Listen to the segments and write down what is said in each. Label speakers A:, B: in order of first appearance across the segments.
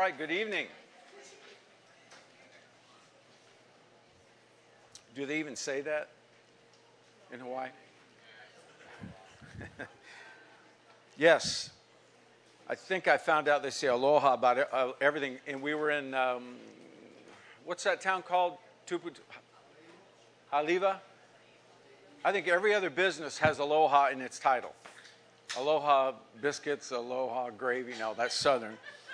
A: right, good evening. Do they even say that in Hawaii? Yes. I think I found out they say aloha about everything. And we were in, what's that town called? Haleiwa? I think every other business has aloha in its title. Aloha biscuits, aloha gravy. No, that's Southern.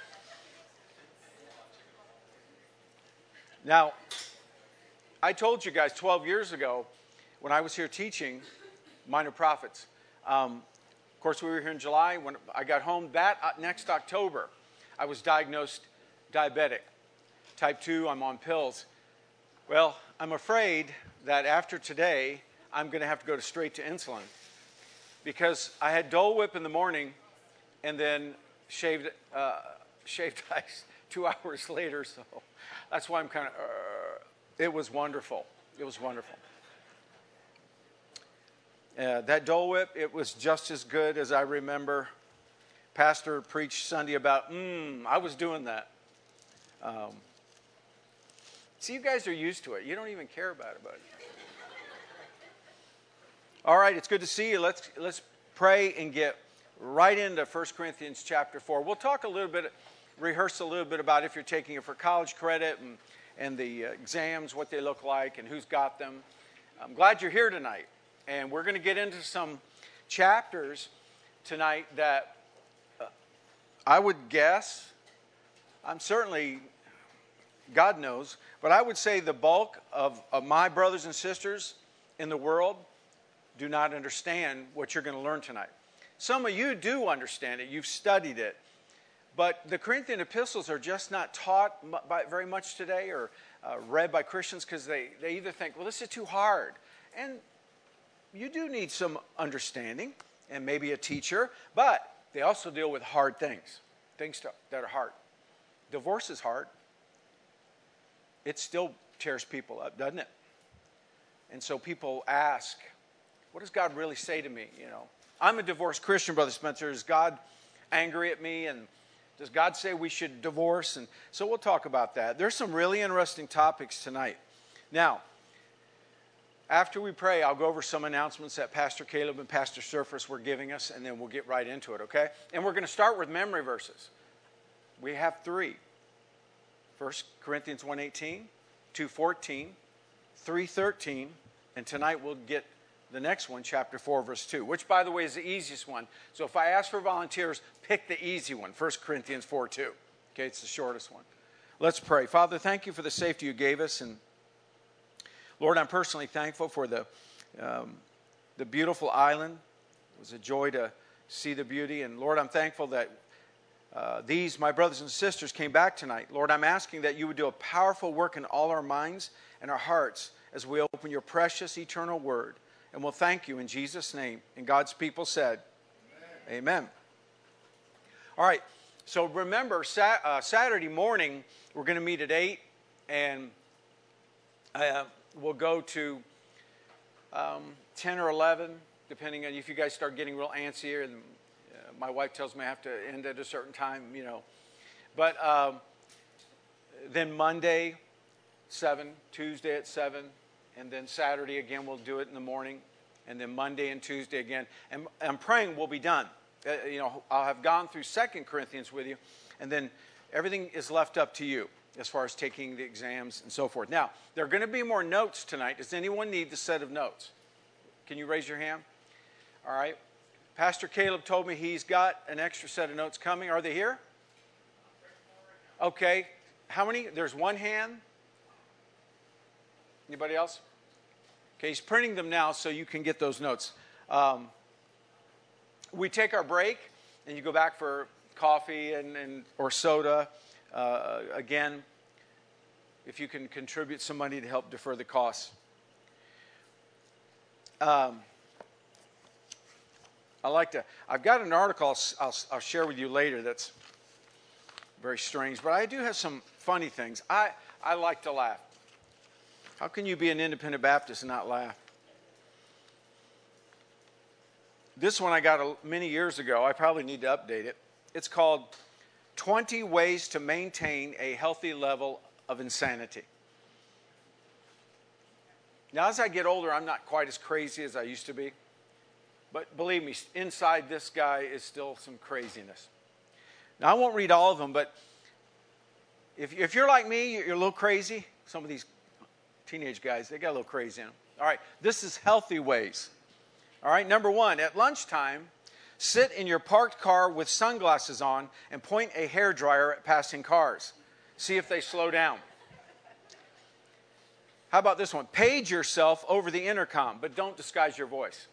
A: Now, I told you guys 12 years ago when I was here teaching Minor Prophets. Of course, we were here in July. When I got home that next October, I was diagnosed diabetic. Type 2, I'm on pills. Well, I'm afraid that after today, I'm going to have to go straight to insulin. Because I had Dole Whip in the morning and then shaved ice 2 hours later. So that's why I'm kind of, it was wonderful. It was wonderful. That Dole Whip, it was just as good as I remember. Pastor preached Sunday about, I was doing that. See, you guys are used to it. You don't even care about it, buddy. All right, it's good to see you. Let's pray and get right into 1 Corinthians chapter 4. We'll talk a little bit, rehearse a little bit about if you're taking it for college credit and the exams, what they look like, and who's got them. I'm glad you're here tonight. And we're going to get into some chapters tonight that I would guess, I'm certainly, God knows, but I would say the bulk of my brothers and sisters in the world do not understand what you're going to learn tonight. Some of you do understand it. You've studied it. But the Corinthian epistles are just not taught very much today or read by Christians because they either think, well, this is too hard. And you do need some understanding and maybe a teacher, but they also deal with hard things that are hard. Divorce is hard. It still tears people up, doesn't it? And so people ask, what does God really say to me? You know, I'm a divorced Christian, Brother Spencer. Is God angry at me? And does God say we should divorce? And so we'll talk about that. There's some really interesting topics tonight. Now, after we pray, I'll go over some announcements that Pastor Caleb and Pastor Surface were giving us, and then we'll get right into it, okay? And we're going to start with memory verses. We have 3. 1 Corinthians 1:18, 2:14, 3:13, and tonight we'll get the next one, chapter 4, verse 2, which, by the way, is the easiest one. So if I ask for volunteers, pick the easy one, 1 Corinthians 4:2. Okay, it's the shortest one. Let's pray. Father, thank you for the safety you gave us. And Lord, I'm personally thankful for the beautiful island. It was a joy to see the beauty. And Lord, I'm thankful that these, my brothers and sisters, came back tonight. Lord, I'm asking that you would do a powerful work in all our minds and our hearts as we open your precious eternal word. And we'll thank you in Jesus' name. And God's people said, Amen. All right. So remember, Saturday morning, we're going to meet at 8. And we'll go to 10 or 11, depending on if you guys start getting real antsy. And my wife tells me I have to end at a certain time, you know. But then Monday, 7, Tuesday at 7. And then Saturday again, we'll do it in the morning. And then Monday and Tuesday again. And I'm praying we'll be done. I'll have gone through 2 Corinthians with you. And then everything is left up to you as far as taking the exams and so forth. Now, there are going to be more notes tonight. Does anyone need the set of notes? Can you raise your hand? All right. Pastor Caleb told me he's got an extra set of notes coming. Are they here? Okay. How many? There's one hand. Anybody else? Okay, he's printing them now so you can get those notes. We take our break, and you go back for coffee or soda. Again, if you can contribute some money to help defer the costs. I've got an article I'll share with you later that's very strange, but I do have some funny things. I like to laugh. How can you be an independent Baptist and not laugh? This one I got many years ago. I probably need to update it. It's called 20 ways to maintain a healthy level of insanity. Now, as I get older, I'm not quite as crazy as I used to be. But believe me, inside this guy is still some craziness. Now, I won't read all of them, but if you're like me, you're a little crazy. Some of these teenage guys, they got a little crazy in them. All right, this is healthy ways. All right, number one, at lunchtime, sit in your parked car with sunglasses on and point a hairdryer at passing cars. See if they slow down. How about this one? Page yourself over the intercom, but don't disguise your voice.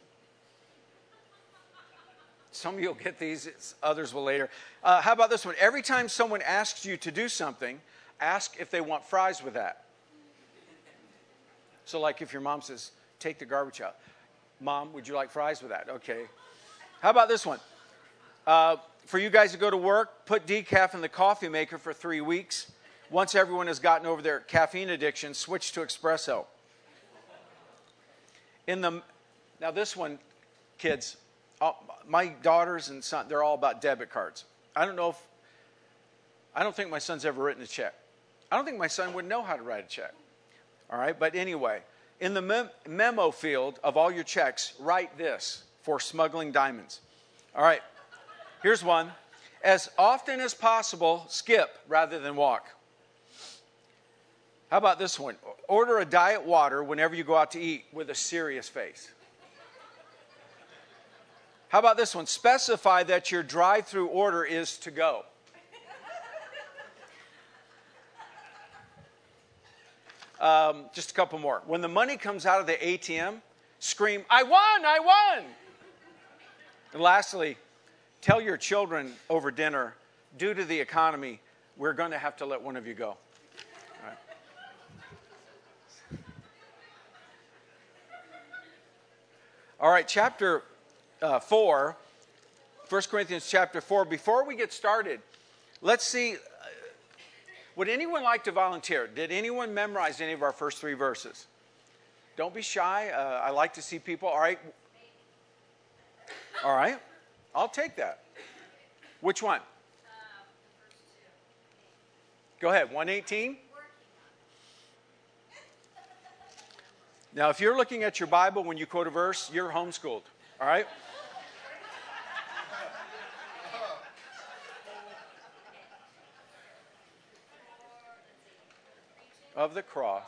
A: Some of you will get these, others will later. How about this one? Every time someone asks you to do something, ask if they want fries with that. So like if your mom says, take the garbage out. Mom, would you like fries with that? Okay. How about this one? For you guys to go to work, put decaf in the coffee maker for 3 weeks. Once everyone has gotten over their caffeine addiction, switch to espresso. Now this one, kids, my daughters and son, they're all about debit cards. I don't think my son's ever written a check. I don't think my son would know how to write a check. All right, but anyway, in the memo field of all your checks, write this: for smuggling diamonds. All right, here's one. As often as possible, skip rather than walk. How about this one? Order a diet water whenever you go out to eat with a serious face. How about this one? Specify that your drive-through order is to go. Just a couple more. When the money comes out of the ATM, scream, "I won, I won!" And lastly, tell your children over dinner, due to the economy, we're going to have to let one of you go. All right. All right, chapter 4, 1 Corinthians chapter 4. Before we get started, let's see, would anyone like to volunteer? Did anyone memorize any of our first 3 verses? Don't be shy. I like to see people. All right. All right. I'll take that. Which one? Go ahead. 118. Now, if you're looking at your Bible when you quote a verse, you're homeschooled. All right? Of the cross.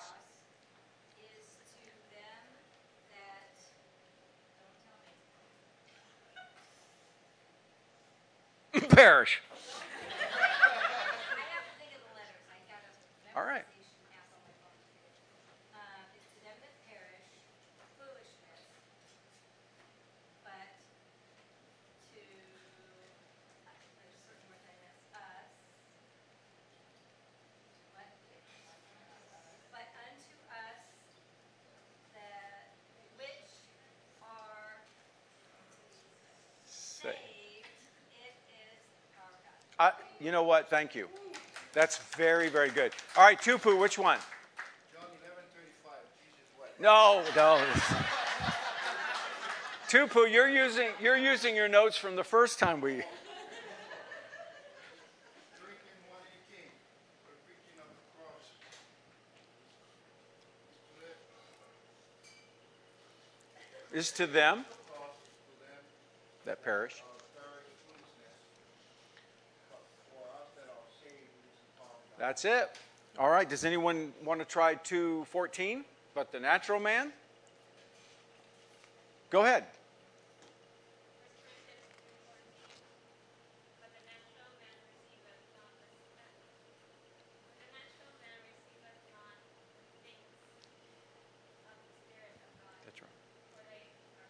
A: Perish. All right.
B: It's to them that perish, foolishness, but to, there's certain words I miss, us, but unto us that which are saved, it is our God.
A: You know what? Thank you. That's very, very good. All right, Tupu, which one?
C: John 11:35. Jesus wept.
A: No. Tupu, you're using your notes from the first time we.
C: Drinking 1:18. For preaching of the cross.
A: Is to them
C: Cross to them
A: that perish.
C: perish foolishness. But for us that are saved, it is the power of God.
A: That's it. All right. Does anyone want to try 2:14? But the natural man? Go ahead.
B: But the natural man receiveth not the Spirit. The natural man receiveth not the things of the Spirit of God,
A: That's right.
B: for they are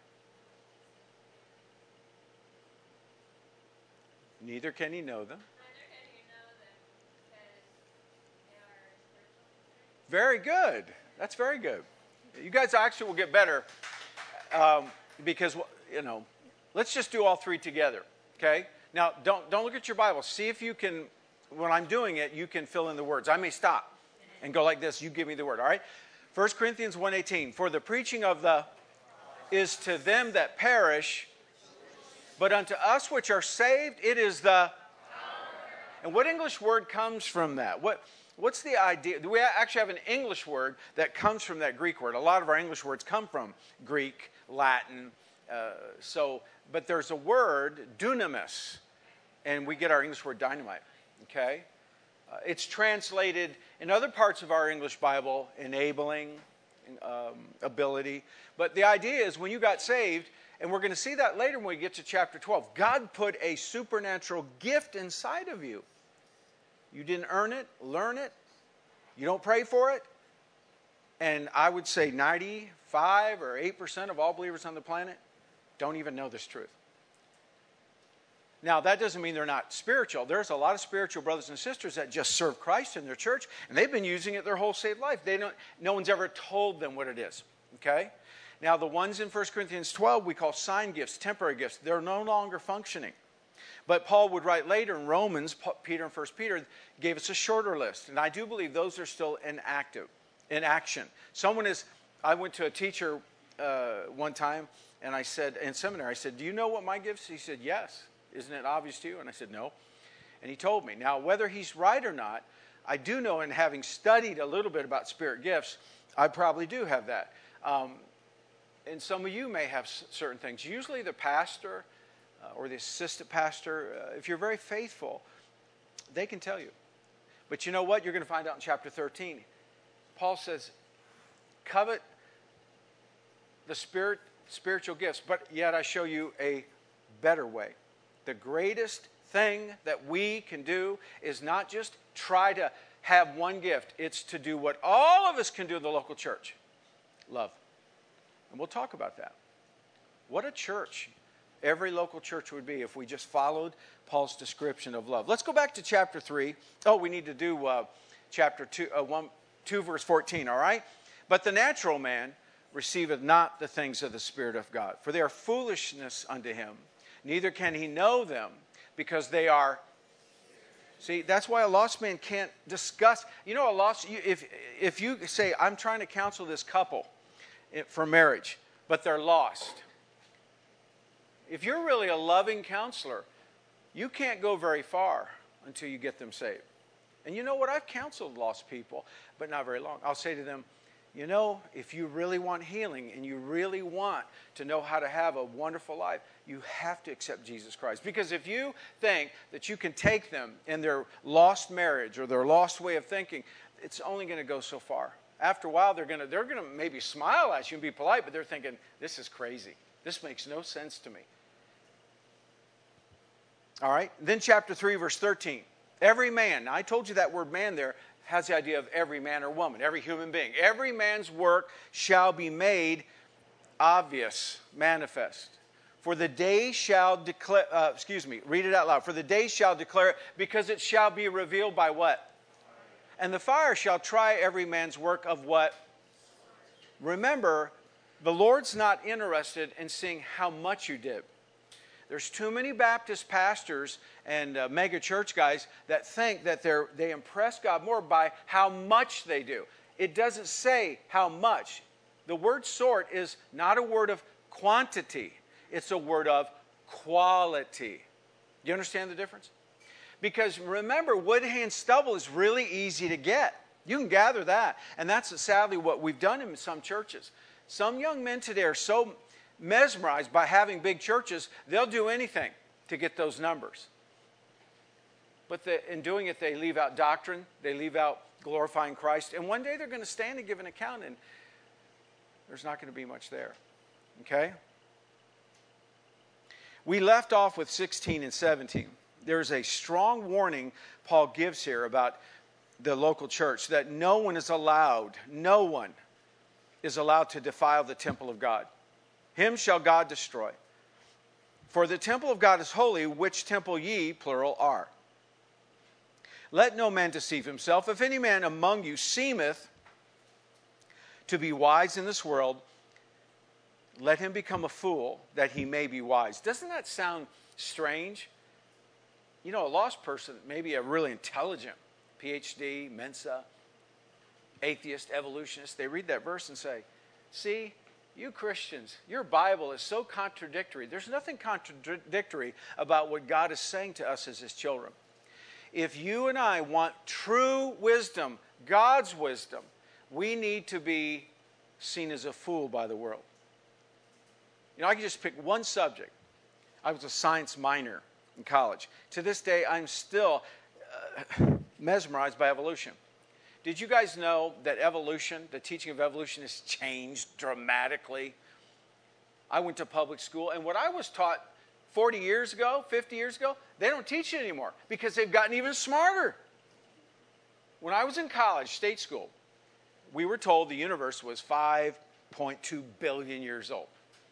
A: Neither can he know them.
B: neither can you know them, because they are spiritual.
A: Very good. That's very good. You guys actually will get better because, let's just do all 3 together, okay? Now, don't look at your Bible. See if you can, when I'm doing it, you can fill in the words. I may stop and go like this. You give me the word, all right? 1 Corinthians 1:18. For the preaching of the is to them that perish, but unto us which are saved, it is the... And what English word comes from that? What's the idea? We actually have an English word that comes from that Greek word. A lot of our English words come from Greek, Latin. But there's a word, dunamis, and we get our English word dynamite. Okay? It's translated in other parts of our English Bible, enabling, ability. But the idea is when you got saved, and we're going to see that later when we get to chapter 12, God put a supernatural gift inside of you. You didn't earn it, learn it. You don't pray for it. And I would say 95 or 8% of all believers on the planet don't even know this truth. Now, that doesn't mean they're not spiritual. There's a lot of spiritual brothers and sisters that just serve Christ in their church, and they've been using it their whole saved life. No one's ever told them what it is. Okay? Now, the ones in 1 Corinthians 12 we call sign gifts, temporary gifts. They're no longer functioning. But Paul would write later in Romans, Peter and 1 Peter gave us a shorter list. And I do believe those are still in action. I went to a teacher one time, and I said, in seminary, I said, do you know what my gifts? He said, yes. Isn't it obvious to you? And I said, no. And he told me. Now, whether he's right or not, I do know, and having studied a little bit about spirit gifts, I probably do have that. And some of you may have certain things. Usually the pastor or the assistant pastor, if you're very faithful, they can tell you. But you know what? You're going to find out in chapter 13. Paul says, covet the spiritual gifts, but yet I show you a better way. The greatest thing that we can do is not just try to have one gift. It's to do what all of us can do in the local church. Love. And we'll talk about that. What a church every local church would be if we just followed Paul's description of love. Let's go back to chapter 3. Oh, we need to do chapter 2, verse 14, all right? But the natural man receiveth not the things of the Spirit of God, for they are foolishness unto him. Neither can he know them, because they are... See, that's why a lost man can't discuss... You know, if you say, I'm trying to counsel this couple for marriage, but they're lost. If you're really a loving counselor, you can't go very far until you get them saved. And you know what? I've counseled lost people, but not very long. I'll say to them, you know, if you really want healing and you really want to know how to have a wonderful life, you have to accept Jesus Christ. Because if you think that you can take them in their lost marriage or their lost way of thinking, it's only going to go so far. After a while, they're going to maybe smile at you and be polite, but they're thinking, this is crazy. This makes no sense to me. All right. Then chapter 3, verse 13. Every man. Now, I told you that word man there has the idea of every man or woman, every human being. Every man's work shall be made obvious, manifest. For the day shall declare, read it out loud. For the day shall declare it, because it shall be revealed by what? And the fire shall try every man's work of what? Remember, the Lord's not interested in seeing how much you did. There's too many Baptist pastors and mega church guys that think that they impress God more by how much they do. It doesn't say how much. The word sort is not a word of quantity. It's a word of quality. Do you understand the difference? Because remember, wood, hay, and stubble is really easy to get. You can gather that. And that's sadly what we've done in some churches. Some young men today are so mesmerized by having big churches, they'll do anything to get those numbers. But in doing it, they leave out doctrine. They leave out glorifying Christ. And one day they're going to stand and give an account, and there's not going to be much there. Okay? We left off with 16 and 17. There's a strong warning Paul gives here about the local church, that no one is allowed to defile the temple of God. Him shall God destroy. For the temple of God is holy, which temple ye, plural, are. Let no man deceive himself. If any man among you seemeth to be wise in this world, let him become a fool, that he may be wise. Doesn't that sound strange? You know, a lost person, maybe a really intelligent PhD, Mensa, atheist, evolutionist, they read that verse and say, see, you Christians, your Bible is so contradictory. There's nothing contradictory about what God is saying to us as His children. if you and I want true wisdom, God's wisdom, we need to be seen as a fool by the world. You know, I can just pick one subject. I was a science minor in college. To this day, I'm still mesmerized by evolution. Did you guys know that evolution, the teaching of evolution, has changed dramatically? I went to public school, and what I was taught 40 years ago, 50 years ago, they don't teach it anymore because they've gotten even smarter. When I was in college, state school, we were told the universe was 5.2 billion years old.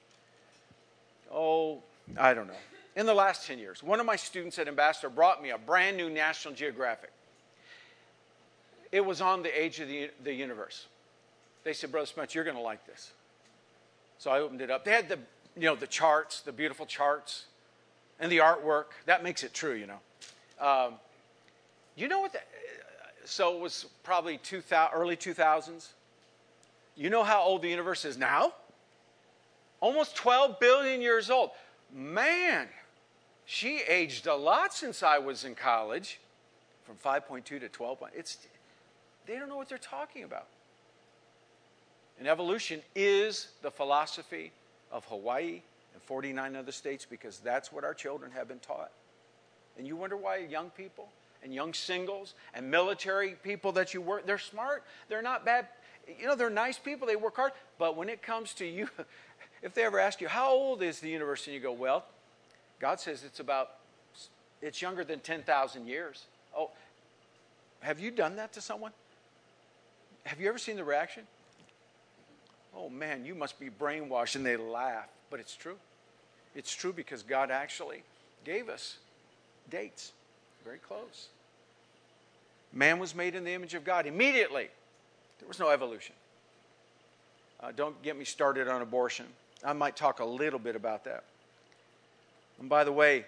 A: Oh, I don't know. In the last 10 years, one of my students at Ambassador brought me a brand new National Geographic. It was on the age of the universe. They said, Brother Smith, you're going to like this. So I opened it up. They had the charts, the beautiful charts, and the artwork. That makes it true, you know. You know what? So it was probably early 2000s. You know how old the universe is now? Almost 12 billion years old. Man, she aged a lot since I was in college, from 5.2 to 12. They don't know what they're talking about. And evolution is the philosophy of Hawaii and 49 other states because that's what our children have been taught. And you wonder why young people and young singles and military people that you work, they're smart, they're not bad. You know, they're nice people, they work hard. But when it comes to you, if they ever ask you, how old is the universe? And you go, well, God says it's younger than 10,000 years. Oh, have you done that to someone? Have you ever seen the reaction? Oh man, you must be brainwashed, and they laugh. But it's true. It's true because God actually gave us dates. Very close. Man was made in the image of God immediately. There was no evolution. Don't get me started on abortion. I might talk a little bit about that. And by the way,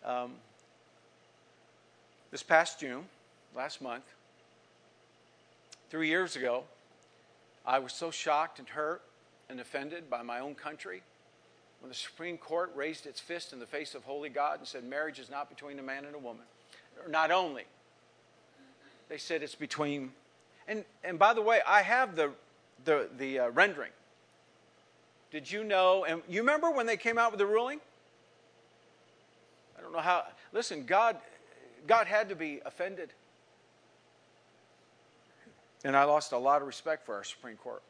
A: this past June, last month, 3 years ago, I was so shocked and hurt and offended by my own country when the Supreme Court raised its fist in the face of holy God and said marriage is not between a man and a woman. Not only, they said it's between, and by the way, I have the rendering. Did you know, and you remember when they came out with the ruling? I don't know how, listen, God had to be offended. And I lost a lot of respect for our Supreme Court.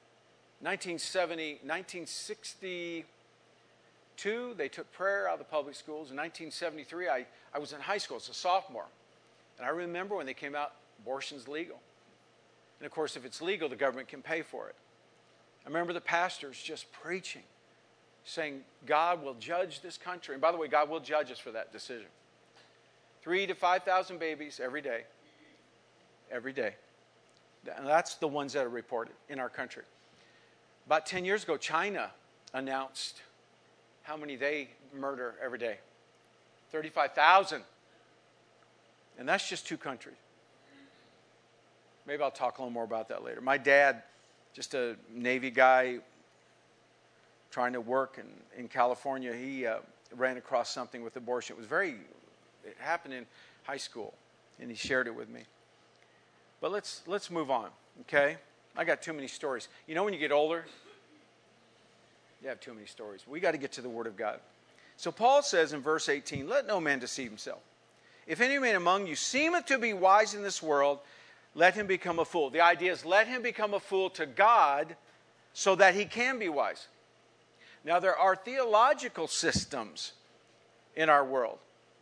A: 1962, they took prayer out of the public schools. In 1973, I was in high school as a sophomore. And I remember when they came out, abortion's legal. And of course, if it's legal, the government can pay for it. I remember the pastors just preaching, saying, God will judge this country. And by the way, God will judge us for that decision. 3,000 to 5,000 babies every day. Every day. And that's the ones that are reported in our country. About 10 years ago, China announced how many they murder every day. 35,000. And that's just two countries. Maybe I'll talk a little more about that later. My dad, just a Navy guy trying to work in California, he ran across something with abortion. It happened in high school, and he shared it with me. But let's move on, okay? I got too many stories. You know when you get older, you have too many stories. We got to get to the Word of God. So Paul says in verse 18, let no man deceive himself. If any man among you seemeth to be wise in this world, let him become a fool. The idea is let him become a fool to God so that he can be wise. Now there are theological systems in our world.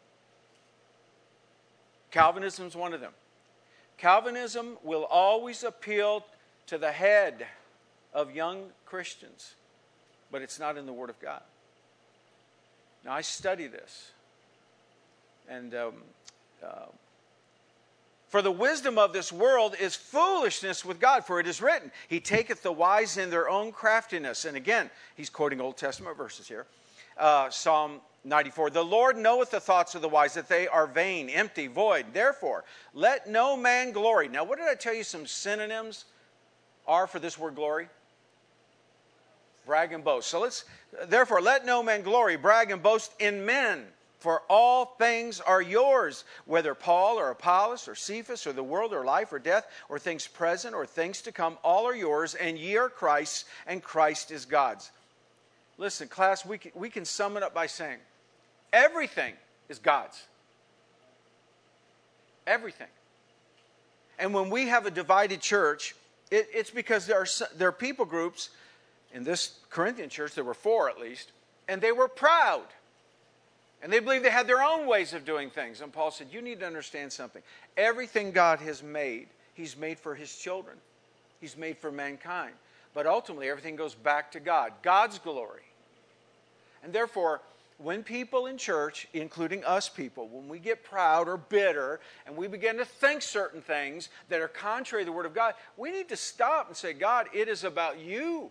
A: Calvinism is one of them. Calvinism will always appeal to the head of young Christians, but it's not in the Word of God. Now, I study this. And for the wisdom of this world is foolishness with God, for it is written, He taketh the wise in their own craftiness. And again, he's quoting Old Testament verses here. Psalm 94, the Lord knoweth the thoughts of the wise, that they are vain, empty, void. Therefore, let no man glory. Now, what did I tell you some synonyms are for this word glory? Brag and boast. So therefore, let no man glory, brag and boast in men, For all things are yours, whether Paul or Apollos or Cephas or the world or life or death or things present or things to come, all are yours, and ye are Christ's, and Christ is God's. Listen, class, we can sum it up by saying, everything is God's. Everything. And when we have a divided church, it's because there are people groups, in this Corinthian church, there were 4 at least, and they were proud. And they believed they had their own ways of doing things. And Paul said, you need to understand something. Everything God has made, He's made for His children. He's made for mankind. But ultimately, everything goes back to God. God's glory. And therefore, when people in church, including us people, when we get proud or bitter and we begin to think certain things that are contrary to the Word of God, we need to stop and say, God, it is about you.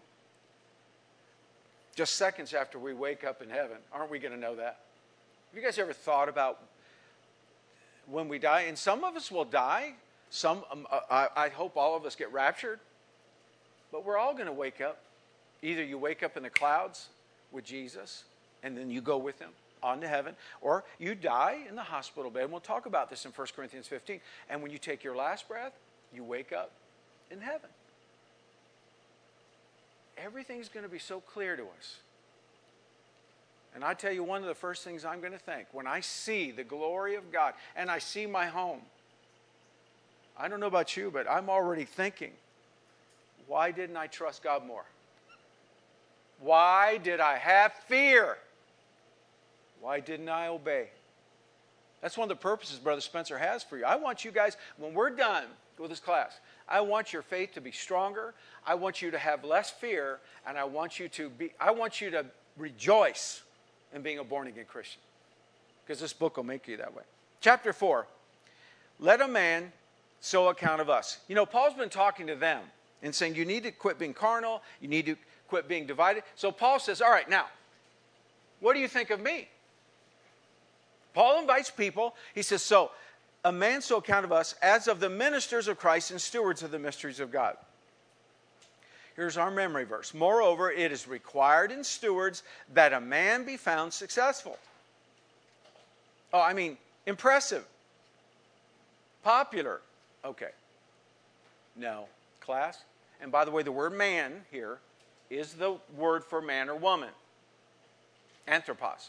A: Just seconds after we wake up in heaven, aren't we going to know that? Have you guys ever thought about when we die? And some of us will die. I hope all of us get raptured. But we're all going to wake up. Either you wake up in the clouds with Jesus, and then you go with Him on to heaven, or you die in the hospital bed. And we'll talk about this in 1 Corinthians 15. And when you take your last breath, you wake up in heaven. Everything's going to be so clear to us. And I tell you, one of the first things I'm going to think when I see the glory of God and I see my home, I don't know about you, but I'm already thinking, why didn't I trust God more? Why did I have fear? Why didn't I obey? That's one of the purposes Brother Spencer has for you. I want you guys, when we're done with this class, I want your faith to be stronger. I want you to have less fear, and I want you to rejoice in being a born-again Christian. Because this book will make you that way. Chapter 4. Let a man so account of us. You know, Paul's been talking to them and saying you need to quit being carnal. You need to quit being divided. So Paul says, all right, now, what do you think of me? Paul invites people. He says, so a man so account of us as of the ministers of Christ and stewards of the mysteries of God. Here's our memory verse. Moreover, it is required in stewards that a man be found successful. Oh, I mean, impressive. Popular. Okay. No. Class? And by the way, the word man here is the word for man or woman. Anthropos.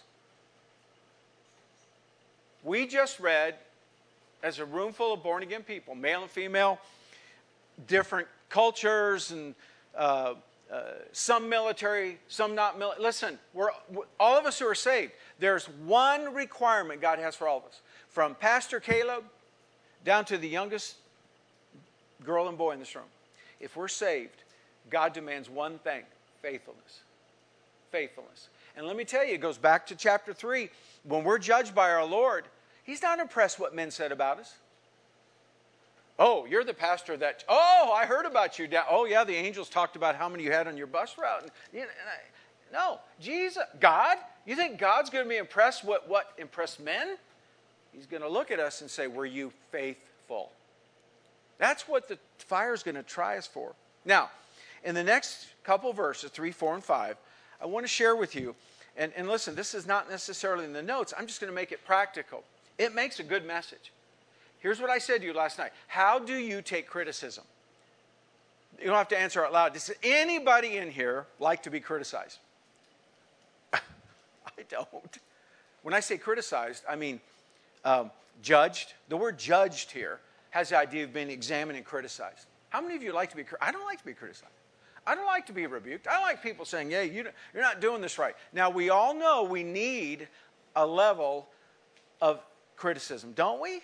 A: We just read, as a room full of born-again people, male and female, different cultures and some military, some not military. Listen, all of us who are saved, there's one requirement God has for all of us. From Pastor Caleb down to the youngest girl and boy in this room. If we're saved, God demands one thing, faithfulness. Faithfulness. And let me tell you, it goes back to chapter 3. When we're judged by our Lord, He's not impressed what men said about us. Oh, you're the pastor that, I heard about you. Oh, yeah, the angels talked about how many you had on your bus route. No, Jesus, God, you think God's going to be impressed what impressed men? He's going to look at us and say, were you faithful? That's what the fire is going to try us for. Now, in the next couple verses, 3, 4, and 5, I want to share with you, and listen, this is not necessarily in the notes. I'm just going to make it practical. It makes a good message. Here's what I said to you last night. How do you take criticism? You don't have to answer out loud. Does anybody in here like to be criticized? I don't. When I say criticized, I mean judged. The word judged here has the idea of being examined and criticized. How many of you like to be criticized? I don't like to be criticized. I don't like to be rebuked. I don't like people saying, yeah, you're not doing this right. Now, we all know we need a level of criticism, don't we?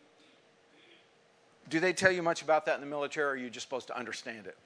A: Do they tell you much about that in the military, or are you just supposed to understand it?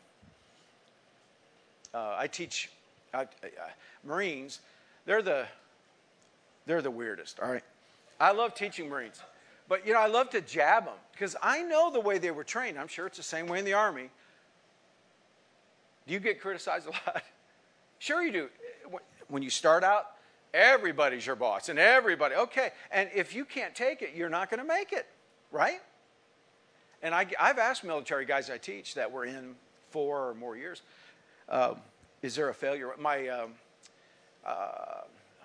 A: I teach Marines. They're the weirdest, all right? I love teaching Marines. But, I love to jab them because I know the way they were trained. I'm sure it's the same way in the Army. Do you get criticized a lot? Sure you do. When you start out, everybody's your boss and everybody. Okay, and if you can't take it, you're not going to make it, right? And I've asked military guys I teach that were in 4 or more years, is there a failure?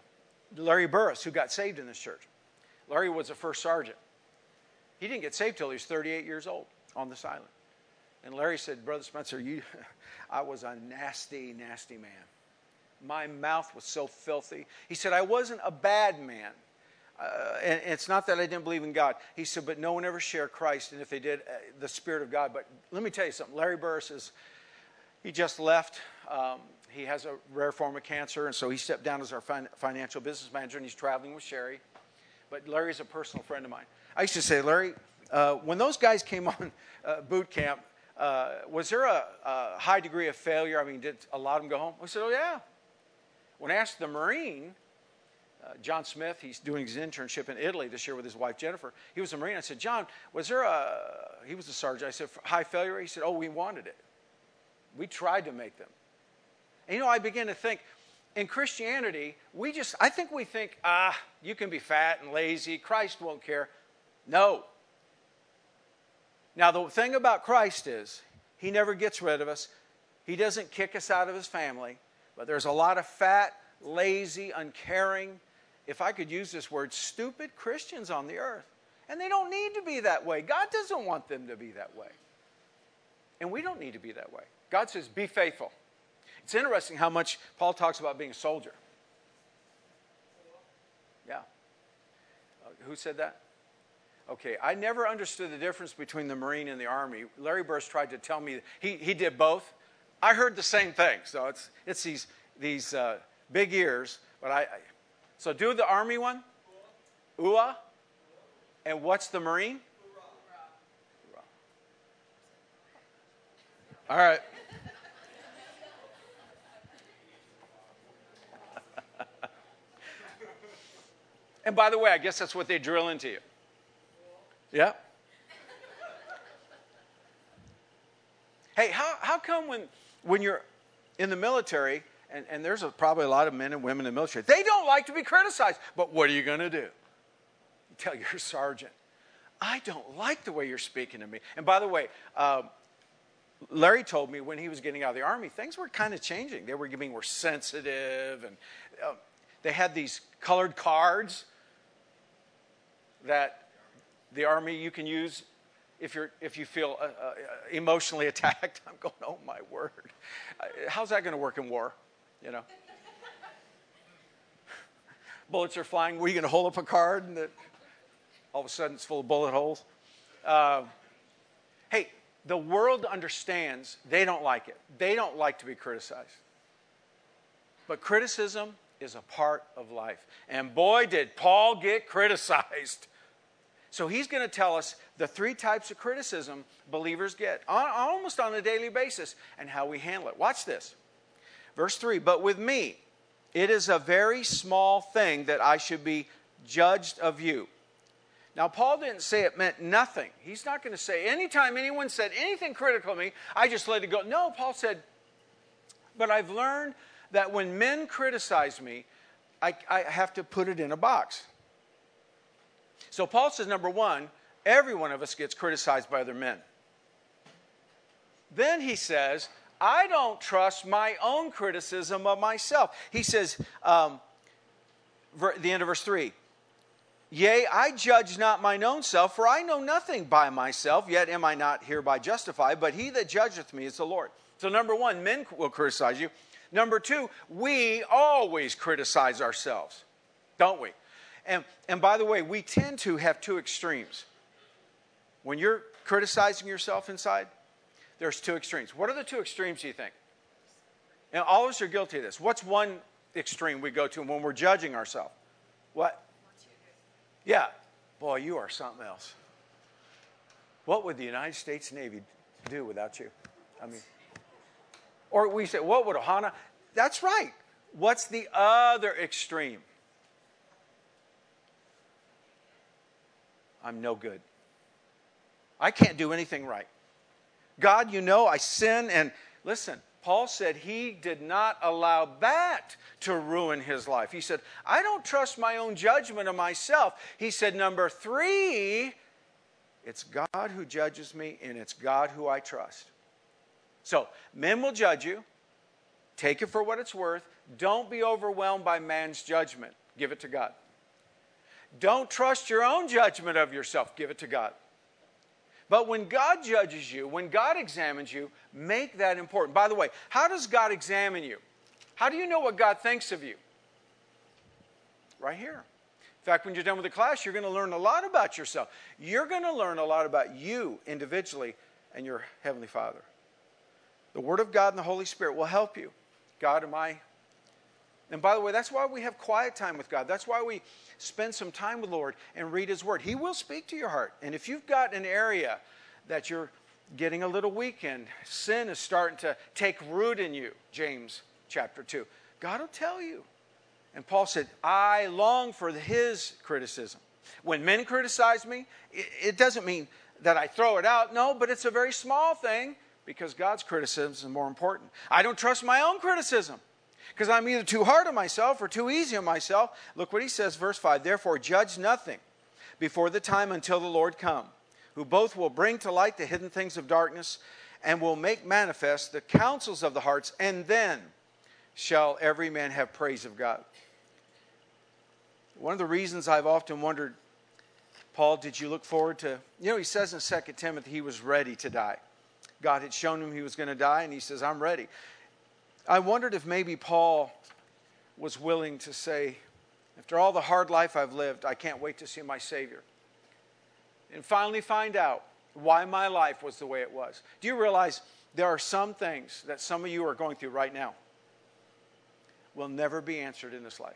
A: Larry Burris, who got saved in this church. Larry was a first sergeant. He didn't get saved till he was 38 years old on this island. And Larry said, Brother Spencer, I was a nasty, nasty man. My mouth was so filthy. He said, I wasn't a bad man. And it's not that I didn't believe in God. He said, but no one ever shared Christ. And if they did, the Spirit of God. But let me tell you something. Larry Burris he just left. He has a rare form of cancer. And so he stepped down as our financial business manager. And he's traveling with Sherry. But Larry's a personal friend of mine. I used to say, Larry, when those guys came on boot camp, was there a high degree of failure? I mean, did a lot of them go home? I said, oh, yeah. When I asked the Marine, John Smith, he's doing his internship in Italy this year with his wife, Jennifer. He was a Marine. I said, John, he was a sergeant. I said, high failure? He said, oh, we wanted it. We tried to make them. And, I began to think, in Christianity, I think we think, you can be fat and lazy. Christ won't care. No. Now, the thing about Christ is, he never gets rid of us. He doesn't kick us out of his family. But there's a lot of fat, lazy, uncaring, if I could use this word, stupid Christians on the earth. And they don't need to be that way. God doesn't want them to be that way. And we don't need to be that way. God says, be faithful. It's interesting how much Paul talks about being a soldier. Yeah. Who said that? Okay, I never understood the difference between the Marine and the Army. Larry Burris tried to tell me he did both. I heard the same thing. So it's these big ears. But so do the Army one. UA. And what's the Marine? All right. And by the way, I guess that's what they drill into you. Yeah. Hey, how come when you're in the military, and there's probably a lot of men and women in the military, they don't like to be criticized. But what are you going to do? You tell your sergeant, I don't like the way you're speaking to me. And by the way, Larry told me when he was getting out of the Army, things were kind of changing. They were being more sensitive, and they had these colored cards that the Army you can use if you feel emotionally attacked. I'm going, oh my word. How's that going to work in war? Bullets are flying. Were you going to hold up a card and all of a sudden it's full of bullet holes? Hey, the world understands they don't like it. They don't like to be criticized. But criticism is a part of life. And boy, did Paul get criticized. So he's going to tell us the 3 types of criticism believers get almost on a daily basis and how we handle it. Watch this. Verse 3, but with me, it is a very small thing that I should be judged of you. Now, Paul didn't say it meant nothing. He's not going to say, anytime anyone said anything critical of me, I just let it go. No, Paul said, but I've learned that when men criticize me, I have to put it in a box. So Paul says, number 1, every one of us gets criticized by other men. Then he says, I don't trust my own criticism of myself. He says, the end of verse 3, yea, I judge not mine own self, for I know nothing by myself, yet am I not hereby justified, but he that judgeth me is the Lord. So number 1, men will criticize you. Number 2, we always criticize ourselves, don't we? And by the way, we tend to have 2 extremes. When you're criticizing yourself inside, there's 2 extremes. What are the 2 extremes, do you think? And all of us are guilty of this. What's one extreme we go to when we're judging ourselves? What? Yeah. Boy, you are something else. What would the United States Navy do without you? I mean, or we say, what would Ohana? That's right. What's the other extreme? I'm no good. I can't do anything right. God, I sin. And listen, Paul said he did not allow that to ruin his life. He said, I don't trust my own judgment of myself. He said, number 3, it's God who judges me, and it's God who I trust. So, men will judge you. Take it for what it's worth. Don't be overwhelmed by man's judgment. Give it to God. Don't trust your own judgment of yourself. Give it to God. But when God judges you, when God examines you, make that important. By the way, how does God examine you? How do you know what God thinks of you? Right here. In fact, when you're done with the class, you're going to learn a lot about yourself. You're going to learn a lot about you individually and your Heavenly Father. The Word of God and the Holy Spirit will help you. God, am I... And by the way, that's why we have quiet time with God. That's why we spend some time with the Lord and read His Word. He will speak to your heart. And if you've got an area that you're getting a little weak in, sin is starting to take root in you, James chapter 2, God will tell you. And Paul said, I long for His criticism. When men criticize me, it doesn't mean that I throw it out. No, but it's a very small thing because God's criticism is more important. I don't trust my own criticism because I'm either too hard on myself or too easy on myself. Look what he says, verse 5. Therefore, judge nothing before the time until the Lord come, who both will bring to light the hidden things of darkness and will make manifest the counsels of the hearts, and then shall every man have praise of God. One of the reasons I've often wondered, Paul, did you look forward to... You know, he says in 2 Timothy he was ready to die. God had shown him he was going to die, and he says, I'm ready. I wondered if maybe Paul was willing to say, after all the hard life I've lived, I can't wait to see my Savior. And finally find out why my life was the way it was. Do you realize there are some things that some of you are going through right now will never be answered in this life?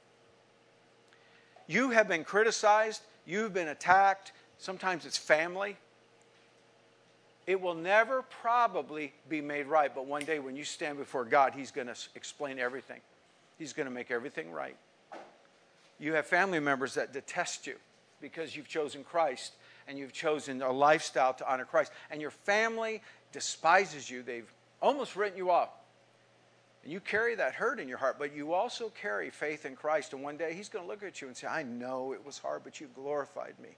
A: You have been criticized. You've been attacked. Sometimes it's family. It will never probably be made right. But one day when you stand before God, He's going to explain everything. He's going to make everything right. You have family members that detest you because you've chosen Christ and you've chosen a lifestyle to honor Christ. And your family despises you. They've almost written you off. And you carry that hurt in your heart, but you also carry faith in Christ. And one day He's going to look at you and say, I know it was hard, but you glorified me.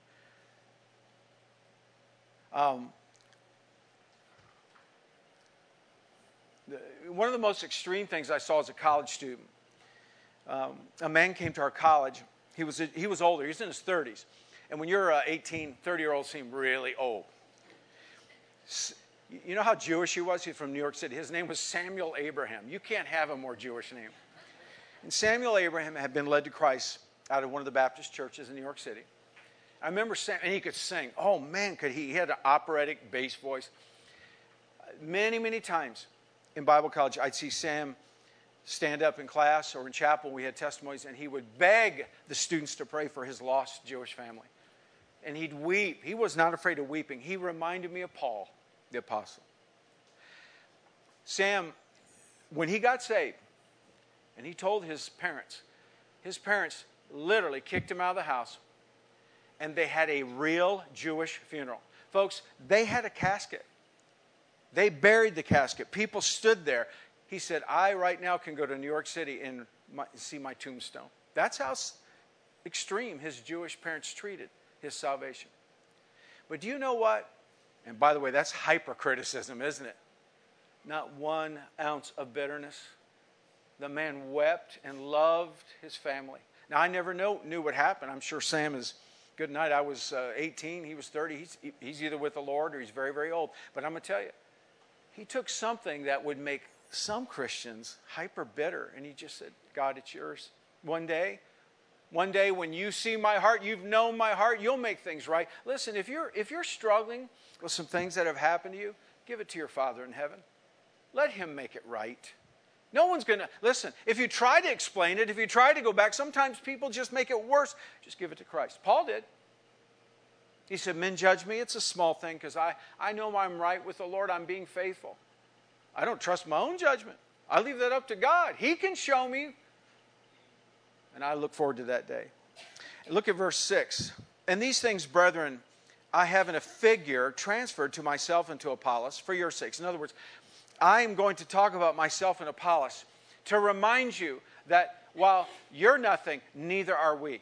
A: One of the most extreme things I saw as a college student, a man came to our college. He was older. He was in his 30s. And when you're 18, 30-year-olds seem really old. You know how Jewish he was? He's from New York City. His name was Samuel Abraham. You can't have a more Jewish name. And Samuel Abraham had been led to Christ out of one of the Baptist churches in New York City. I remember and he could sing. Oh, man, could he. He had an operatic bass voice. Many, many times in Bible college, I'd see Sam stand up in class or in chapel. We had testimonies, and he would beg the students to pray for his lost Jewish family. And he'd weep. He was not afraid of weeping. He reminded me of Paul, the apostle. Sam, when he got saved, and he told his parents literally kicked him out of the house, and they had a real Jewish funeral. Folks, they had a casket. They buried the casket. People stood there. He said, I right now can go to New York City and see my tombstone. That's how extreme his Jewish parents treated his salvation. But do you know what? And by the way, that's hypercriticism, isn't it? Not 1 ounce of bitterness. The man wept and loved his family. Now, I never knew what happened. I'm sure Sam is good night. I was 18. He was 30. He's either with the Lord or he's very, very old. But I'm going to tell you, he took something that would make some Christians hyper bitter, and he just said, God, it's yours. One day when you see my heart, you've known my heart, you'll make things right. Listen, if you're struggling with some things that have happened to you, give it to your Father in heaven. Let Him make it right. No one's going to, listen, if you try to explain it, if you try to go back, sometimes people just make it worse. Just give it to Christ. Paul did. He said, men judge me. It's a small thing because I know I'm right with the Lord. I'm being faithful. I don't trust my own judgment. I leave that up to God. He can show me. And I look forward to that day. Look at verse 6. And these things, brethren, I have in a figure transferred to myself and to Apollos for your sakes. In other words, I am going to talk about myself and Apollos to remind you that while you're nothing, neither are we.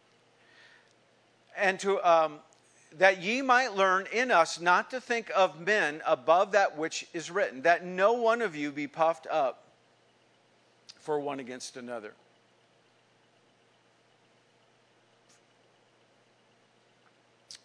A: And to that ye might learn in us not to think of men above that which is written, that no one of you be puffed up for one against another.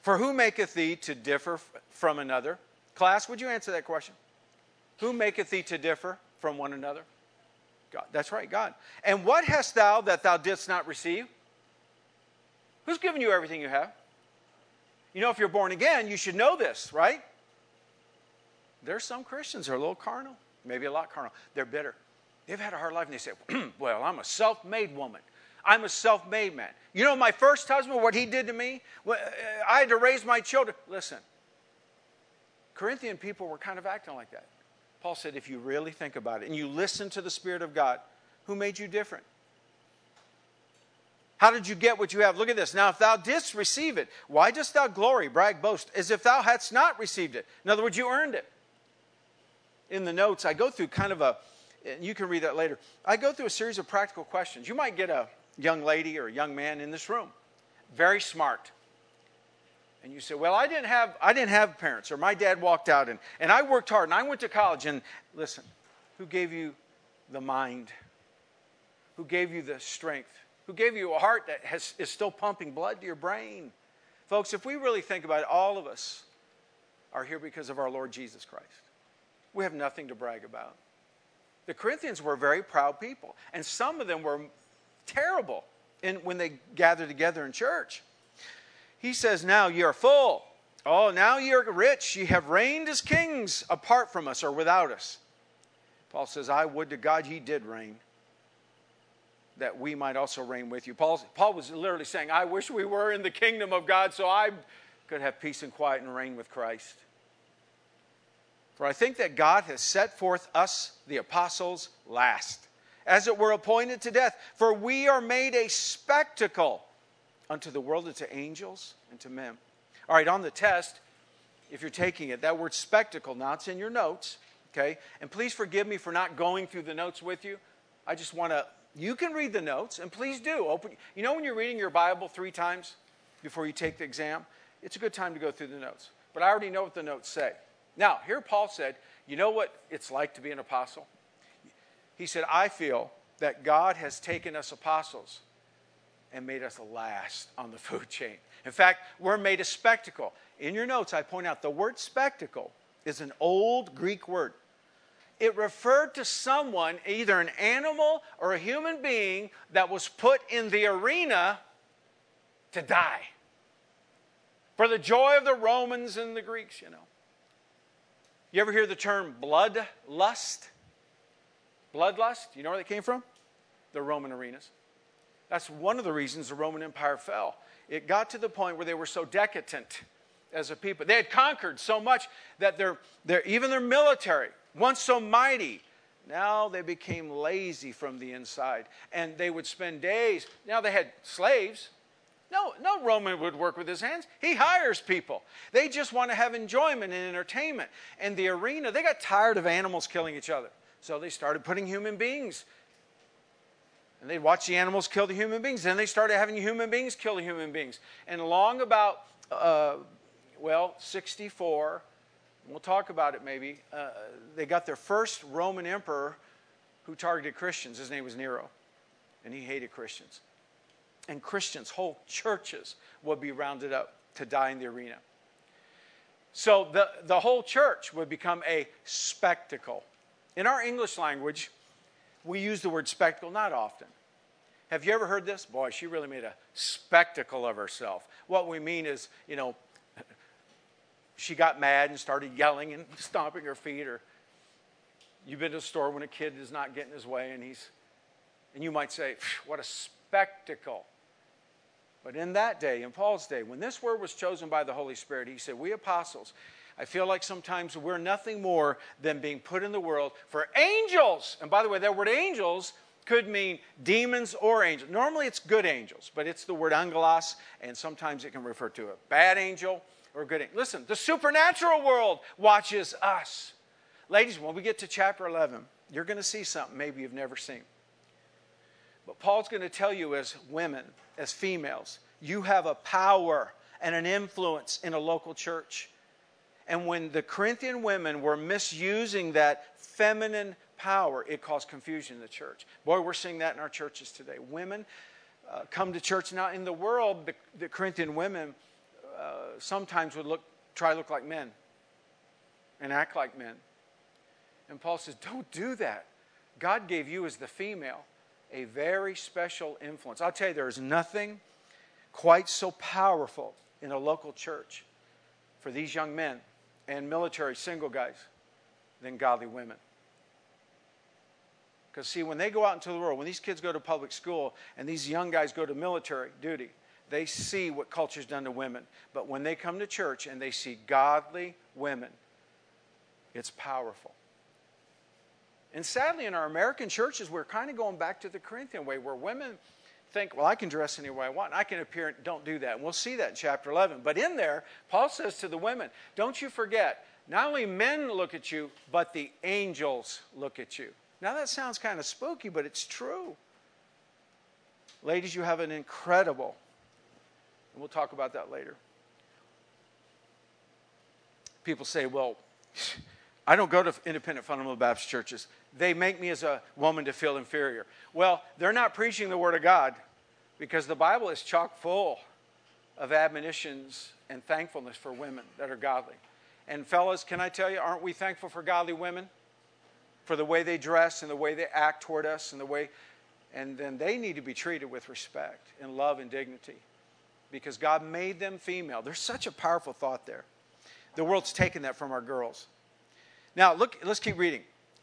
A: For who maketh thee to differ from another? Class, would you answer that question? Who maketh thee to differ from one another? God. That's right, God. And what hast thou that thou didst not receive? Who's given you everything you have? You know, if you're born again, you should know this, right? There's some Christians who are a little carnal, maybe a lot carnal. They're bitter. They've had a hard life, and they say, well, I'm a self-made woman. I'm a self-made man. You know, my first husband, what he did to me? I had to raise my children. Listen, Corinthian people were kind of acting like that. Paul said, if you really think about it, and you listen to the Spirit of God, who made you different? How did you get what you have? Look at this. Now, if thou didst receive it, why dost thou glory, brag, boast, as if thou hadst not received it? In other words, you earned it. In the notes, I go through kind of a, and you can read that later, I go through a series of practical questions. You might get a young lady or a young man in this room, very smart. And you say, well, I didn't have parents, or my dad walked out, and I worked hard, and I went to college. And listen, who gave you the mind? Who gave you the strength? Who gave you a heart that is still pumping blood to your brain? Folks, if we really think about it, all of us are here because of our Lord Jesus Christ. We have nothing to brag about. The Corinthians were very proud people, and some of them were terrible when they gathered together in church. He says, now ye are full. Oh, now ye are rich. Ye have reigned as kings apart from us or without us. Paul says, I would to God ye did reign, that we might also reign with you. Paul was literally saying, I wish we were in the kingdom of God so I could have peace and quiet and reign with Christ. For I think that God has set forth us, the apostles, last, as it were appointed to death. For we are made a spectacle unto the world and to angels and to men. All right, on the test, if you're taking it, that word spectacle, now it's in your notes, okay? And please forgive me for not going through the notes with you. I just want to, you can read the notes, and please do. You know when you're reading your Bible 3 times before you take the exam? It's a good time to go through the notes. But I already know what the notes say. Now, here Paul said, you know what it's like to be an apostle? He said, I feel that God has taken us apostles and made us last on the food chain. In fact, we're made a spectacle. In your notes, I point out the word spectacle is an old Greek word. It referred to someone, either an animal or a human being, that was put in the arena to die. For the joy of the Romans and the Greeks, you know. You ever hear the term bloodlust? Bloodlust, you know where that came from? The Roman arenas. That's one of the reasons the Roman Empire fell. It got to the point where they were so decadent as a people. They had conquered so much that even their military, once so mighty, now they became lazy from the inside. And they would spend days. Now they had slaves. No Roman would work with his hands. He hires people. They just want to have enjoyment and entertainment. And the arena, they got tired of animals killing each other. So they started putting human beings. And they'd watch the animals kill the human beings. Then they started having human beings kill the human beings. And along about, 64, we'll talk about it maybe, they got their first Roman emperor who targeted Christians. His name was Nero. And he hated Christians. And Christians, whole churches, would be rounded up to die in the arena. So the whole church would become a spectacle. In our English language, we use the word spectacle not often. Have you ever heard this? Boy, she really made a spectacle of herself. What we mean is, she got mad and started yelling and stomping her feet. Or you've been to the store when a kid is not getting his way and you might say, what a spectacle. But in that day, in Paul's day, when this word was chosen by the Holy Spirit, he said, we apostles, I feel like sometimes we're nothing more than being put in the world for angels. And by the way, that word angels could mean demons or angels. Normally it's good angels, but it's the word angelos, and sometimes it can refer to a bad angel or a good angel. Listen, the supernatural world watches us. Ladies, when we get to chapter 11, you're going to see something maybe you've never seen. But Paul's going to tell you as women, as females, you have a power and an influence in a local church. And when the Corinthian women were misusing that feminine power, it caused confusion in the church. Boy, we're seeing that in our churches today. Women come to church now. In the world, the Corinthian women sometimes would try to look like men and act like men. And Paul says, don't do that. God gave you as the female a very special influence. I'll tell you, there is nothing quite so powerful in a local church for these young men and military single guys than godly women. Because see, when they go out into the world, when these kids go to public school and these young guys go to military duty, they see what culture's done to women. But when they come to church and they see godly women, it's powerful. And sadly, in our American churches, we're kind of going back to the Corinthian way, where women think, well, I can dress any way I want. I can appear. Don't do that. And we'll see that in chapter 11. But in there, Paul says to the women, don't you forget, not only men look at you, but the angels look at you. Now that sounds kind of spooky, but it's true. Ladies, you have an incredible, and we'll talk about that later. People say, well, I don't go to independent fundamental Baptist churches. They make me as a woman to feel inferior. Well, they're not preaching the Word of God, because the Bible is chock full of admonitions and thankfulness for women that are godly. And fellas, can I tell you, aren't we thankful for godly women? For the way they dress and the way they act toward us and then they need to be treated with respect and love and dignity, because God made them female. There's such a powerful thought there. The world's taken that from our girls. Now, look, let's keep reading.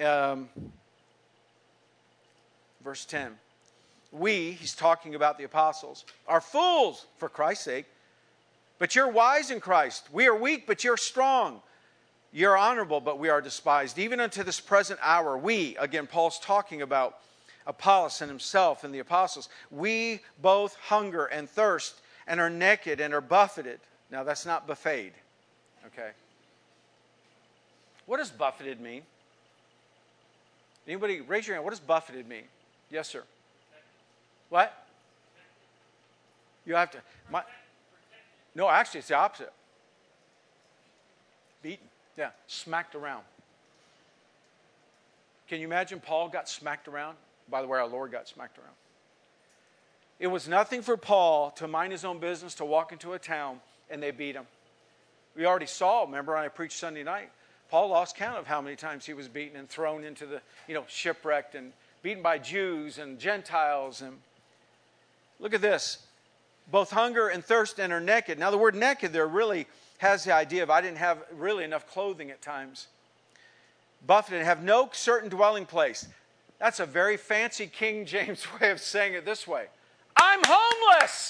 A: Verse 10. We, he's talking about the apostles, are fools for Christ's sake, but you're wise in Christ. We are weak, but you're strong. You're honorable, but we are despised. Even unto this present hour, we, again, Paul's talking about Apollos and himself and the apostles, we both hunger and thirst and are naked and are buffeted. Now, that's not buffeted, okay? What does buffeted mean? Anybody, raise your hand. What does buffeted mean? Yes, sir. What? You have to. No, actually, it's the opposite. Beaten. Yeah, smacked around. Can you imagine Paul got smacked around? By the way, our Lord got smacked around. It was nothing for Paul to mind his own business, to walk into a town, and they beat him. We already saw, remember, when I preached Sunday night, Paul lost count of how many times he was beaten and thrown into the, shipwrecked and beaten by Jews and Gentiles. And look at this. Both hunger and thirst and are naked. Now, the word naked there really has the idea of I didn't have really enough clothing at times. Buffeted and have no certain dwelling place. That's a very fancy King James way of saying it this way. I'm homeless.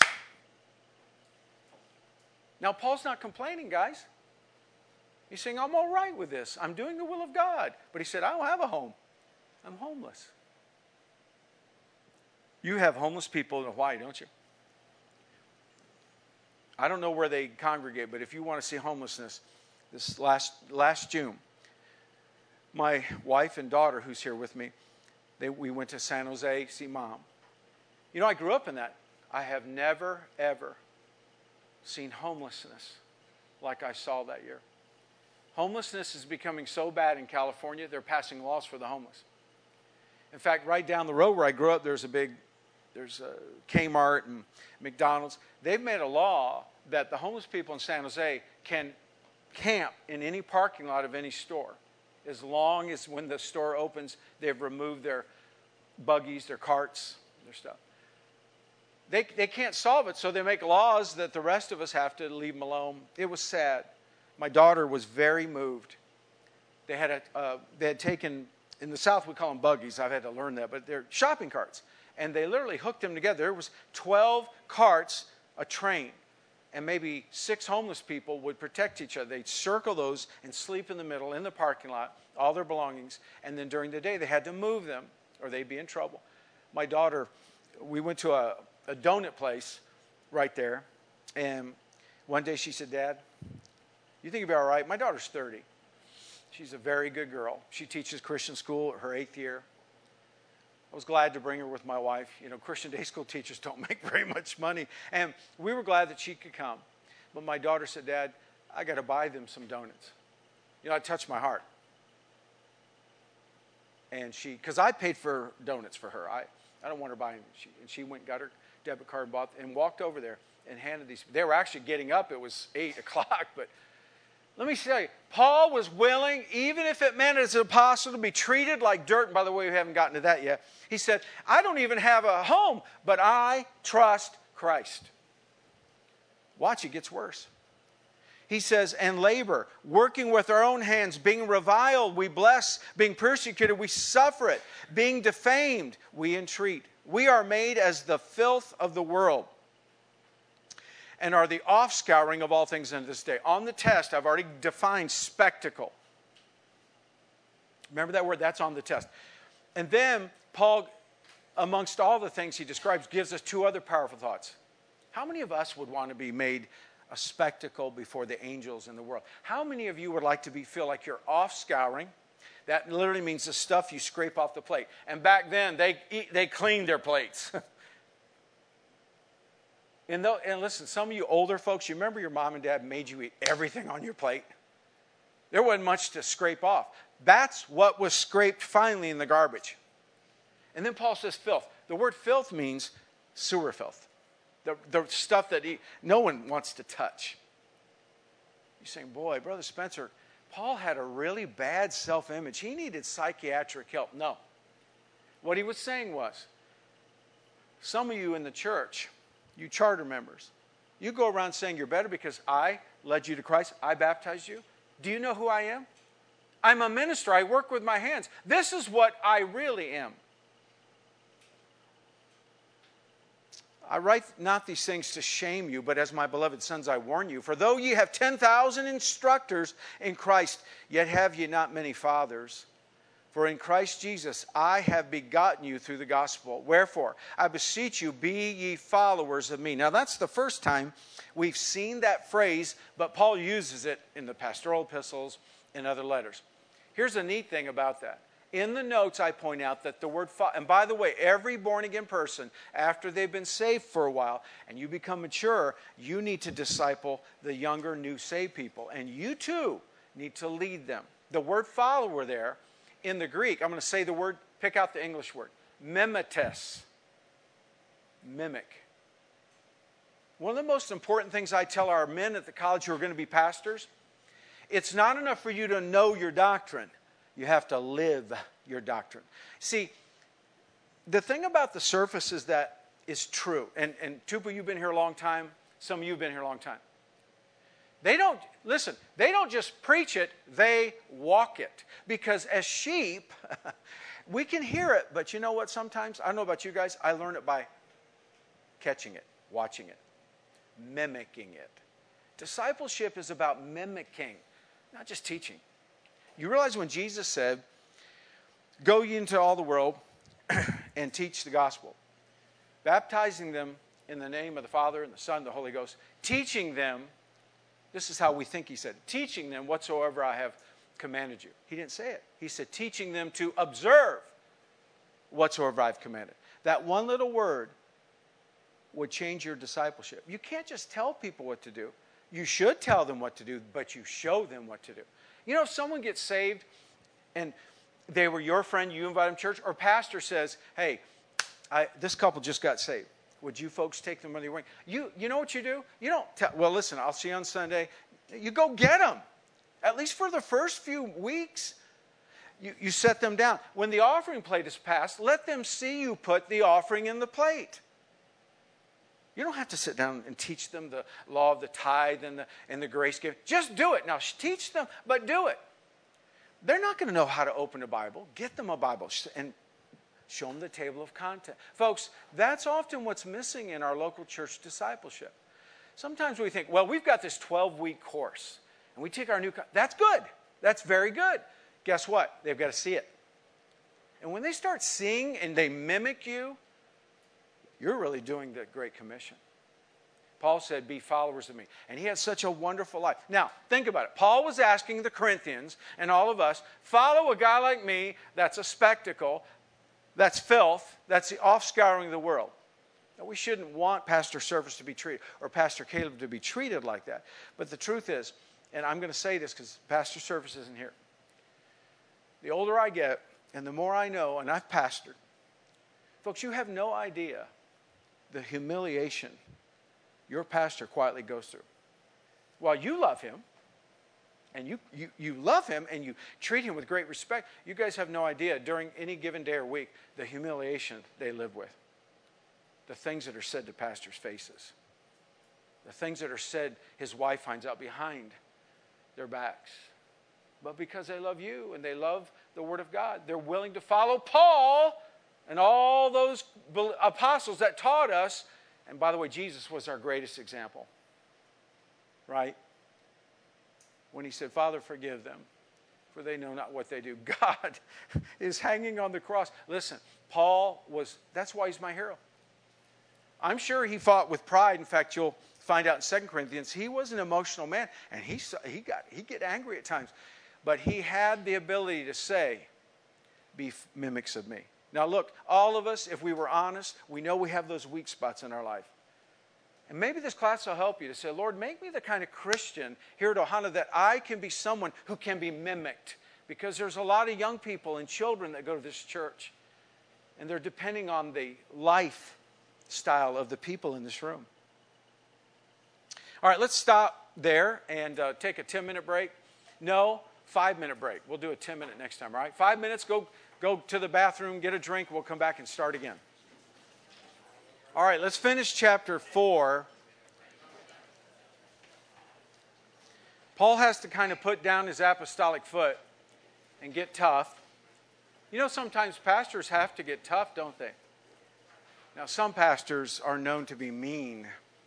A: Now, Paul's not complaining, guys. He's saying, I'm all right with this. I'm doing the will of God. But he said, I don't have a home. I'm homeless. You have homeless people in Hawaii, don't you? I don't know where they congregate, but if you want to see homelessness, this last June, my wife and daughter, who's here with me, we went to San Jose to see Mom. I grew up in that. I have never, ever seen homelessness like I saw that year. Homelessness is becoming so bad in California, they're passing laws for the homeless. In fact, right down the road where I grew up, there's a Kmart and McDonald's. They've made a law that the homeless people in San Jose can camp in any parking lot of any store, as long as when the store opens, they've removed their buggies, their carts, their stuff. They can't solve it, so they make laws that the rest of us have to leave them alone. It was sad. My daughter was very moved. They had taken, in the South we call them buggies, I've had to learn that, but they're shopping carts. And they literally hooked them together. There was 12 carts, a train, and maybe 6 homeless people would protect each other. They'd circle those and sleep in the middle in the parking lot, all their belongings, and then during the day they had to move them or they'd be in trouble. My daughter, we went to a donut place right there, and one day she said, Dad, you think you'll be all right? My daughter's 30. She's a very good girl. She teaches Christian school, her 8th year. I was glad to bring her with my wife. Christian day school teachers don't make very much money. And we were glad that she could come. But my daughter said, Dad, I got to buy them some donuts. It touched my heart. And because I paid for donuts for her. I don't want her buying them. She went and got her debit card and walked over there. and handed these. They were actually getting up. It was 8 o'clock. But let me tell you, Paul was willing, even if it meant as an apostle, to be treated like dirt. And by the way, we haven't gotten to that yet. He said, I don't even have a home, but I trust Christ. Watch, it gets worse. He says, and labor, working with our own hands, being reviled, we bless, being persecuted, we suffer it, being defamed, we entreat. We are made as the filth of the world and are the offscouring of all things in this day. On the test, I've already defined spectacle. Remember that word? That's on the test. And then Paul, amongst all the things he describes, gives us 2 other powerful thoughts. How many of us would want to be made a spectacle before the angels in the world? How many of you would like to feel like you're offscouring? That literally means the stuff you scrape off the plate. And back then, they cleaned their plates. And listen, some of you older folks, you remember your mom and dad made you eat everything on your plate? There wasn't much to scrape off. That's what was scraped finally in the garbage. And then Paul says filth. The word filth means sewer filth. The stuff that no one wants to touch. You're saying, boy, Brother Spencer, Paul had a really bad self-image. He needed psychiatric help. No. What he was saying was, some of you in the church, you charter members, you go around saying you're better because I led you to Christ. I baptized you. Do you know who I am? I'm a minister. I work with my hands. This is what I really am. I write not these things to shame you, but as my beloved sons I warn you. For though ye have 10,000 instructors in Christ, yet have ye not many fathers. For in Christ Jesus I have begotten you through the gospel. Wherefore, I beseech you, be ye followers of me. Now that's the first time we've seen that phrase, but Paul uses it in the pastoral epistles and other letters. Here's the neat thing about that. In the notes, I point out that the word, and by the way, every born-again person, after they've been saved for a while, and you become mature, you need to disciple the younger, new saved people. And you too need to lead them. The word follower there, in the Greek, I'm going to say the word, pick out the English word, mimetes. Mimic. One of the most important things I tell our men at the college who are going to be pastors, it's not enough for you to know your doctrine. You have to live your doctrine. See, the thing about the surface is that is true. And Tupa, you've been here a long time. Some of you have been here a long time. They don't just preach it, they walk it. Because as sheep, we can hear it, but you know what sometimes? I don't know about you guys, I learn it by catching it, watching it, mimicking it. Discipleship is about mimicking, not just teaching. You realize when Jesus said, go ye into all the world and teach the gospel, baptizing them in the name of the Father and the Son and the Holy Ghost, teaching them, this is how we think he said, teaching them whatsoever I have commanded you. He didn't say it. He said, teaching them to observe whatsoever I've commanded. That one little word would change your discipleship. You can't just tell people what to do. You should tell them what to do, but you show them what to do. You know, if someone gets saved and they were your friend, you invite them to church, or pastor says, hey, this couple just got saved. Would you folks take them under your wing? You know what you do? You don't tell, well, listen, I'll see you on Sunday. You go get them. At least for the first few weeks, you set them down. When the offering plate is passed, let them see you put the offering in the plate. You don't have to sit down and teach them the law of the tithe and the grace gift. Just do it. Now, teach them, but do it. They're not going to know how to open a Bible. Get them a Bible and show them the table of content. Folks, that's often what's missing in our local church discipleship. Sometimes we think, well, we've got this 12-week course, and we take our new... That's good. That's very good. Guess what? They've got to see it. And when they start seeing and they mimic you, you're really doing the Great Commission. Paul said, be followers of me. And he had such a wonderful life. Now, think about it. Paul was asking the Corinthians and all of us, follow a guy like me that's a spectacle, that's filth, that's the offscouring of the world. Now, we shouldn't want Pastor Service to be treated, or Pastor Caleb to be treated like that. But the truth is, and I'm going to say this because Pastor Service isn't here. The older I get, and the more I know, and I've pastored, folks, you have no idea the humiliation your pastor quietly goes through. While you love him, and you love him and you treat him with great respect, you guys have no idea during any given day or week the humiliation they live with. The things that are said to pastors' faces. The things that are said his wife finds out behind their backs. But because they love you and they love the Word of God, they're willing to follow Paul and all those apostles that taught us. And by the way, Jesus was our greatest example. Right? When he said, Father, forgive them, for they know not what they do. God is hanging on the cross. Listen, Paul that's why he's my hero. I'm sure he fought with pride. In fact, you'll find out in 2 Corinthians, he was an emotional man, and he get angry at times. But he had the ability to say, be mimics of me. Now look, all of us, if we were honest, we know we have those weak spots in our life. And maybe this class will help you to say, Lord, make me the kind of Christian here at Ohana that I can be someone who can be mimicked. Because there's a lot of young people and children that go to this church. And they're depending on the lifestyle of the people in this room. All right, let's stop there and take a 10-minute break. No, 5-minute break. We'll do a 10-minute next time, all right? 5 minutes, go to the bathroom, get a drink. We'll come back and start again. All right, let's finish chapter 4. Paul has to kind of put down his apostolic foot and get tough. You know, sometimes pastors have to get tough, don't they? Now, some pastors are known to be mean.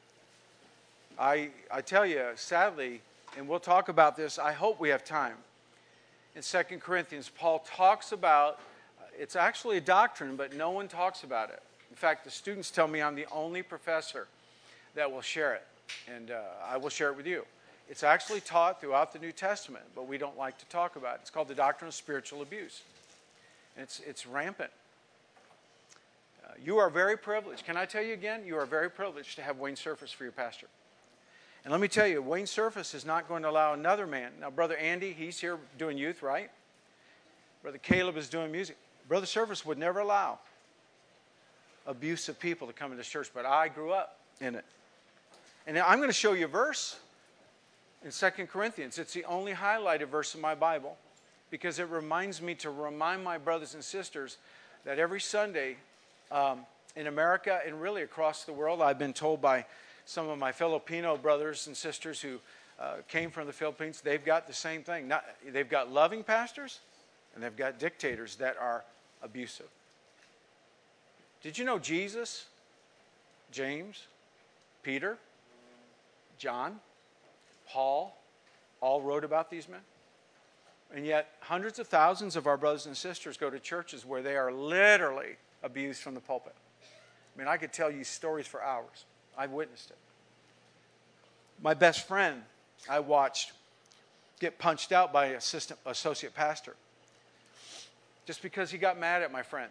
A: I tell you, sadly, and we'll talk about this, I hope we have time. In 2 Corinthians, Paul talks about, it's actually a doctrine, but no one talks about it. In fact, the students tell me I'm the only professor that will share it, and I will share it with you. It's actually taught throughout the New Testament, but we don't like to talk about it. It's called the doctrine of spiritual abuse. It's rampant. You are very privileged. Can I tell you again? You are very privileged to have Wayne Surface for your pastor. And let me tell you, Wayne Surface is not going to allow another man. Now, Brother Andy, he's here doing youth, right? Brother Caleb is doing music. Brother Surface would never allow abusive people to come into church, but I grew up in it. And now I'm going to show you a verse in 2 Corinthians. It's the only highlighted verse in my Bible because it reminds me to remind my brothers and sisters that every Sunday in America and really across the world, I've been told by some of my Filipino brothers and sisters who came from the Philippines, they've got the same thing. They've got loving pastors and they've got dictators that are abusive. Did you know Jesus, James, Peter, John, Paul, all wrote about these men? And yet, hundreds of thousands of our brothers and sisters go to churches where they are literally abused from the pulpit. I mean, I could tell you stories for hours. I've witnessed it. My best friend, I watched get punched out by an associate pastor just because he got mad at my friend.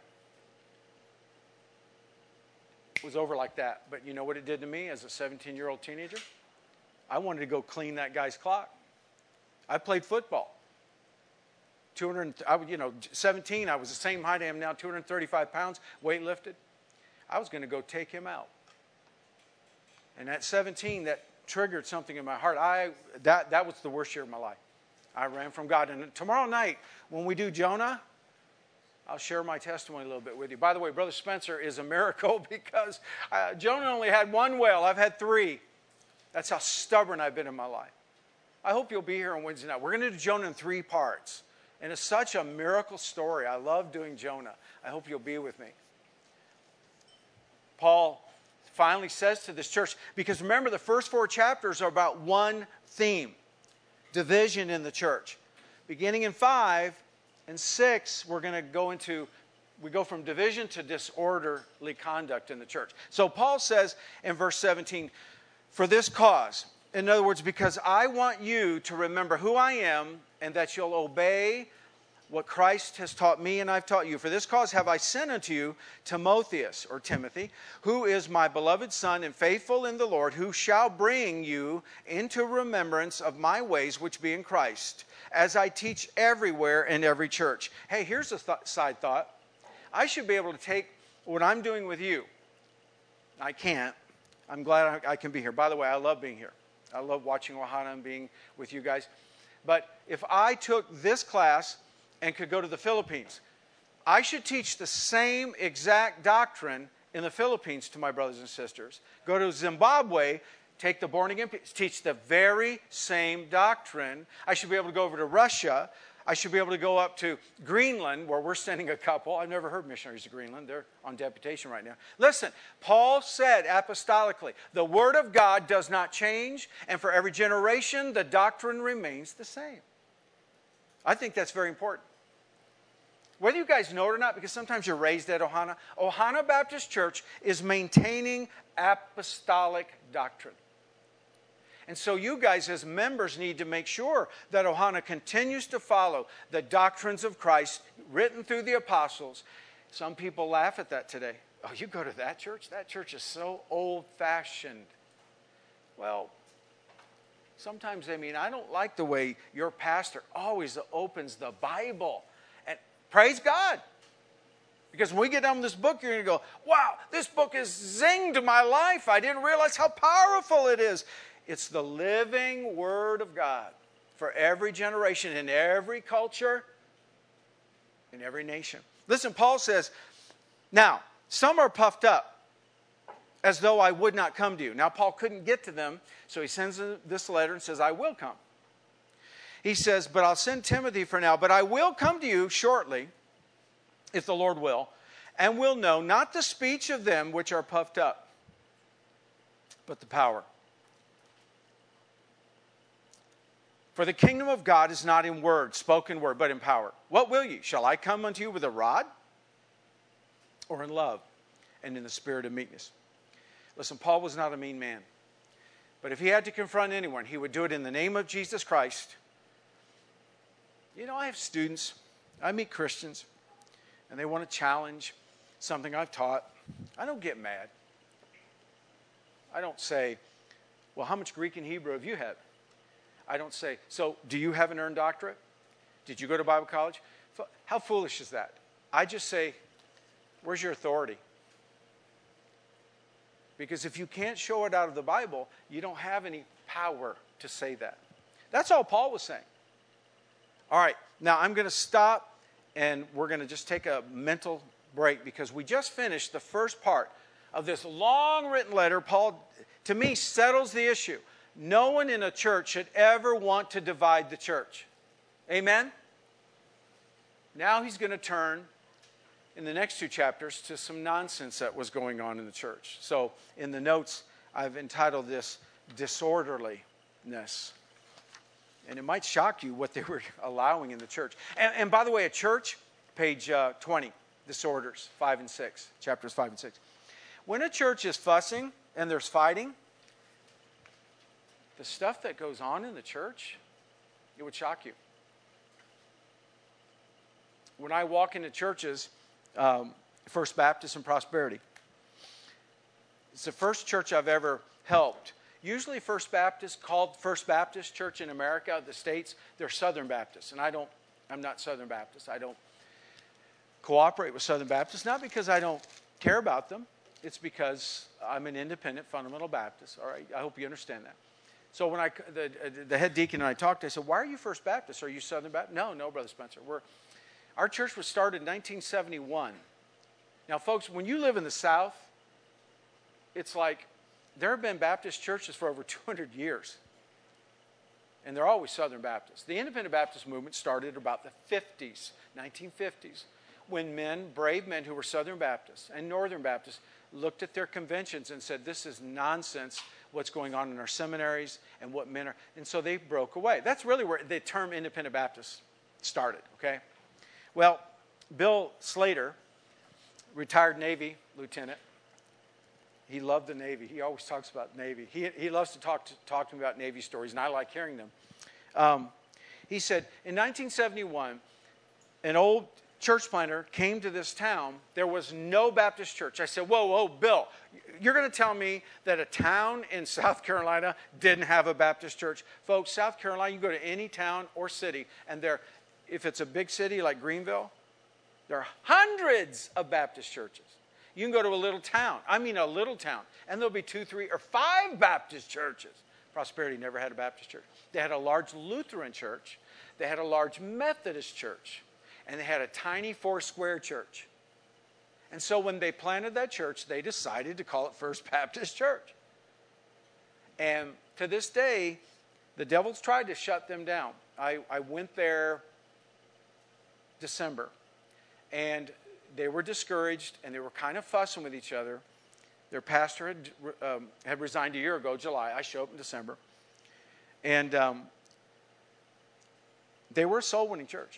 A: Was over like that. But you know what it did to me as a 17-year-old teenager? I wanted to go clean that guy's clock. I played football. 17, I was the same height I am now, 235 pounds, weight lifted. I was going to go take him out. And at 17, that triggered something in my heart. That was the worst year of my life. I ran from God. And tomorrow night, when we do Jonah, I'll share my testimony a little bit with you. By the way, Brother Spencer is a miracle because Jonah only had one whale. I've had 3. That's how stubborn I've been in my life. I hope you'll be here on Wednesday night. We're going to do Jonah in 3 parts. And it's such a miracle story. I love doing Jonah. I hope you'll be with me. Paul finally says to this church, because remember the first 4 chapters are about one theme, division in the church. Beginning in 5 and 6, we're going to go from division to disorderly conduct in the church. So Paul says in verse 17, for this cause, in other words, because I want you to remember who I am and that you'll obey what Christ has taught me and I've taught you. For this cause have I sent unto you Timotheus, or Timothy, who is my beloved son and faithful in the Lord, who shall bring you into remembrance of my ways which be in Christ, as I teach everywhere in every church. Hey, here's a side thought. I should be able to take what I'm doing with you. I can't, I'm glad I can be here. By the way, I love being here. I love watching Ohana and being with you guys. But if I took this class and could go to the Philippines, I should teach the same exact doctrine in the Philippines to my brothers and sisters. Go to Zimbabwe, take the born again, teach the very same doctrine. I should be able to go over to Russia. I should be able to go up to Greenland, where we're sending a couple. I've never heard missionaries to Greenland. They're on deputation right now. Listen, Paul said apostolically, the Word of God does not change, and for every generation, the doctrine remains the same. I think that's very important. Whether you guys know it or not, because sometimes you're raised at Ohana, Ohana Baptist Church is maintaining apostolic doctrine. And so you guys as members need to make sure that Ohana continues to follow the doctrines of Christ written through the apostles. Some people laugh at that today. Oh, you go to that church? That church is so old-fashioned. Well, sometimes they mean, I don't like the way your pastor always opens the Bible. And praise God. Because when we get done with this book, you're going to go, wow, this book has zinged my life. I didn't realize how powerful it is. It's the living Word of God for every generation, in every culture, in every nation. Listen, Paul says, now, some are puffed up as though I would not come to you. Now, Paul couldn't get to them, so he sends this letter and says, I will come. He says, but I'll send Timothy for now, but I will come to you shortly, if the Lord will, and will know not the speech of them which are puffed up, but the power. For the kingdom of God is not in word, spoken word, but in power. What will ye? Shall I come unto you with a rod? Or in love and in the spirit of meekness? Listen, Paul was not a mean man. But if he had to confront anyone, he would do it in the name of Jesus Christ. You know, I have students, I meet Christians, and they want to challenge something I've taught. I don't get mad. I don't say, well, how much Greek and Hebrew have you had? I don't say, so do you have an earned doctorate? Did you go to Bible college? How foolish is that? I just say, where's your authority? Because if you can't show it out of the Bible, you don't have any power to say that. That's all Paul was saying. All right, now I'm going to stop and we're going to just take a mental break because we just finished the first part of this long written letter. Paul, to me, settles the issue. No one in a church should ever want to divide the church. Amen? Now he's going to turn in the next two chapters to some nonsense that was going on in the church. So in the notes, I've entitled this Disorderliness. And it might shock you what they were allowing in the church. And by the way, a church, page 20, disorders, 5 and 6, chapters 5 and 6. When a church is fussing and there's fighting, the stuff that goes on in the church, it would shock you. When I walk into churches, First Baptist and Prosperity, it's the first church I've ever helped. Usually First Baptist, called First Baptist Church in America, the States, they're Southern Baptists. And I'm not Southern Baptist. I don't cooperate with Southern Baptists, not because I don't care about them. It's because I'm an independent fundamental Baptist. All right, I hope you understand that. So when the head deacon and I talked, I said, why are you First Baptist? Are you Southern Baptist? No, Brother Spencer. Our church was started in 1971. Now, folks, when you live in the South, it's like there have been Baptist churches for over 200 years. And they're always Southern Baptists. The Independent Baptist movement started about the 50s, 1950s, when brave men who were Southern Baptists and Northern Baptists looked at their conventions and said, this is nonsense, what's going on in our seminaries and what men are. And so they broke away. That's really where the term Independent Baptist started, okay? Well, Bill Slater, retired Navy lieutenant, he loved the Navy. He always talks about Navy. He loves to talk to me about Navy stories, and I like hearing them. He said, in 1971, an old church planter came to this town. There was no Baptist church. I said, whoa, Bill, you're going to tell me that a town in South Carolina didn't have a Baptist church? Folks, South Carolina, you go to any town or city, and if it's a big city like Greenville, there are hundreds of Baptist churches. You can go to a little town. I mean a little town. And there'll be 2, 3, or 5 Baptist churches. Prosperity never had a Baptist church. They had a large Lutheran church. They had a large Methodist church. And they had a tiny 4-square church. And so when they planted that church, they decided to call it First Baptist Church. And to this day, the devil's tried to shut them down. I went there December. And they were discouraged, and they were kind of fussing with each other. Their pastor had resigned a year ago, July. I showed up in December. And they were a soul-winning church.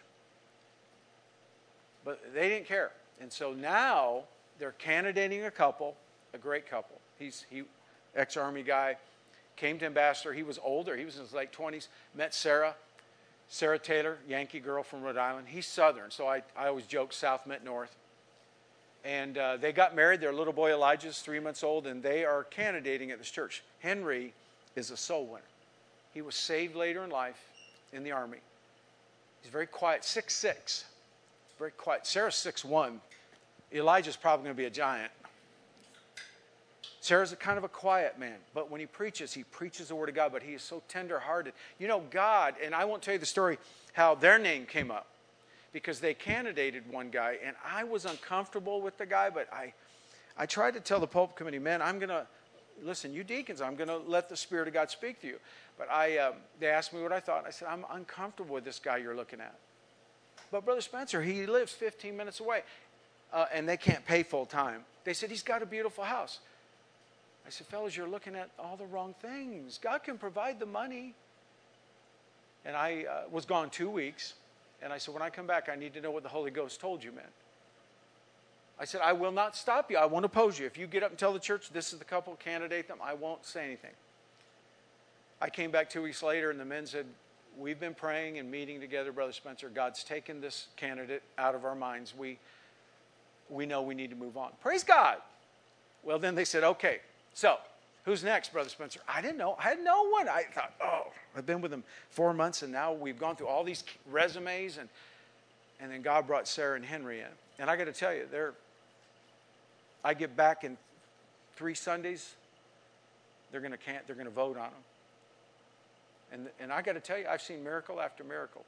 A: But they didn't care. And so now they're candidating a couple, a great couple. He ex-Army guy, came to Ambassador. He was older. He was in his late 20s. Met Sarah Taylor, Yankee girl from Rhode Island. He's Southern, so I always joke South met North. And they got married. Their little boy Elijah's 3 months old, and they are candidating at this church. Henry is a soul winner. He was saved later in life in the Army. He's very quiet, 6'6". Very quiet. Sarah's 6'1". Elijah's probably going to be a giant. Sarah's a kind of a quiet man, but when he preaches the Word of God, but he is so tender-hearted. You know, God, and I won't tell you the story how their name came up, because they candidated one guy, and I was uncomfortable with the guy, but I tried to tell the Pope Committee, man, I'm going to, listen, you deacons, I'm going to let the Spirit of God speak to you. But they asked me what I thought. I said, I'm uncomfortable with this guy you're looking at. But Brother Spencer, he lives 15 minutes away, and they can't pay full time. They said, he's got a beautiful house. I said, fellas, you're looking at all the wrong things. God can provide the money. And I was gone 2 weeks. And I said, when I come back, I need to know what the Holy Ghost told you, man. I said, I will not stop you. I won't oppose you. If you get up and tell the church, this is the couple, candidate them, I won't say anything. I came back 2 weeks later, and the men said, we've been praying and meeting together, Brother Spencer. God's taken this candidate out of our minds. We know we need to move on. Praise God. Well, then they said, okay, so who's next, Brother Spencer? I didn't know. I had no one. I thought, I've been with them 4 months, and now we've gone through all these resumes, and then God brought Sarah and Henry in. And I got to tell you, I get back in 3 Sundays, they're going to vote on them. And I got to tell you, I've seen miracle after miracle.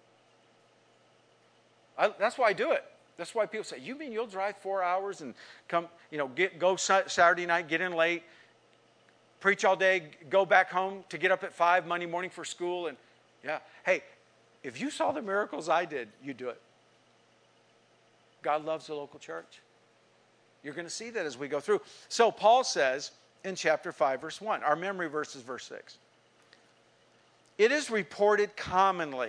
A: That's why I do it. That's why people say, you mean you'll drive 4 hours and come, go Saturday night, get in late, preach all day, go back home to get up at 5 Monday morning for school? And yeah, hey, if you saw the miracles I did, you'd do it. God loves the local church. You're going to see that as we go through. So Paul says in chapter 5, verse 1, our memory verse is verse 6. It is reported commonly.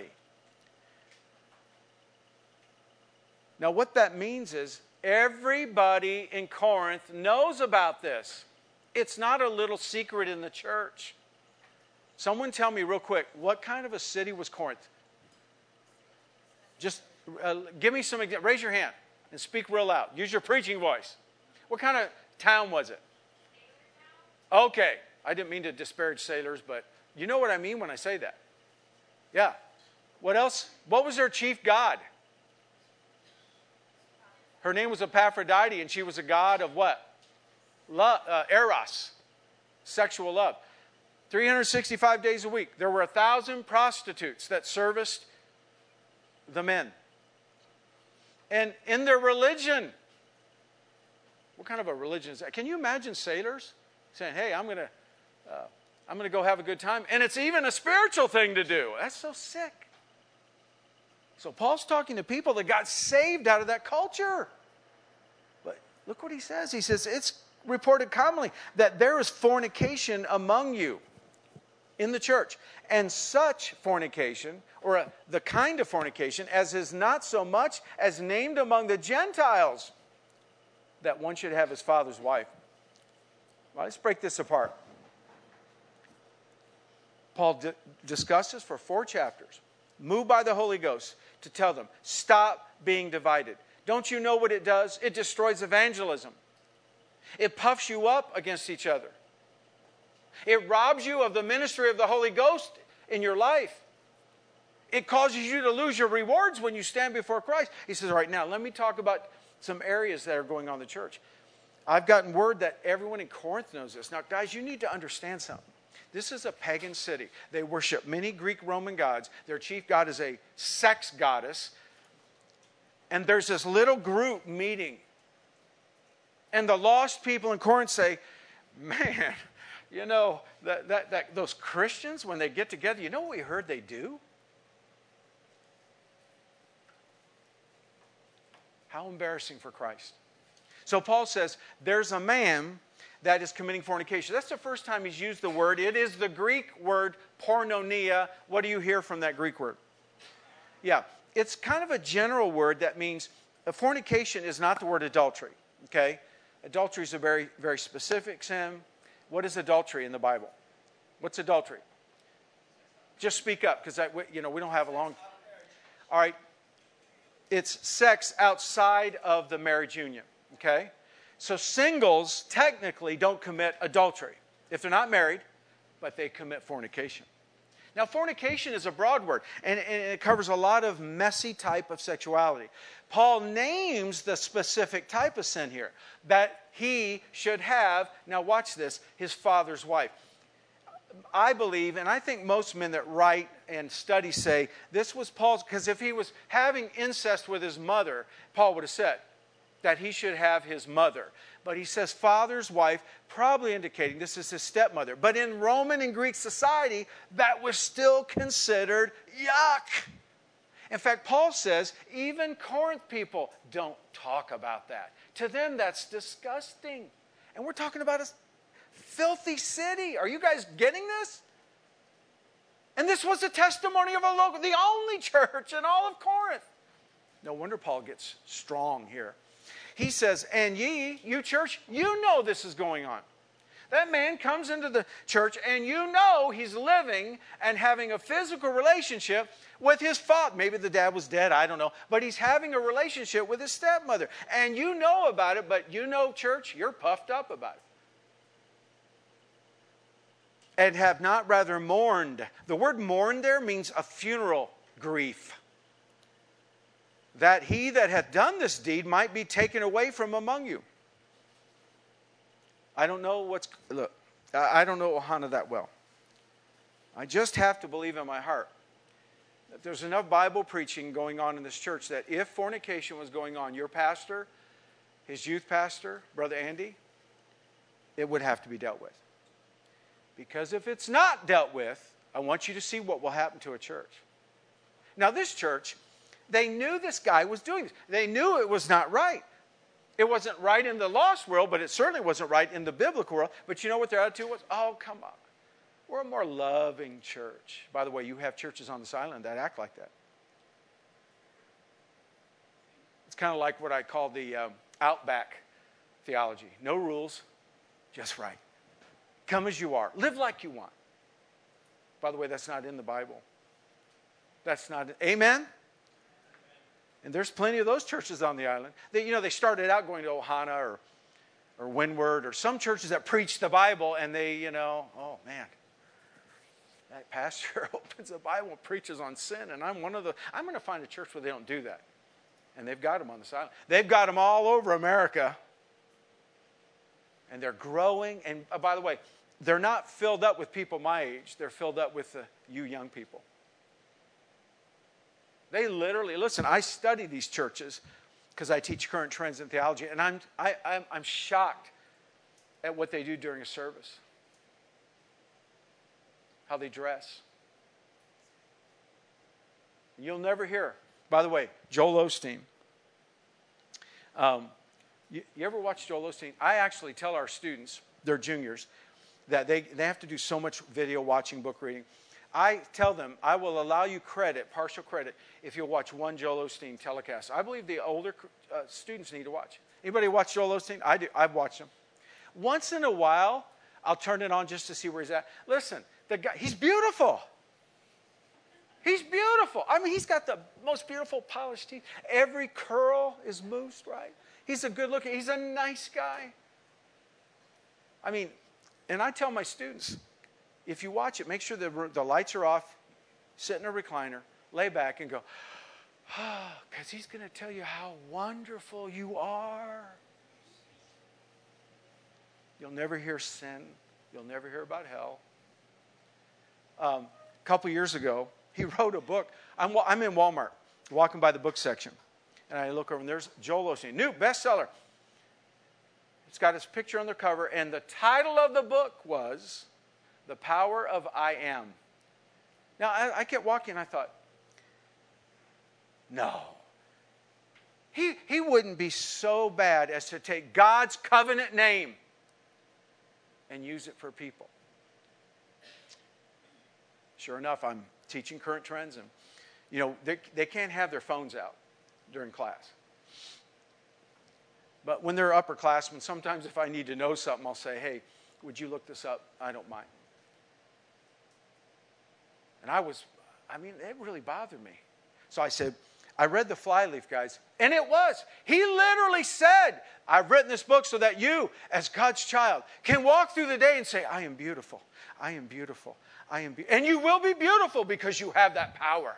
A: Now what that means is everybody in Corinth knows about this. It's not a little secret in the church. Someone tell me real quick, what kind of a city was Corinth? Just give me some examples. Raise your hand and speak real loud. Use your preaching voice. What kind of town was it? Okay. I didn't mean to disparage sailors, but you know what I mean when I say that. Yeah. What else? What was their chief god? Her name was Epaphroditus, and she was a god of what? Love, eros, sexual love. 365 days a week. There were 1,000 prostitutes that serviced the men. And in their religion, what kind of a religion is that? Can you imagine sailors saying, hey, I'm going to go have a good time. And it's even a spiritual thing to do. That's so sick. So Paul's talking to people that got saved out of that culture. But look what he says. He says, it's reported commonly that there is fornication among you in the church. And such fornication, or the kind of fornication, as is not so much as named among the Gentiles, that one should have his father's wife. Well, let's break this apart. Paul discusses for 4 chapters, moved by the Holy Ghost, to tell them, stop being divided. Don't you know what it does? It destroys evangelism. It puffs you up against each other. It robs you of the ministry of the Holy Ghost in your life. It causes you to lose your rewards when you stand before Christ. He says, all right, now let me talk about some areas that are going on in the church. I've gotten word that everyone in Corinth knows this. Now, guys, you need to understand something. This is a pagan city. They worship many Greek Roman gods. Their chief god is a sex goddess. And there's this little group meeting. And the lost people in Corinth say, man, you know, those Christians, when they get together, you know what we heard they do? How embarrassing for Christ. So Paul says, there's a man that is committing fornication. That's the first time he's used the word. It is the Greek word porneia. What do you hear from that Greek word? Yeah, it's kind of a general word that means fornication is not the word adultery. Okay? Adultery is a very, very specific sin. What is adultery in the Bible? What's adultery? Just speak up, because we don't have a long... All right. It's sex outside of the marriage union. Okay? So singles technically don't commit adultery if they're not married, but they commit fornication. Now, fornication is a broad word, and it covers a lot of messy type of sexuality. Paul names the specific type of sin here, that he should have, now watch this, his father's wife. I believe, and I think most men that write and study say, this was Paul's, because if he was having incest with his mother, Paul would have said that he should have his mother. But he says father's wife, probably indicating this is his stepmother. But in Roman and Greek society, that was still considered yuck. In fact, Paul says even Corinth people don't talk about that. To them, that's disgusting. And we're talking about a filthy city. Are you guys getting this? And this was a testimony of the only church in all of Corinth. No wonder Paul gets strong here. He says, and ye, you church, you know this is going on. That man comes into the church and you know he's living and having a physical relationship with his father. Maybe the dad was dead, I don't know. But he's having a relationship with his stepmother. And you know about it, but you know, church, you're puffed up about it. And have not rather mourned. The word mourn there means a funeral grief. That he that hath done this deed might be taken away from among you. I don't know I don't know Ohana that well. I just have to believe in my heart that there's enough Bible preaching going on in this church that if fornication was going on, your pastor, his youth pastor, Brother Andy, it would have to be dealt with. Because if it's not dealt with, I want you to see what will happen to a church. Now this church, they knew this guy was doing this. They knew it was not right. It wasn't right in the lost world, but it certainly wasn't right in the biblical world. But you know what their attitude was? Oh, come on. We're a more loving church. By the way, you have churches on this island that act like that. It's kind of like what I call the outback theology. No rules, just right. Come as you are. Live like you want. By the way, that's not in the Bible. That's not, amen? And there's plenty of those churches on the island. They started out going to Ohana or Windward or some churches that preach the Bible and they, oh man, that pastor opens the Bible and preaches on sin and I'm going to find a church where they don't do that. And they've got them on this island. They've got them all over America. And they're growing. And by the way, they're not filled up with people my age. They're filled up with you young people. They literally, listen, I study these churches because I teach current trends in theology, and I'm shocked at what they do during a service. How they dress. You'll never hear. By the way, Joel Osteen. You ever watch Joel Osteen? I actually tell our students, they're juniors, that they have to do so much video watching, book reading. I tell them, I will allow you credit, partial credit, if you'll watch one Joel Osteen telecast. I believe the older students need to watch. Anybody watch Joel Osteen? I do. I've watched him. Once in a while, I'll turn it on just to see where he's at. Listen, the guy, he's beautiful. He's beautiful. I mean, he's got the most beautiful polished teeth. Every curl is moosed right. He's a good looking, he's a nice guy. I mean, and I tell my students, if you watch it, make sure the lights are off, sit in a recliner, lay back and go, because he's going to tell you how wonderful you are. You'll never hear sin. You'll never hear about hell. A couple years ago, he wrote a book. I'm in Walmart, walking by the book section. And I look over, and there's Joel Osteen, new bestseller. It's got his picture on the cover, and the title of the book was The Power of I Am. Now, I kept walking, and I thought, no. He wouldn't be so bad as to take God's covenant name and use it for people. Sure enough, I'm teaching current trends, and they can't have their phones out during class. But when they're upperclassmen, sometimes if I need to know something, I'll say, hey, would you look this up? I don't mind. And it really bothered me. So I said, I read the flyleaf, guys, and it was. He literally said, I've written this book so that you, as God's child, can walk through the day and say, I am beautiful. I am beautiful. I am beautiful. And you will be beautiful because you have that power.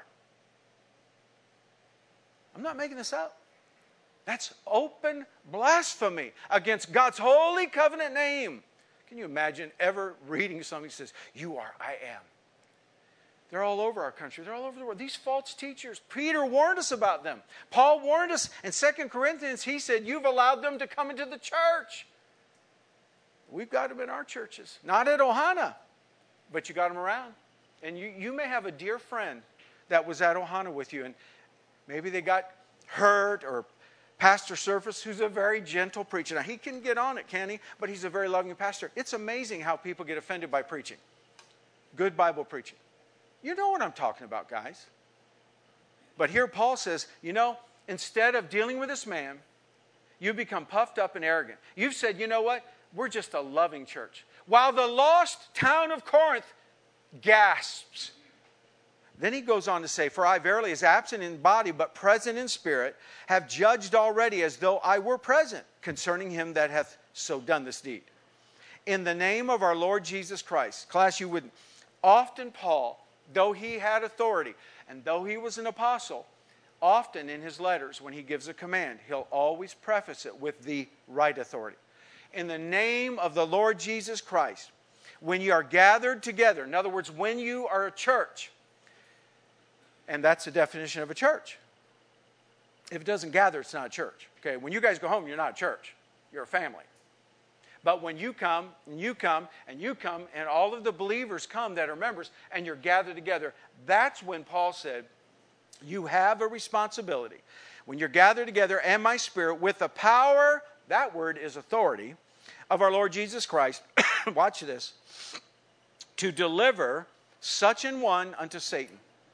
A: I'm not making this up. That's open blasphemy against God's holy covenant name. Can you imagine ever reading something that says, you are, I am? They're all over our country. They're all over the world. These false teachers, Peter warned us about them. Paul warned us in 2 Corinthians. He said, you've allowed them to come into the church. We've got them in our churches. Not at Ohana, but you got them around. And you may have a dear friend that was at Ohana with you, and maybe they got hurt, or Pastor Surface, who's a very gentle preacher. Now, he can get on it, can he? But he's a very loving pastor. It's amazing how people get offended by preaching. Good Bible preaching. You know what I'm talking about, guys. But here Paul says, instead of dealing with this man, you become puffed up and arrogant. You've said, you know what? We're just a loving church. While the lost town of Corinth gasps. Then he goes on to say, for I verily, as absent in body, but present in spirit, have judged already as though I were present concerning him that hath so done this deed. In the name of our Lord Jesus Christ. Class, you would often Paul, though he had authority, and though he was an apostle, often in his letters, when he gives a command, he'll always preface it with the right authority. In the name of the Lord Jesus Christ, when you are gathered together, in other words, when you are a church, and that's the definition of a church. If it doesn't gather, it's not a church. Okay, when you guys go home, you're not a church. You're a family. But when you come, and you come, and you come, and all of the believers come that are members, and you're gathered together, that's when Paul said, you have a responsibility. When you're gathered together, and my spirit, with the power, that word is authority, of our Lord Jesus Christ, watch this, to deliver such an one unto Satan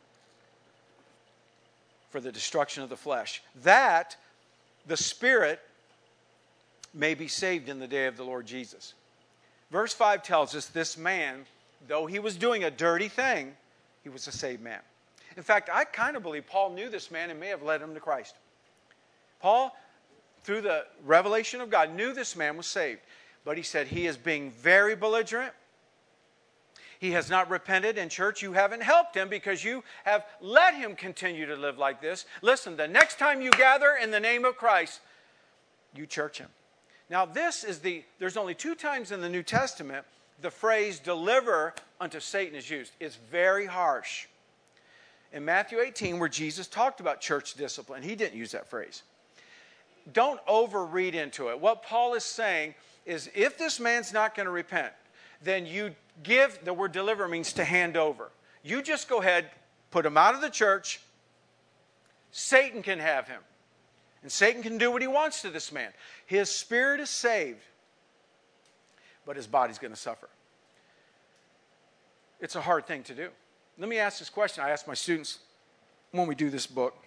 A: for the destruction of the flesh, that the spirit may be saved in the day of the Lord Jesus. Verse 5 tells us this man, though he was doing a dirty thing, he was a saved man. In fact, I kind of believe Paul knew this man and may have led him to Christ. Paul, through the revelation of God, knew this man was saved. But he said he is being very belligerent. He has not repented. In church, you haven't helped him because you have let him continue to live like this. Listen, the next time you gather in the name of Christ, you church him. Now, there's only 2 times in the New Testament the phrase deliver unto Satan is used. It's very harsh. In Matthew 18, where Jesus talked about church discipline, he didn't use that phrase. Don't overread into it. What Paul is saying is if this man's not going to repent, then you give, the word deliver means to hand over. You just go ahead, put him out of the church. Satan can have him. And Satan can do what he wants to this man. His spirit is saved, but his body's going to suffer. It's a hard thing to do. Let me ask this question. I ask my students when we do this book.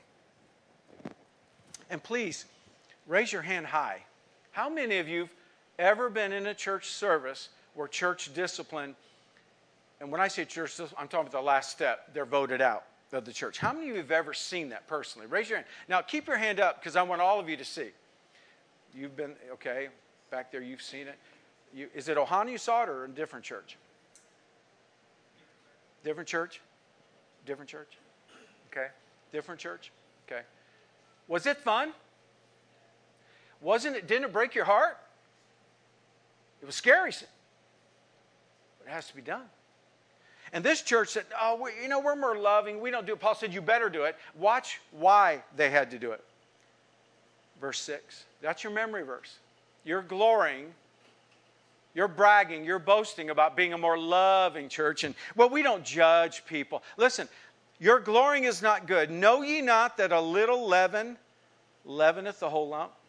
A: And please, raise your hand high. How many of you have ever been in a church service where church discipline, and when I say church discipline, I'm talking about the last step, they're voted out of the church. How many of you have ever seen that personally? Raise your hand. Now, keep your hand up because I want all of you to see. You've been, okay, back there, you've seen it. Is it Ohana you saw it or a different church? Different church? Different church? Okay. Different church? Okay. Was it fun? Didn't it break your heart? It was scary sin. But it has to be done. And this church said, oh, we're more loving. We don't do it. Paul said, you better do it. Watch why they had to do it. Verse 6. That's your memory verse. You're glorying. You're bragging. You're boasting about being a more loving church. And, well, we don't judge people. Listen, your glorying is not good. Know ye not that a little leaven leaveneth the whole lump?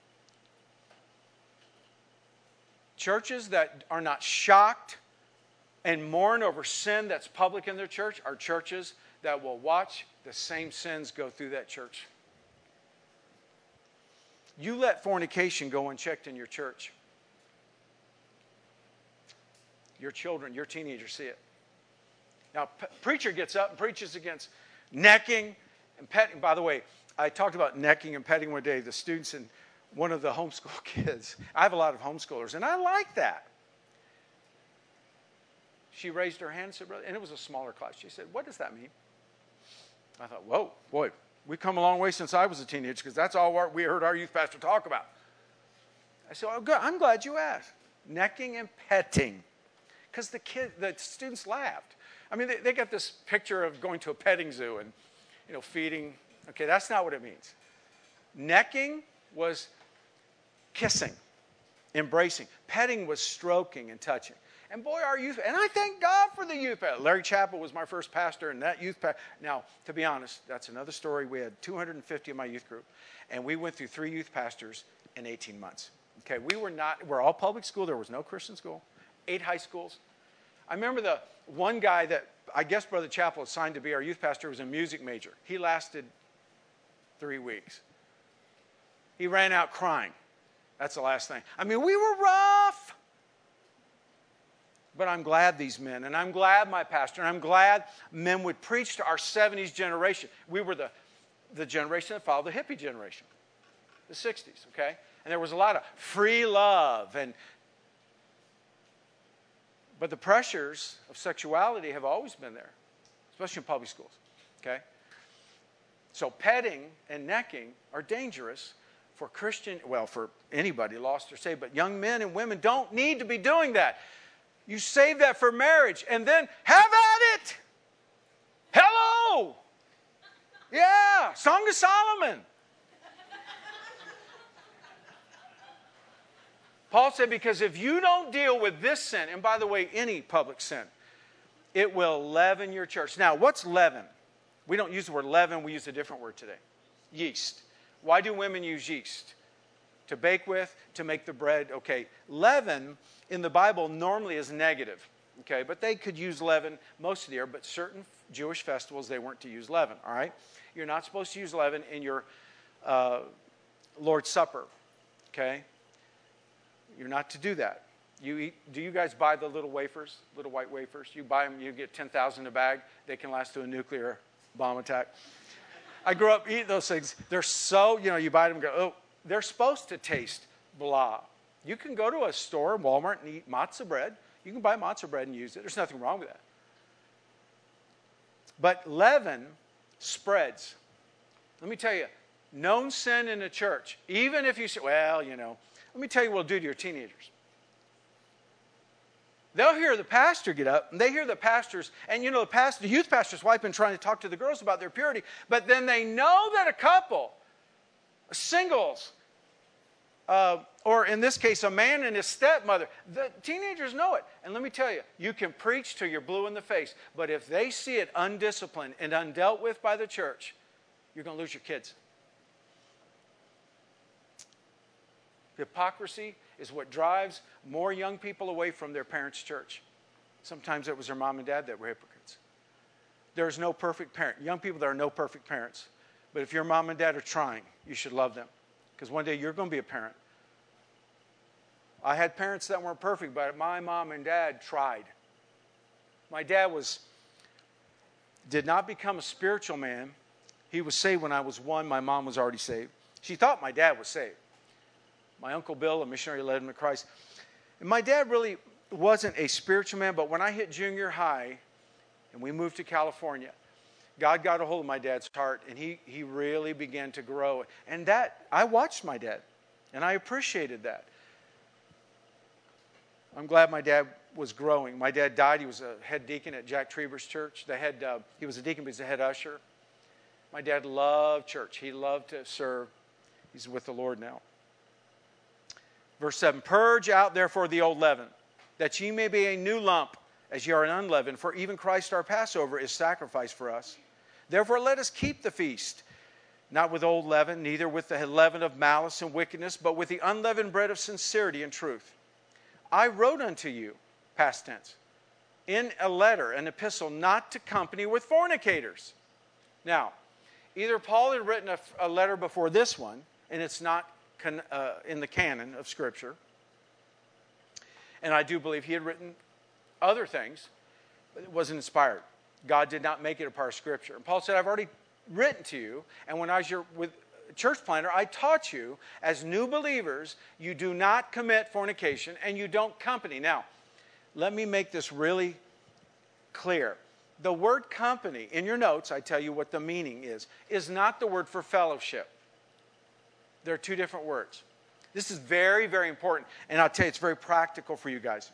A: Churches that are not shocked and mourn over sin that's public in their church are churches that will watch the same sins go through that church. You let fornication go unchecked in your church. Your children, your teenagers see it. Now, preacher gets up and preaches against necking and petting. By the way, I talked about necking and petting one day. The students and one of the homeschool kids. I have a lot of homeschoolers, and I like that. She raised her hand and said, brother, and it was a smaller class. She said, what does that mean? I thought, whoa, boy, we've come a long way since I was a teenager because that's all we heard our youth pastor talk about. I said, oh, good. I'm glad you asked. Necking and petting. Because the students laughed. I mean, they got this picture of going to a petting zoo and, feeding. Okay, that's not what it means. Necking was kissing, embracing. Petting was stroking and touching. And boy, our youth, and I thank God for the youth pastor. Larry Chappell was my first pastor, and that youth pastor. Now, to be honest, that's another story. We had 250 in my youth group, and we went through 3 youth pastors in 18 months. Okay, we're all public school. There was no Christian school. 8 high schools. I remember the one guy that I guess Brother Chappell assigned to be our youth pastor was a music major. He lasted 3 weeks. He ran out crying. That's the last thing. I mean, we were rough. But I'm glad these men, and I'm glad my pastor, and I'm glad men would preach to our 70s generation. We were the generation that followed the hippie generation, the 60s, okay? And there was a lot of free love. But the pressures of sexuality have always been there, especially in public schools, okay? So petting and necking are dangerous for for anybody, lost or saved. But young men and women don't need to be doing that. You save that for marriage, and then have at it. Hello. Yeah, Song of Solomon. Paul said, because if you don't deal with this sin, and by the way, any public sin, it will leaven your church. Now, what's leaven? We don't use the word leaven, we use a different word today. Yeast. Why do women use yeast? To bake with, to make the bread. Okay, leaven in the Bible normally is negative. Okay, but they could use leaven most of the year, but certain Jewish festivals, they weren't to use leaven, all right? You're not supposed to use leaven in your Lord's Supper, okay? You're not to do that. Do you guys buy the little wafers, little white wafers? You buy them, you get 10,000 a bag. They can last to a nuclear bomb attack. I grew up eating those things. They're so, you buy them and go, oh, they're supposed to taste blah. You can go to a store, Walmart, and eat matzah bread. You can buy matzah bread and use it. There's nothing wrong with that. But leaven spreads. Let me tell you, known sin in the church, even if you say, well, let me tell you what it'll do to your teenagers. They'll hear the pastor get up, and they hear the pastors, and the youth pastor's wife been trying to talk to the girls about their purity, but then they know that a couple, singles, or in this case, a man and his stepmother, the teenagers know it. And let me tell you, you can preach till you're blue in the face, but if they see it undisciplined and undealt with by the church, you're going to lose your kids. Hypocrisy is what drives more young people away from their parents' church. Sometimes it was their mom and dad that were hypocrites. There's no perfect parent. Young people, there are no perfect parents. But if your mom and dad are trying, you should love them. Because one day you're going to be a parent. I had parents that weren't perfect, but my mom and dad tried. My dad did not become a spiritual man. He was saved when I was 1. My mom was already saved. She thought my dad was saved. My Uncle Bill, a missionary, led him to Christ. And my dad really wasn't a spiritual man, but when I hit junior high and we moved to California, God got a hold of my dad's heart, and he really began to grow. And I watched my dad, and I appreciated that. I'm glad my dad was growing. My dad died. He was a head deacon at Jack Treber's church. He was a deacon, but he was the head usher. My dad loved church. He loved to serve. He's with the Lord now. Verse 7, purge out therefore the old leaven, that ye may be a new lump, as ye are an unleavened. For even Christ our Passover is sacrificed for us. Therefore let us keep the feast, not with old leaven, neither with the leaven of malice and wickedness, but with the unleavened bread of sincerity and truth. I wrote unto you, past tense, in a letter, an epistle, not to company with fornicators. Now, either Paul had written a letter before this one, and it's not in the canon of Scripture, and I do believe he had written other things, but it wasn't inspired. God did not make it a part of Scripture. And Paul said, I've already written to you, and when I was with church planter, I taught you, as new believers, you do not commit fornication, and you don't company. Now, let me make this really clear. The word company, in your notes, I tell you what the meaning is not the word for fellowship. There are two different words. This is very, very important, and I'll tell you, it's very practical for you guys.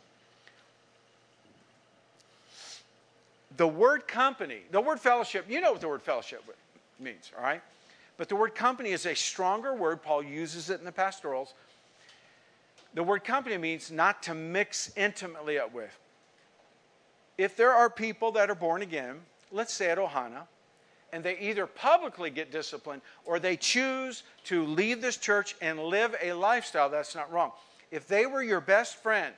A: The word company, the word fellowship, you know what the word fellowship means, all right? But the word company is a stronger word. Paul uses it in the pastorals. The word company means not to mix intimately up with. If there are people that are born again, let's say at Ohana, and they either publicly get disciplined or they choose to leave this church and live a lifestyle, that's not wrong. If they were your best friend,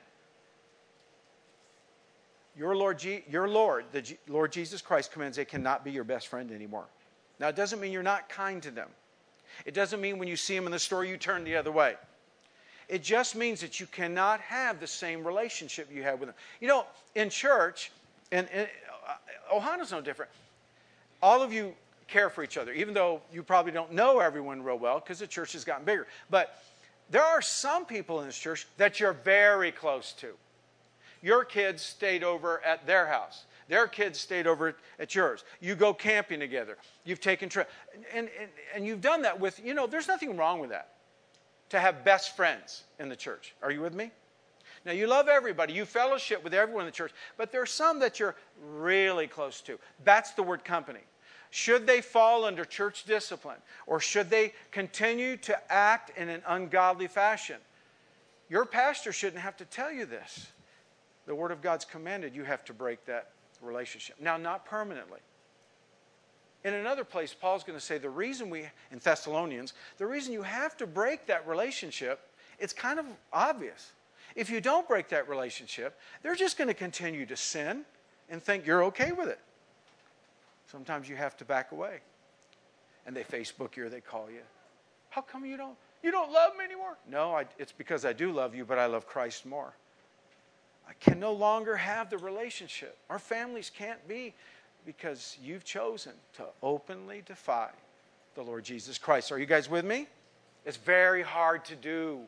A: the Lord Jesus Christ commands they cannot be your best friend anymore. Now, it doesn't mean you're not kind to them. It doesn't mean when you see them in the store, you turn the other way. It just means that you cannot have the same relationship you have with them. You know, in church, and Ohana's no different. All of you care for each other, even though you probably don't know everyone real well because the church has gotten bigger. But there are some people in this church that you're very close to. Your kids stayed over at their house. Their kids stayed over at yours. You go camping together. You've taken trips. And you've done that with, there's nothing wrong with that. To have best friends in the church. Are you with me? Now, you love everybody. You fellowship with everyone in the church. But there are some that you're really close to. That's the word company. Should they fall under church discipline? Or should they continue to act in an ungodly fashion? Your pastor shouldn't have to tell you this. The Word of God's commanded you have to break that relationship. Now, not permanently. In another place, Paul's going to say in Thessalonians, the reason you have to break that relationship, it's kind of obvious. If you don't break that relationship, they're just going to continue to sin and think you're okay with it. Sometimes you have to back away. And they Facebook you or they call you. How come you don't love me anymore? No, it's because I do love you, but I love Christ more. I can no longer have the relationship. Our families can't be because you've chosen to openly defy the Lord Jesus Christ. Are you guys with me? It's very hard to do.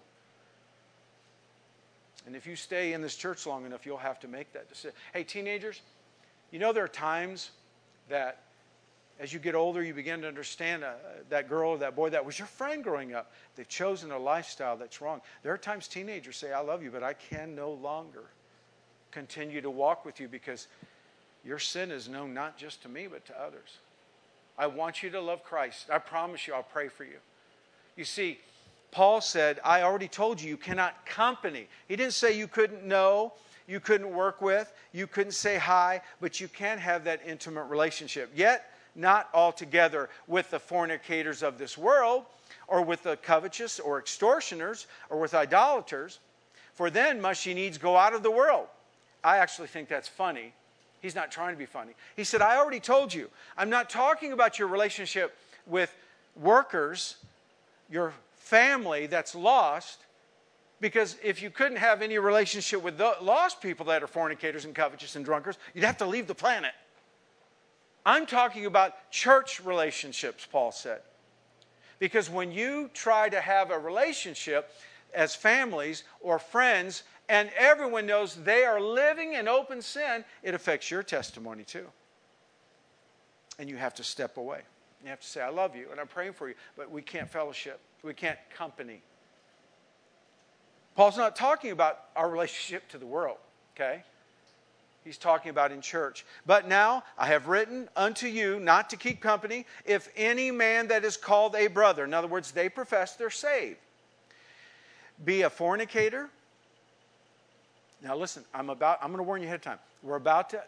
A: And if you stay in this church long enough, you'll have to make that decision. Hey, teenagers, there are times that as you get older, you begin to understand that girl or that boy that was your friend growing up. They've chosen a lifestyle that's wrong. There are times teenagers say, I love you, but I can no longer continue to walk with you because your sin is known not just to me, but to others. I want you to love Christ. I promise you, I'll pray for you. You see, Paul said, I already told you, you cannot company. He didn't say you couldn't know, you couldn't work with, you couldn't say hi, but you can have that intimate relationship. Yet, not altogether with the fornicators of this world, or with the covetous, or extortioners, or with idolaters. For then must ye needs go out of the world. I actually think that's funny. He's not trying to be funny. He said, I already told you. I'm not talking about your relationship with workers, your family that's lost, because if you couldn't have any relationship with the lost people that are fornicators and covetous and drunkards, you'd have to leave the planet. I'm talking about church relationships, Paul said. Because when you try to have a relationship as families or friends, and everyone knows they are living in open sin, it affects your testimony too. And you have to step away. You have to say, I love you and I'm praying for you, but we can't fellowship. We can't company. Paul's not talking about our relationship to the world, okay? He's talking about in church. But now I have written unto you not to keep company if any man that is called a brother, in other words, they profess they're saved, be a fornicator. Now listen, I'm going to warn you ahead of time. We're about to,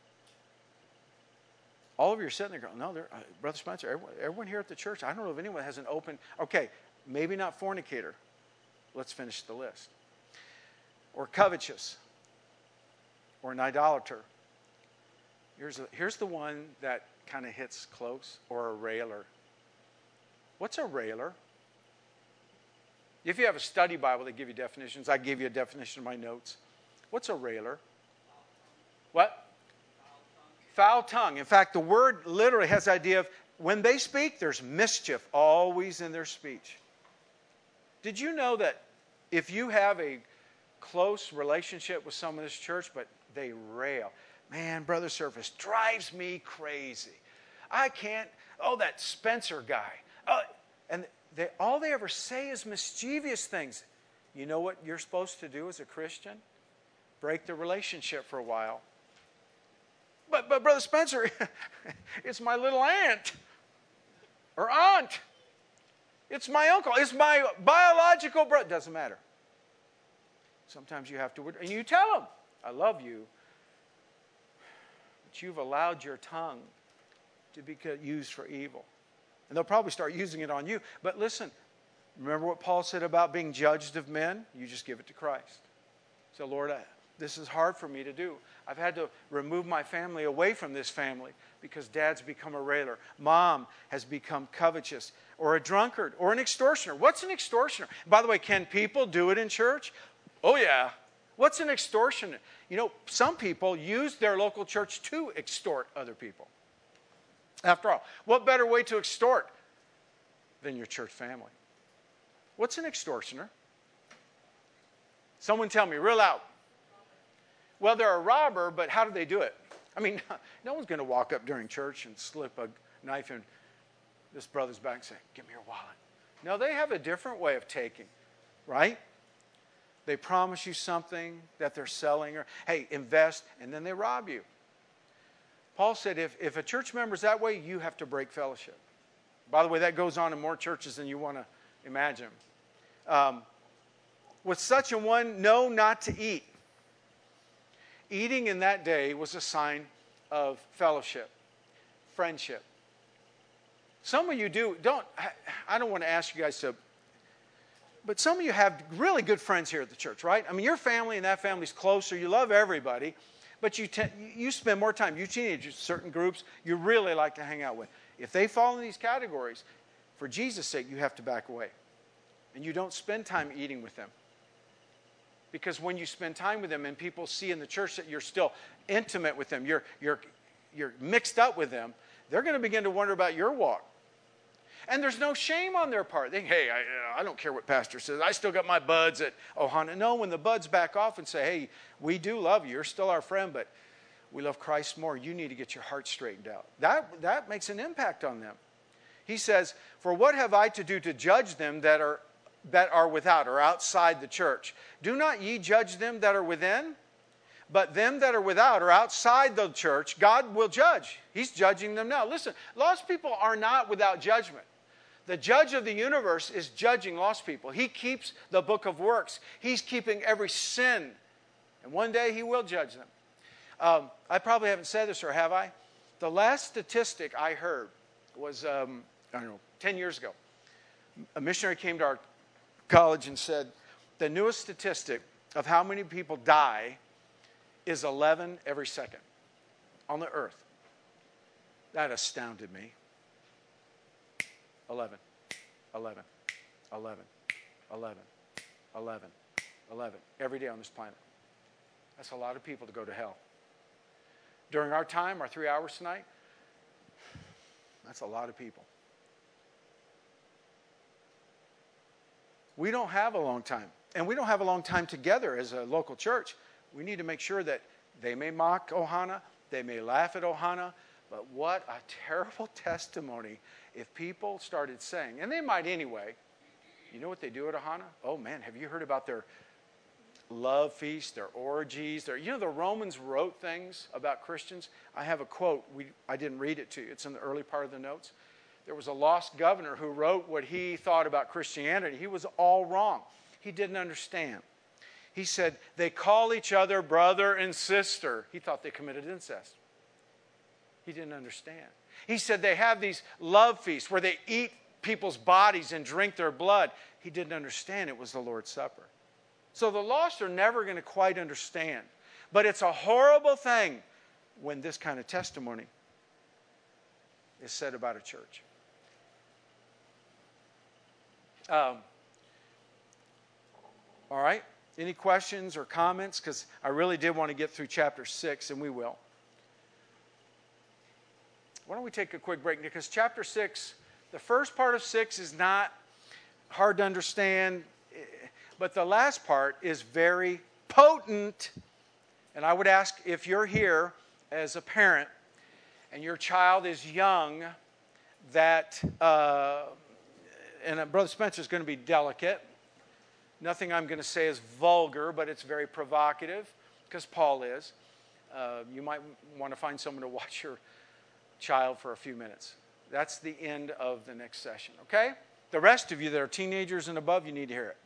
A: all of you are sitting there going, no, Brother Spencer, everyone here at the church, I don't know if anyone has an open, okay, maybe not fornicator. Let's finish the list. Or covetous. Or an idolater. Here's the one that kind of hits close. Or a railer. What's a railer? If you have a study Bible, they give you definitions. I give you a definition in my notes. What's a railer? What? Foul tongue. In fact, the word literally has the idea of when they speak, there's mischief always in their speech. Did you know that if you have a close relationship with someone in this church, but they rail, man, Brother Surface drives me crazy. I can't, that Spencer guy. And all they ever say is mischievous things. You know what you're supposed to do as a Christian? Break the relationship for a while. But Brother Spencer, it's my little aunt or aunt. It's my uncle. It's my biological brother. Doesn't matter. Sometimes you have to, and you tell them, I love you, but you've allowed your tongue to be used for evil. And they'll probably start using it on you. But listen, remember what Paul said about being judged of men? You just give it to Christ. So, Lord, this is hard for me to do. I've had to remove my family away from this family because dad's become a railer. Mom has become covetous or a drunkard or an extortioner. What's an extortioner? By the way, can people do it in church? Oh, yeah. What's an extortioner? You know, some people use their local church to extort other people. After all, what better way to extort than your church family? What's an extortioner? Someone tell me real loud. Well, they're a robber, but how do they do it? I mean, no one's going to walk up during church and slip a knife in this brother's back and say, give me your wallet. No, they have a different way of taking, right? They promise you something that they're selling, or, hey, invest, and then they rob you. Paul said if a church member's that way, you have to break fellowship. By the way, that goes on in more churches than you want to imagine. With such a one, know not to eat. Eating in that day was a sign of fellowship, friendship. Some of you I don't want to ask you guys to, but some of you have really good friends here at the church, right? I mean, your family and that family's closer. You love everybody, but you spend more time. You teenagers, certain groups you really like to hang out with. If they fall in these categories, for Jesus' sake, you have to back away. And you don't spend time eating with them. Because when you spend time with them and people see in the church that you're still intimate with them, you're mixed up with them, they're going to begin to wonder about your walk. And there's no shame on their part. They think, hey, I don't care what pastor says. I still got my buds at Ohana. No, when the buds back off and say, hey, we do love you. You're still our friend, but we love Christ more. You need to get your heart straightened out. That makes an impact on them. He says, for what have I to do to judge them that are without or outside the church? Do not ye judge them that are within? But them that are without or outside the church, God will judge. He's judging them now. Listen, lost people are not without judgment. The judge of the universe is judging lost people. He keeps the book of works. He's keeping every sin. And one day he will judge them. I probably haven't said this, or have I? The last statistic I heard was, 10 years ago. A missionary came to our college and said, the newest statistic of how many people die is 11 every second on the earth. That astounded me. 11, 11, 11, 11, 11, 11, every day on this planet. That's a lot of people to go to hell. During our time, our 3 hours tonight, that's a lot of people. We don't have a long time. And we don't have a long time together as a local church. We need to make sure that they may mock Ohana, they may laugh at Ohana, but what a terrible testimony if people started saying, and they might anyway, you know what they do at Ohana? Oh man, have you heard about their love feasts, their orgies. The Romans wrote things about Christians. I have a quote. I didn't read it to you. It's in the early part of the notes. There was a lost governor who wrote what he thought about Christianity. He was all wrong. He didn't understand. He said, they call each other brother and sister. He thought they committed incest. He didn't understand. He said they have these love feasts where they eat people's bodies and drink their blood. He didn't understand it was the Lord's Supper. So the lost are never going to quite understand. But it's a horrible thing when this kind of testimony is said about a church. All right. Any questions or comments? Because I really did want to get through chapter 6, and we will. Why don't we take a quick break? Because chapter 6, the first part of 6 is not hard to understand, but the last part is very potent. And I would ask, if you're here as a parent and your child is young, that, and Brother Spencer is going to be delicate. Nothing I'm going to say is vulgar, but it's very provocative, because Paul is. You might want to find someone to watch your child for a few minutes. That's the end of the next session, okay? The rest of you that are teenagers and above, you need to hear it.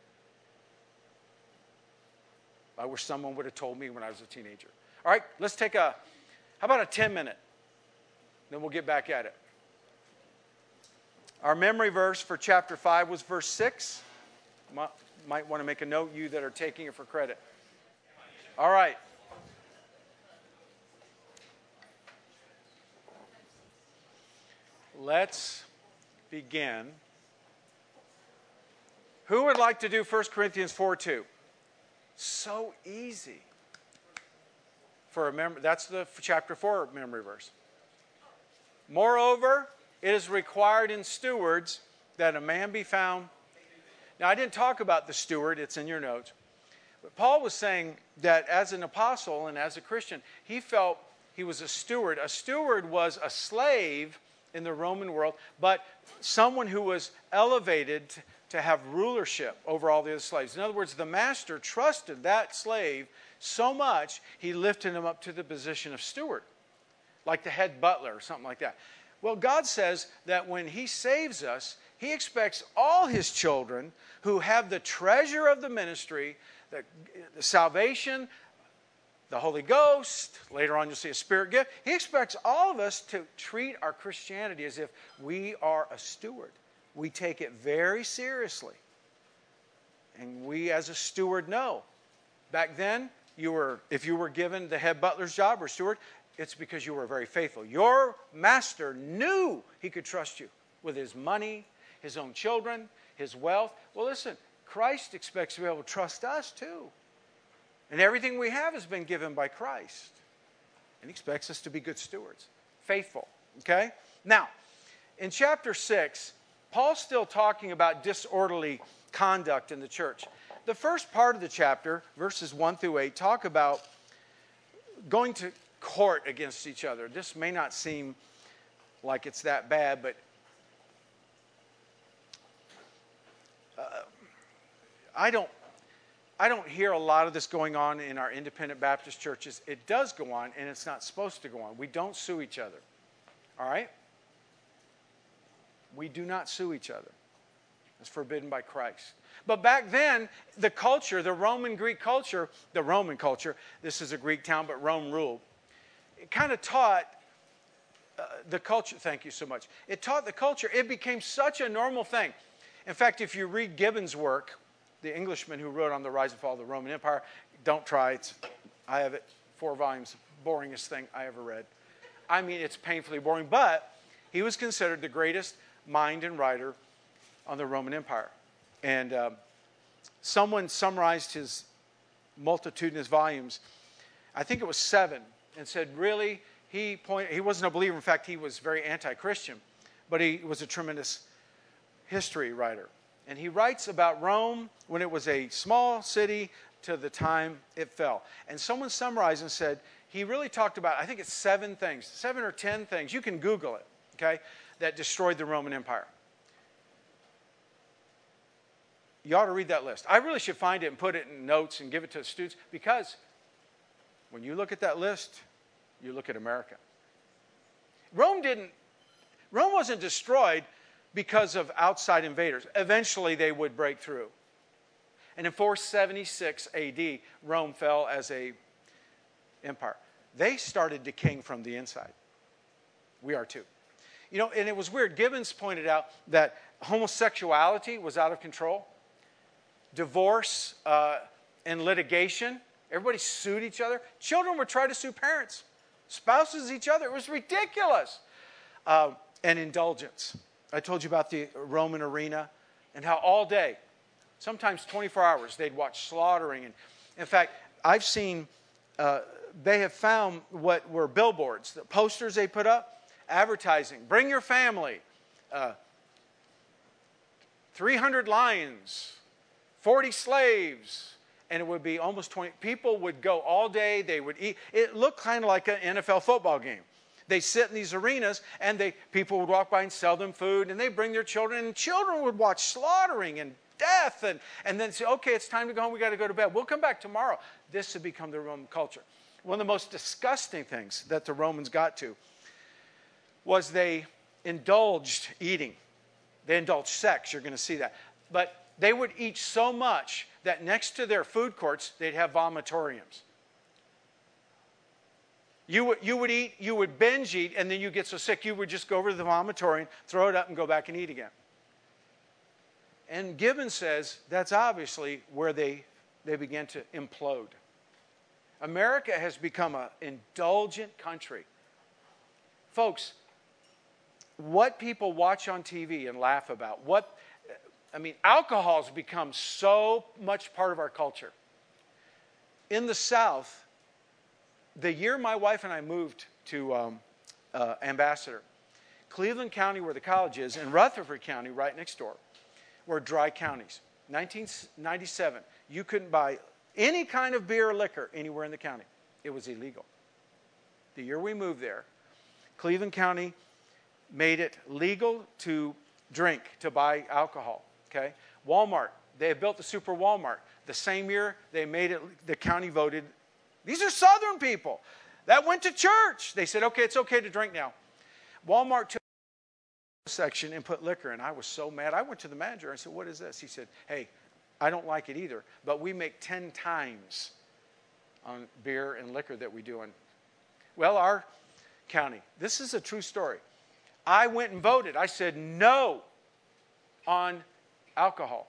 A: I wish someone would have told me when I was a teenager. All right, let's take how about a 10-minute? Then we'll get back at it. Our memory verse for chapter 5 was verse 6. Might want to make a note, you that are taking it for credit. All right. Let's begin. Who would like to do 1 Corinthians 4:2? So easy. That's the chapter 4 memory verse. Moreover, it is required in stewards that a man be found. Now, I didn't talk about the steward. It's in your notes. But Paul was saying that as an apostle and as a Christian, he felt he was a steward. A steward was a slave in the Roman world, but someone who was elevated to have rulership over all the other slaves. In other words, the master trusted that slave so much, he lifted him up to the position of steward, like the head butler or something like that. Well, God says that when he saves us, he expects all his children who have the treasure of the ministry, the salvation, the Holy Ghost, later on you'll see a spirit gift. He expects all of us to treat our Christianity as if we are a steward. We take it very seriously. And we as a steward know. Back then, if you were given the head butler's job or steward, it's because you were very faithful. Your master knew he could trust you with his money, his own children, his wealth. Well, listen, Christ expects to be able to trust us too. And everything we have has been given by Christ. And he expects us to be good stewards, faithful. Okay? Now, in chapter 6, Paul's still talking about disorderly conduct in the church. The first part of the chapter, verses 1 through 8, talk about going to court against each other. This may not seem like it's that bad, but I don't hear a lot of this going on in our independent Baptist churches. It does go on, and it's not supposed to go on. We don't sue each other. All right? We do not sue each other. It's forbidden by Christ. But back then, the culture, the Roman culture, this is a Greek town, but Rome ruled. It kind of taught the culture, thank you so much. It taught the culture. It became such a normal thing. In fact, if you read Gibbon's work, the Englishman who wrote on the rise and fall of the Roman Empire, don't try. I have it, 4 volumes, boringest thing I ever read. I mean, it's painfully boring, but he was considered the greatest mind and writer on the Roman Empire. And someone summarized his multitudinous volumes, I think it was 7, and said, really, he wasn't a believer. In fact, he was very anti-Christian, but he was a tremendous history writer. And he writes about Rome when it was a small city to the time it fell. And someone summarized and said, he really talked about, I think it's 7 things, 7 or 10 things, you can Google it, okay, that destroyed the Roman Empire. You ought to read that list. I really should find it and put it in notes and give it to the students, because when you look at that list, you look at America. Rome wasn't destroyed because of outside invaders. Eventually they would break through. And in 476 AD, Rome fell as a empire. They started decaying from the inside. We are too. You know, and it was weird. Gibbons pointed out that homosexuality was out of control. Divorce and litigation. Everybody sued each other. Children would try to sue parents. Spouses each other. It was ridiculous. And indulgence. I told you about the Roman arena and how all day, sometimes 24 hours, they'd watch slaughtering. And in fact, I've seen, they have found what were billboards, the posters they put up, advertising, bring your family, 300 lions, 40 slaves, and it would be almost 20. People would go all day, they would eat. It looked kind of like an NFL football game. They sit in these arenas, and people would walk by and sell them food, and they'd bring their children, and children would watch slaughtering and death, and then say, okay, it's time to go home, we got to go to bed. We'll come back tomorrow. This had become the Roman culture. One of the most disgusting things that the Romans got to was they indulged eating. They indulged sex, you're going to see that. But they would eat so much that next to their food courts, they'd have vomitoriums. You would eat, you would binge eat, and then you get so sick, you would just go over to the vomitorium, throw it up, and go back and eat again. And Gibbons says that's obviously where they began to implode. America has become an indulgent country. Folks, what people watch on TV and laugh about, alcohol has become so much part of our culture. In the South, the year my wife and I moved to Ambassador, Cleveland County, where the college is, and Rutherford County, right next door, were dry counties. 1997, you couldn't buy any kind of beer or liquor anywhere in the county. It was illegal. The year we moved there, Cleveland County made it legal to drink, to buy alcohol. Okay? Walmart, they had built the Super Walmart. The same year they made it, the county voted. These are Southern people that went to church. They said, okay, it's okay to drink now. Walmart took a section and put liquor in. I was so mad. I went to the manager and said, what is this? He said, hey, I don't like it either, but we make 10 times on beer and liquor that we do in, our county. This is a true story. I went and voted. I said no on alcohol.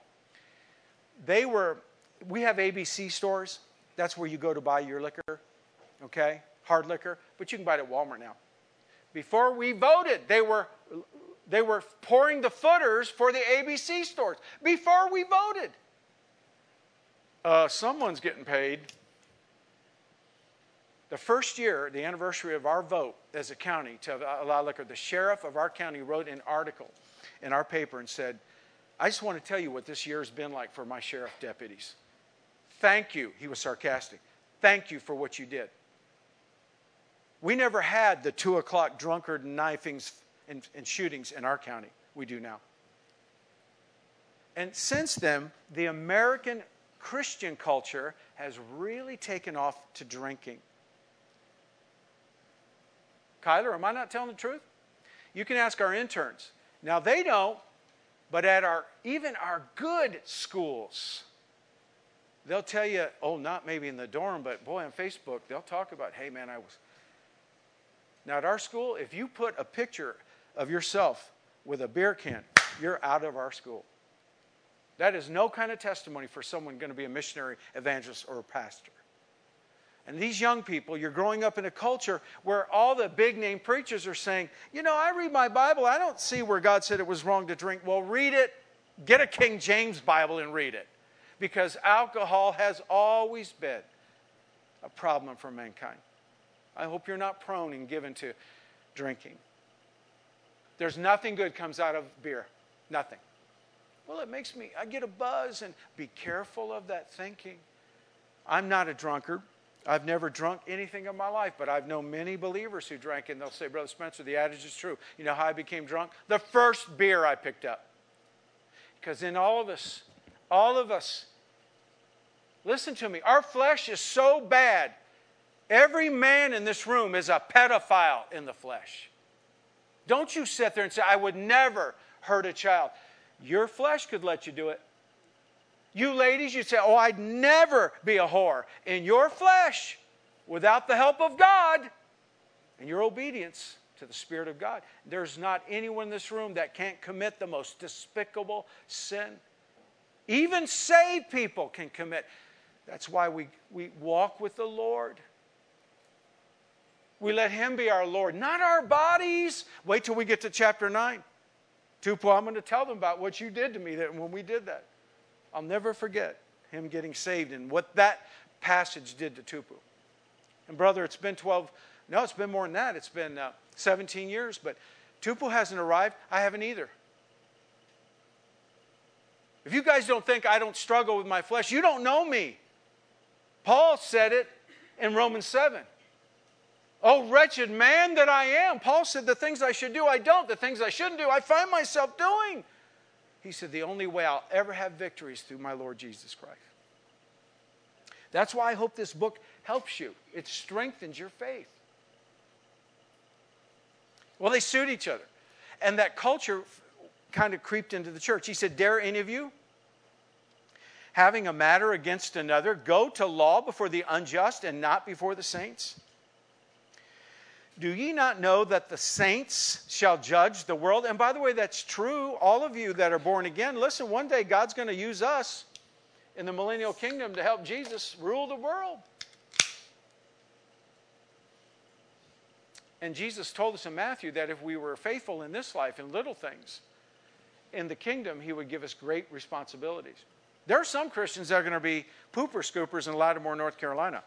A: We have ABC stores. That's where you go to buy your liquor, okay? Hard liquor, but you can buy it at Walmart now. Before we voted, they were pouring the footers for the ABC stores. Before we voted. Someone's getting paid. The first year, the anniversary of our vote as a county to allow liquor, the sheriff of our county wrote an article in our paper and said, I just want to tell you what this year has been like for my sheriff deputies. Thank you. He was sarcastic. Thank you for what you did. We never had the 2 o'clock drunkard knifings and shootings in our county. We do now. And since then, the American Christian culture has really taken off to drinking. Kyler, am I not telling the truth? You can ask our interns. Now, they don't, but at even our good schools, they'll tell you, not maybe in the dorm, but boy, on Facebook, they'll talk about, hey, man, I was. Now, at our school, if you put a picture of yourself with a beer can, you're out of our school. That is no kind of testimony for someone going to be a missionary, evangelist, or a pastor. And these young people, you're growing up in a culture where all the big-name preachers are saying, I read my Bible. I don't see where God said it was wrong to drink. Well, read it. Get a King James Bible and read it. Because alcohol has always been a problem for mankind. I hope you're not prone and given to drinking. There's nothing good comes out of beer. Nothing. Well, I get a buzz, and be careful of that thinking. I'm not a drunkard. I've never drunk anything in my life, but I've known many believers who drank, and they'll say, Brother Spencer, the adage is true. You know how I became drunk? The first beer I picked up. Because in all of us, All of us. Listen to me. Our flesh is so bad. Every man in this room is a pedophile in the flesh. Don't you sit there and say, I would never hurt a child. Your flesh could let you do it. You ladies, you say, oh, I'd never be a whore. In your flesh, without the help of God and your obedience to the Spirit of God, there's not anyone in this room that can't commit the most despicable sin. Even saved people can commit. That's why we walk with the Lord. We let Him be our Lord, not our bodies. Wait till we get to chapter 9. Tupou, I'm going to tell them about what you did to me when we did that. I'll never forget him getting saved and what that passage did to Tupou. And brother, it's been more than that. It's been 17 years, but Tupou hasn't arrived. I haven't either. If you guys don't think I don't struggle with my flesh, you don't know me. Paul said it in Romans 7. Oh, wretched man that I am. Paul said the things I should do, I don't. The things I shouldn't do, I find myself doing. He said the only way I'll ever have victory is through my Lord Jesus Christ. That's why I hope this book helps you. It strengthens your faith. Well, they sued each other. And that culture kind of creeped into the church. He said, dare any of you, having a matter against another, go to law before the unjust and not before the saints? Do ye not know that the saints shall judge the world? And by the way, that's true. All of you that are born again, listen, one day God's going to use us in the millennial kingdom to help Jesus rule the world. And Jesus told us in Matthew that if we were faithful in this life in little things, in the kingdom, He would give us great responsibilities. There are some Christians that are going to be pooper scoopers in Lattimore, North Carolina.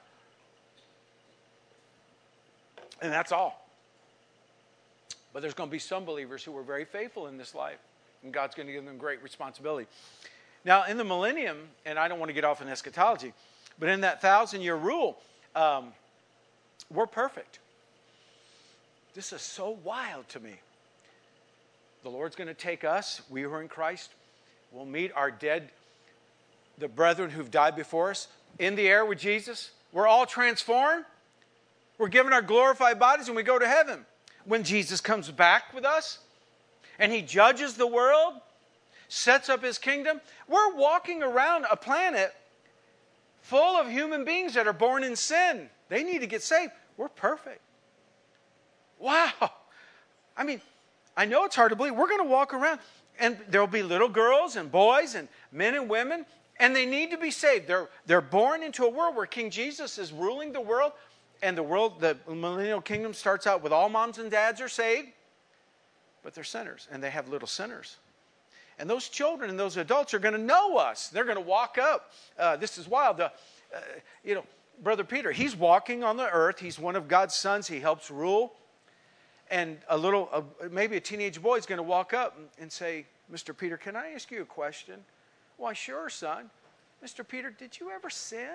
A: And that's all. But there's going to be some believers who are very faithful in this life. And God's going to give them great responsibility. Now, in the millennium, and I don't want to get off in eschatology, but in that 1,000-year rule, we're perfect. This is so wild to me. The Lord's going to take us, we who are in Christ, we'll meet our dead, the brethren who've died before us, in the air with Jesus. We're all transformed. We're given our glorified bodies and we go to heaven. When Jesus comes back with us and He judges the world, sets up His kingdom, we're walking around a planet full of human beings that are born in sin. They need to get saved. We're perfect. Wow. I mean, I know it's hard to believe. We're going to walk around and there'll be little girls and boys and men and women, and they need to be saved. They're born into a world where King Jesus is ruling the world. And the millennial kingdom starts out with all moms and dads are saved, but they're sinners, and they have little sinners. And those children and those adults are going to know us. They're going to walk up. This is wild. Brother Peter, he's walking on the earth. He's one of God's sons. He helps rule. And maybe a teenage boy is going to walk up and say, Mr. Peter, can I ask you a question? Why, sure, son. Mr. Peter, did you ever sin?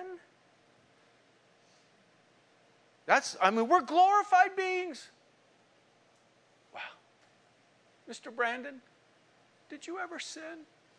A: We're glorified beings. Wow. Mr. Brandon, did you ever sin?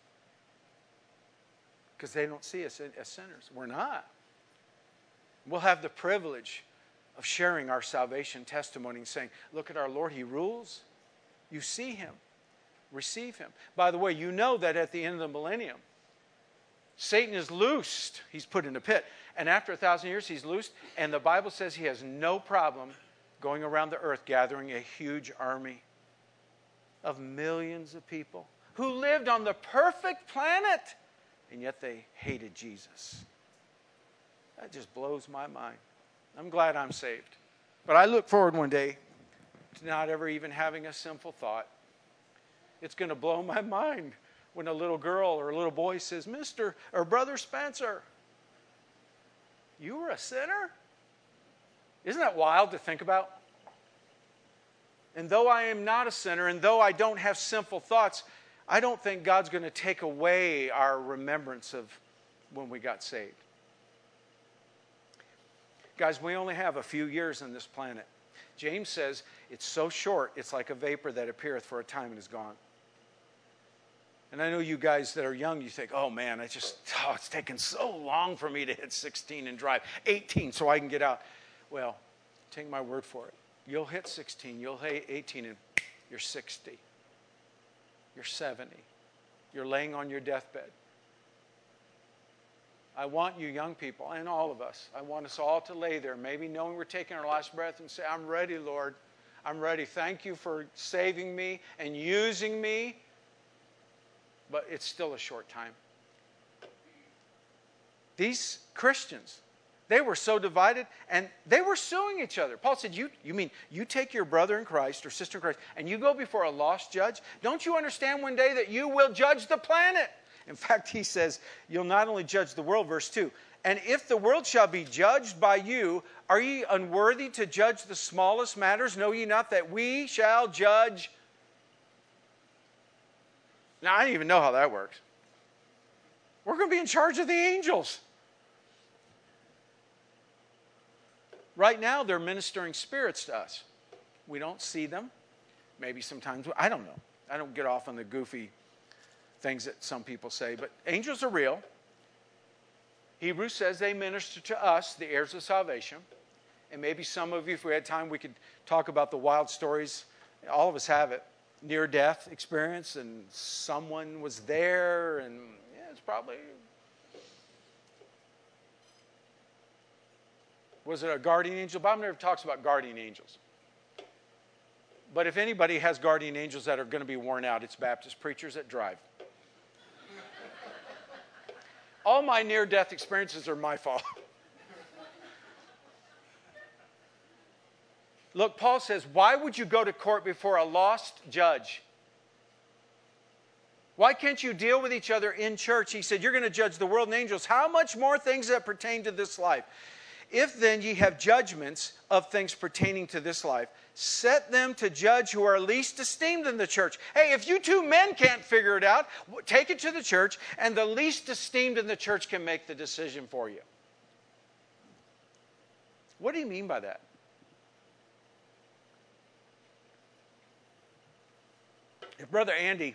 A: Because they don't see us as sinners. We're not. We'll have the privilege of sharing our salvation testimony and saying, look at our Lord, He rules. You see Him. Receive Him. By the way, you know that at the end of the millennium, Satan is loosed. He's put in a pit. And after 1,000 years, he's loosed. And the Bible says he has no problem going around the earth gathering a huge army of millions of people who lived on the perfect planet. And yet they hated Jesus. That just blows my mind. I'm glad I'm saved. But I look forward one day to not ever even having a sinful thought. It's going to blow my mind when a little girl or a little boy says, Mr. or Brother Spencer, you were a sinner? Isn't that wild to think about? And though I am not a sinner, and though I don't have sinful thoughts, I don't think God's going to take away our remembrance of when we got saved. Guys, we only have a few years on this planet. James says it's so short, it's like a vapor that appeareth for a time and is gone. And I know you guys that are young, you think, oh man, it's taken so long for me to hit 16 and drive 18 so I can get out. Well, take my word for it. You'll hit 16, you'll hit 18, and you're 60. You're 70. You're laying on your deathbed. I want you young people, and all of us, I want us all to lay there, maybe knowing we're taking our last breath, and say, I'm ready, Lord. I'm ready. Thank you for saving me and using me. But it's still a short time. These Christians, they were so divided, and they were suing each other. Paul said, you mean you take your brother in Christ or sister in Christ, and you go before a lost judge? Don't you understand one day that you will judge the planet? In fact, he says, you'll not only judge the world, verse 2, and if the world shall be judged by you, are ye unworthy to judge the smallest matters? Know ye not that we shall judge? Now, I don't even know how that works. We're going to be in charge of the angels. Right now, they're ministering spirits to us. We don't see them. Maybe sometimes, I don't know. I don't get off on the goofy things that some people say, but angels are real. Hebrews says they minister to us, the heirs of salvation. And maybe some of you, if we had time, we could talk about the wild stories. All of us have it. Near-death experience, and someone was there, and yeah, it's probably... Was it a guardian angel? Bob never talks about guardian angels. But if anybody has guardian angels that are going to be worn out, it's Baptist preachers that drive. All my near-death experiences are my fault. Look, Paul says, why would you go to court before a lost judge? Why can't you deal with each other in church? He said, you're going to judge the world and angels. How much more things that pertain to this life? If then ye have judgments of things pertaining to this life, set them to judge who are least esteemed in the church. Hey, if you two men can't figure it out, take it to the church, and the least esteemed in the church can make the decision for you. What do you mean by that? If Brother Andy,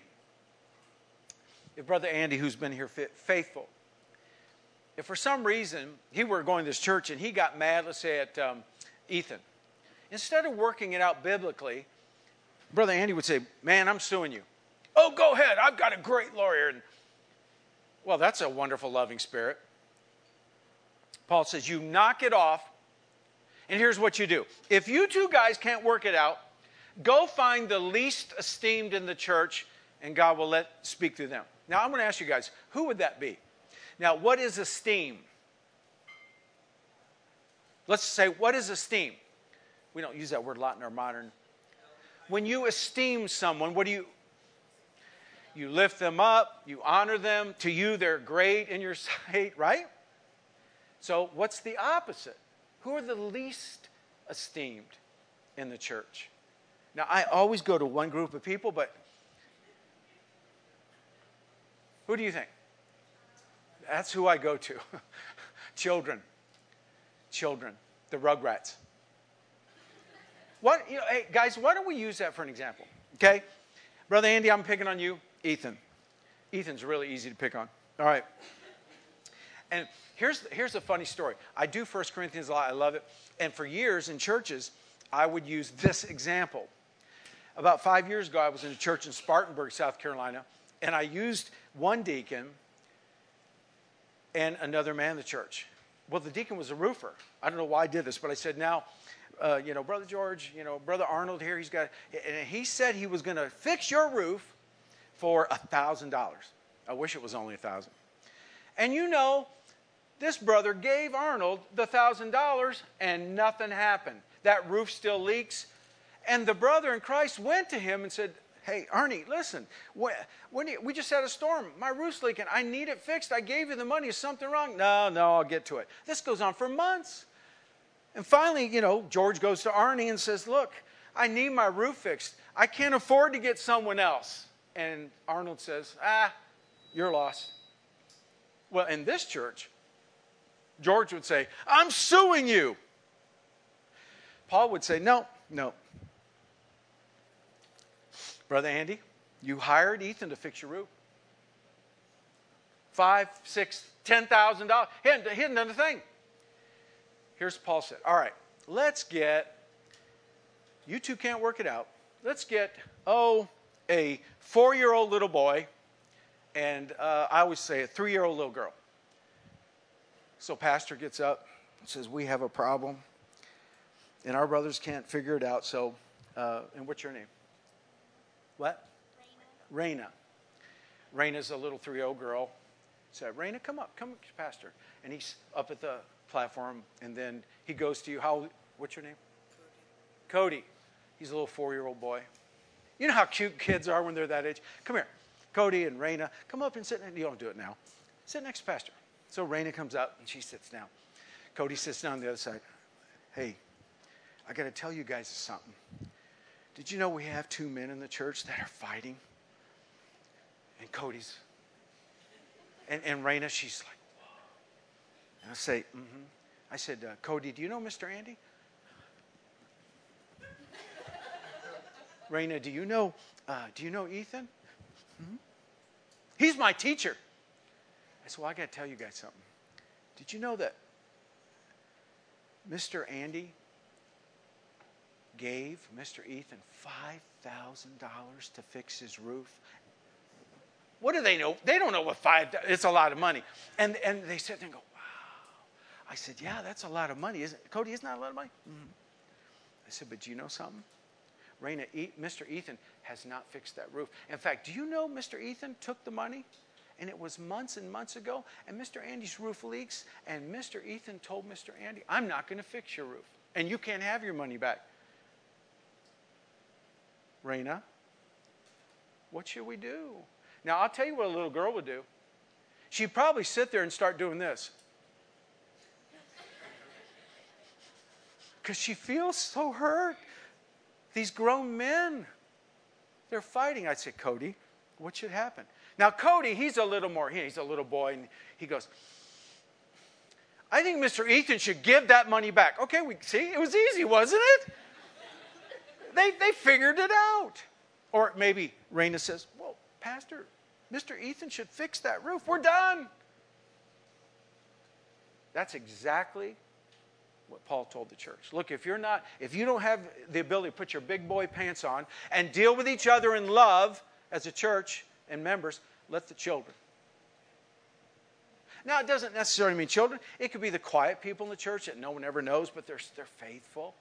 A: who's been here faithful, if for some reason he were going to this church and he got mad, let's say at Ethan, instead of working it out biblically, Brother Andy would say, man, I'm suing you. Oh, go ahead. I've got a great lawyer. And, well, that's a wonderful, loving spirit. Paul says, you knock it off, and here's what you do. If you two guys can't work it out, go find the least esteemed in the church, and God will speak through them. Now, I'm going to ask you guys, who would that be? Now, what is esteem? Let's say, what is esteem? We don't use that word a lot in our modern. When you esteem someone, what do you? You lift them up, you honor them. To you, they're great in your sight, right? So, what's the opposite? Who are the least esteemed in the church? Now, I always go to one group of people, but who do you think? That's who I go to. Children, the Rugrats. Hey, guys, why don't we use that for an example? Okay? Brother Andy, I'm picking on you. Ethan. Ethan's really easy to pick on. All right. And here's a funny story. I do 1 Corinthians a lot. I love it. And for years in churches, I would use this example. About 5 years ago, I was in a church in Spartanburg, South Carolina, and I used one deacon and another man in the church. Well, the deacon was a roofer. I don't know why I did this, but I said, now, Brother George, Brother Arnold here, and he said he was going to fix your roof for $1,000. I wish it was only $1,000. And this brother gave Arnold the $1,000 and nothing happened. That roof still leaks. And the brother in Christ went to him and said, hey, Arnie, listen, we just had a storm. My roof's leaking. I need it fixed. I gave you the money. Is something wrong? No, I'll get to it. This goes on for months. And finally, George goes to Arnie and says, look, I need my roof fixed. I can't afford to get someone else. And Arnold says, you're lost. Well, in this church, George would say, I'm suing you. Paul would say, no. Brother Andy, you hired Ethan to fix your roof. $5,000, $6,000, $10,000. He hadn't done a thing. Here's what Paul said. All right, let's get, you two can't work it out. Let's get, a 4-year-old little boy and I always say a 3-year-old little girl. So pastor gets up and says, we have a problem and our brothers can't figure it out. So, and what's your name? What? Raina. Raina's a little 3-year-old girl. Said, Raina, come up, pastor. And he's up at the platform, and then he goes to you. What's your name? Cody. He's a little 4-year-old boy. You know how cute kids are when they're that age? Come here. Cody and Raina, come up and sit. You don't do it now. Sit next to pastor. So Raina comes up, and she sits down. Cody sits down on the other side. Hey, I got to tell you guys something. Did you know we have 2 men in the church that are fighting? And Cody's, and Raina, she's like, whoa. And I say, mm-hmm. I said, Cody, do you know Mr. Andy? Raina, do you know Ethan? Mm-hmm. He's my teacher. I said, well, I got to tell you guys something. Did you know that Mr. Andy gave Mr. Ethan $5,000 to fix his roof? What do they know? They don't know what it's a lot of money. And they sit there and go, wow. I said, yeah, that's a lot of money. Isn't it? Cody, isn't that a lot of money? Mm-hmm. I said, but do you know something? Raina, Mr. Ethan has not fixed that roof. In fact, do you know Mr. Ethan took the money? And it was months and months ago. And Mr. Andy's roof leaks. And Mr. Ethan told Mr. Andy, I'm not going to fix your roof. And you can't have your money back. Raina, what should we do? Now, I'll tell you what a little girl would do. She'd probably sit there and start doing this. Because she feels so hurt. These grown men, they're fighting. I'd say, Cody, what should happen? Now, Cody, he's a little boy, and he goes, I think Mr. Ethan should give that money back. Okay, see, it was easy, wasn't it? They figured it out. Or maybe Raina says, well, Pastor, Mr. Ethan should fix that roof. We're done. That's exactly what Paul told the church. Look, if you don't have the ability to put your big boy pants on and deal with each other in love as a church and members, let the children. Now, it doesn't necessarily mean children. It could be the quiet people in the church that no one ever knows, but they're faithful.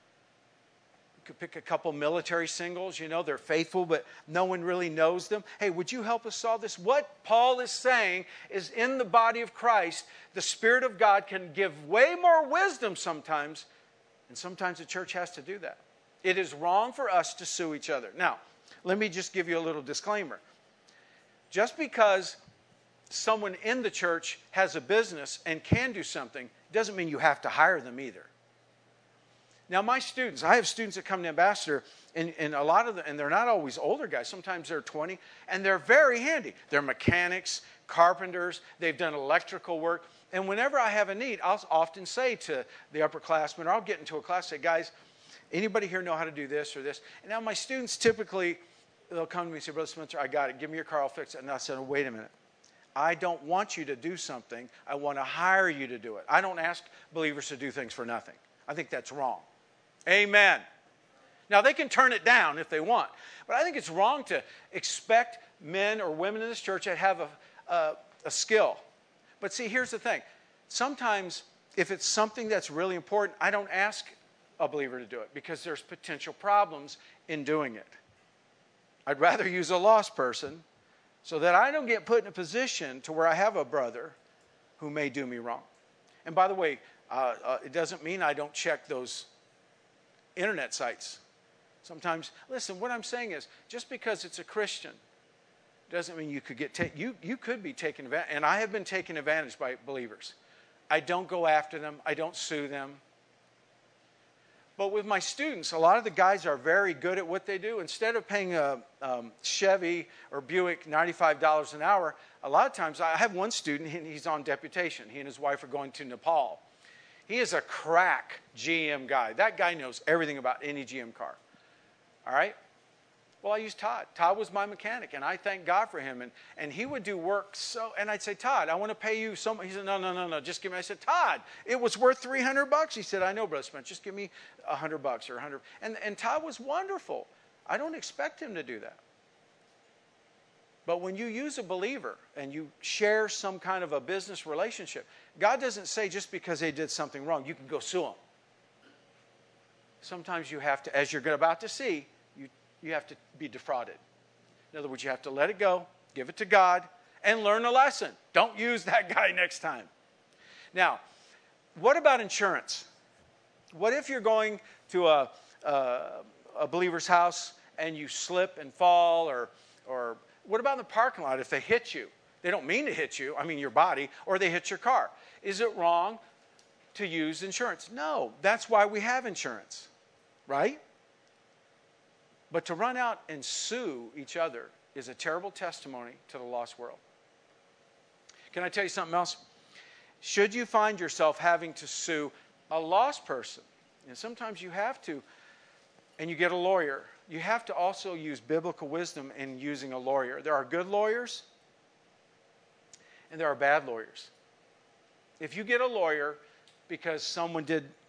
A: Could pick a couple military singles, they're faithful, but no one really knows them. Hey, would you help us solve this? What Paul is saying is in the body of Christ, the Spirit of God can give way more wisdom sometimes, and sometimes the church has to do that. It is wrong for us to sue each other. Now, let me just give you a little disclaimer. Just because someone in the church has a business and can do something, doesn't mean you have to hire them either. Now, my students, I have students that come to Ambassador, and a lot of them, and they're not always older guys. Sometimes they're 20, and they're very handy. They're mechanics, carpenters. They've done electrical work. And whenever I have a need, I'll often say to the upperclassmen, or I'll get into a class, say, guys, anybody here know how to do this or this? And now my students typically, they'll come to me and say, Brother Spencer, I got it. Give me your car, I'll fix it. And I said, oh, wait a minute. I don't want you to do something. I want to hire you to do it. I don't ask believers to do things for nothing. I think that's wrong. Amen. Now, they can turn it down if they want, but I think it's wrong to expect men or women in this church that have a skill. But see, here's the thing. Sometimes, if it's something that's really important, I don't ask a believer to do it because there's potential problems in doing it. I'd rather use a lost person so that I don't get put in a position to where I have a brother who may do me wrong. And by the way, it doesn't mean I don't check those internet sites. Sometimes, listen, what I'm saying is, just because it's a Christian doesn't mean you could you could be taken advantage, and I have been taken advantage by believers. I don't go after them. I don't sue them. But with my students, a lot of the guys are very good at what they do. Instead of paying a Chevy or Buick $95 an hour, a lot of times, I have one student, he's on deputation. He and his wife are going to Nepal. He is a crack GM guy. That guy knows everything about any GM car. All right? Well, I used Todd. Todd was my mechanic, and I thank God for him. And he would do work and I'd say, Todd, I want to pay you so much. He said, no, just give me. I said, Todd, it was worth $300. He said, I know, Brother Spence, just give me $100 or $100. And Todd was wonderful. I don't expect him to do that. But when you use a believer and you share some kind of a business relationship, God doesn't say just because they did something wrong, you can go sue them. Sometimes you have to, as you're about to see, you have to be defrauded. In other words, you have to let it go, give it to God, and learn a lesson. Don't use that guy next time. Now, what about insurance? What if you're going to a believer's house and you slip and fall, or what about in the parking lot if they hit you? They don't mean to hit you, I mean your body, or they hit your car. Is it wrong to use insurance? No, that's why we have insurance, right? But to run out and sue each other is a terrible testimony to the lost world. Can I tell you something else? Should you find yourself having to sue a lost person, and sometimes you have to, and you get a lawyer, you have to also use biblical wisdom in using a lawyer. There are good lawyers, and there are bad lawyers. If you get a lawyer because someone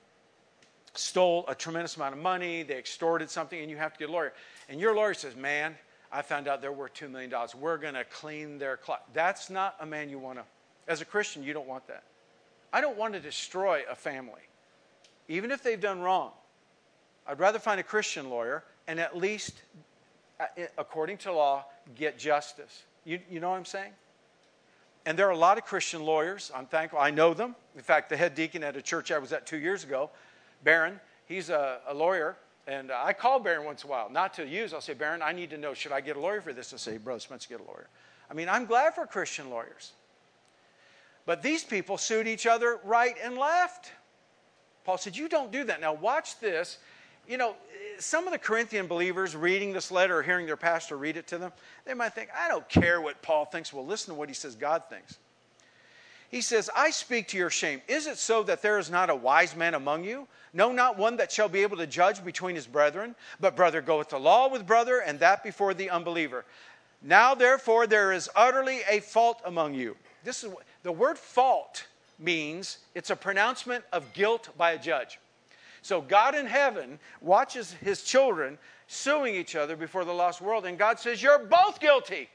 A: stole a tremendous amount of money, they extorted something, and you have to get a lawyer. And your lawyer says, man, I found out they're worth $2 million. We're going to clean their clock. That's not a man you want to, as a Christian, you don't want that. I don't want to destroy a family, even if they've done wrong. I'd rather find a Christian lawyer and at least, according to law, get justice. You know what I'm saying? And there are a lot of Christian lawyers. I'm thankful. I know them. In fact, the head deacon at a church I was at 2 years ago, Barron, he's a lawyer, and I call Barron once in a while, not to use. I'll say, Barron, I need to know, should I get a lawyer for this? I'll say, Brother Spence, get a lawyer. I mean, I'm glad for Christian lawyers. But these people sued each other right and left. Paul said, you don't do that. Now watch this. You know, some of the Corinthian believers reading this letter or hearing their pastor read it to them, they might think, I don't care what Paul thinks. Well, listen to what he says God thinks. He says, I speak to your shame. Is it so that there is not a wise man among you? No, not one that shall be able to judge between his brethren. But brother goeth to law with brother, and that before the unbeliever. Now, therefore, there is utterly a fault among you. This is the word fault means it's a pronouncement of guilt by a judge. So God in heaven watches his children suing each other before the lost world, and God says, you're both guilty.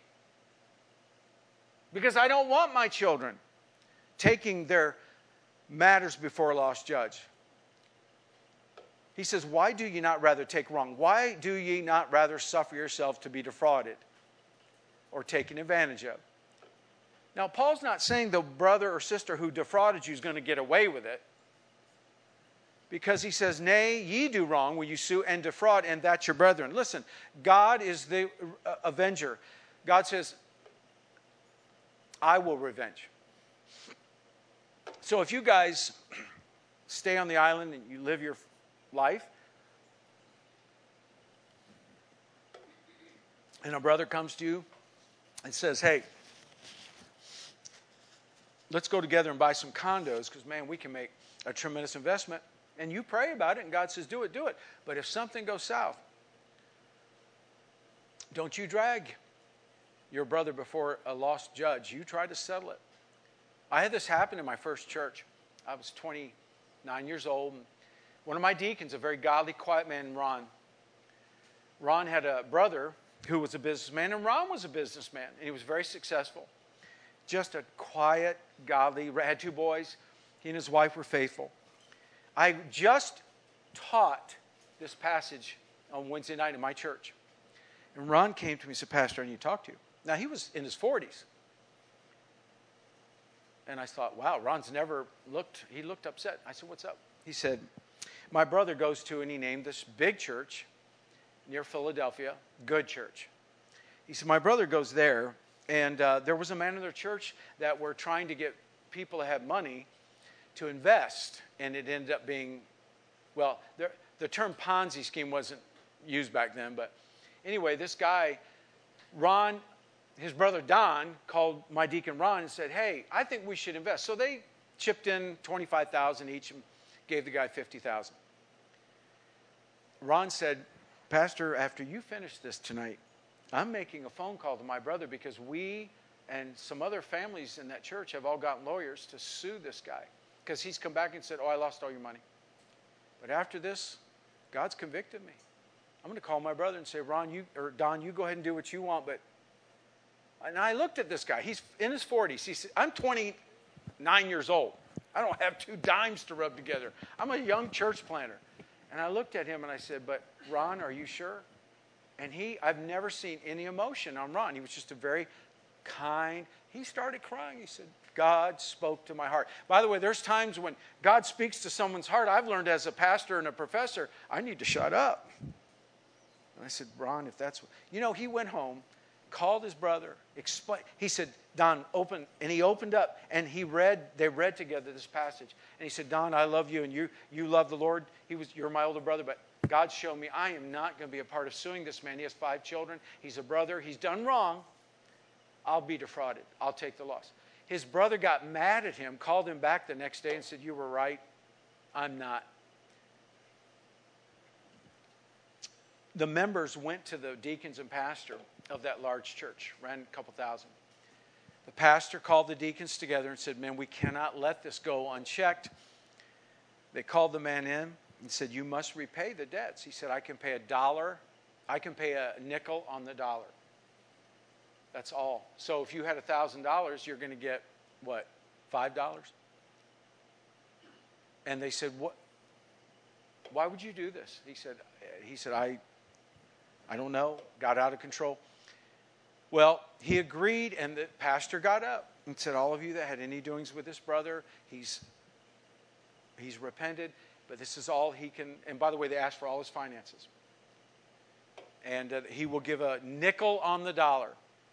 A: Because I don't want my children taking their matters before a lost judge. He says, why do ye not rather take wrong? Why do ye not rather suffer yourself to be defrauded or taken advantage of? Now, Paul's not saying the brother or sister who defrauded you is going to get away with it. Because he says, nay, ye do wrong when you sue and defraud, and that's your brethren. Listen, God is the avenger. God says, I will revenge. So if you guys stay on the island and you live your life, and a brother comes to you and says, hey, let's go together and buy some condos because, man, we can make a tremendous investment. And you pray about it, and God says, do it, do it. But if something goes south, don't you drag your brother before a lost judge. You try to settle it. I had this happen in my first church. I was 29 years old. And one of my deacons, a very godly, quiet man, Ron. Ron had a brother who was a businessman, and Ron was a businessman, and he was very successful. Just a quiet, godly, had 2 boys. He and his wife were faithful. I just taught this passage on Wednesday night in my church. And Ron came to me and said, Pastor, I need to talk to you. Now, he was in his 40s. And I thought, wow, Ron's never he looked upset. I said, what's up? He said, my brother goes to, and he named this big church near Philadelphia, good church. He said, my brother goes there, and there was a man in their church that were trying to get people to have money to invest, and it ended up being, well, the term Ponzi scheme wasn't used back then, but anyway, this guy, Ron, his brother Don, called my deacon Ron and said, hey, I think we should invest. So they chipped in $25,000 each and gave the guy $50,000. Ron said, Pastor, after you finish this tonight, I'm making a phone call to my brother because we and some other families in that church have all gotten lawyers to sue this guy because he's come back and said, oh, I lost all your money. But after this, God's convicted me. I'm going to call my brother and say, Ron, Don, you go ahead and do what you want. And I looked at this guy. He's in his 40s. He said, I'm 29 years old. I don't have 2 dimes to rub together. I'm a young church planter. And I looked at him and I said, but Ron, are you sure? And I've never seen any emotion on Ron. He was just a very kind. He started crying. He said, God spoke to my heart. By the way, there's times when God speaks to someone's heart. I've learned as a pastor and a professor, I need to shut up. And I said, Ron, if that's... he went home, called his brother, explained. He said, Don, open. And he opened up and they read together this passage. And he said, Don, I love you and you love the Lord. You're my older brother, but God showed me I am not going to be a part of suing this man. He has 5 children. He's a brother. He's done wrong. I'll be defrauded. I'll take the loss. His brother got mad at him, called him back the next day and said, you were right. I'm not. The members went to the deacons and pastor of that large church, ran a couple thousand. The pastor called the deacons together and said, man, we cannot let this go unchecked. They called the man in and said, you must repay the debts. He said, I can pay $1. I can pay a nickel on the dollar. That's all. So if you had $1,000, you're going to get, what, $5? And they said, what? Why would you do this? He said, I don't know. Got out of control. Well, he agreed, and the pastor got up and said, all of you that had any doings with this brother, he's repented, but this is all he can. And by the way, they asked for all his finances. And he will give a nickel on the dollar.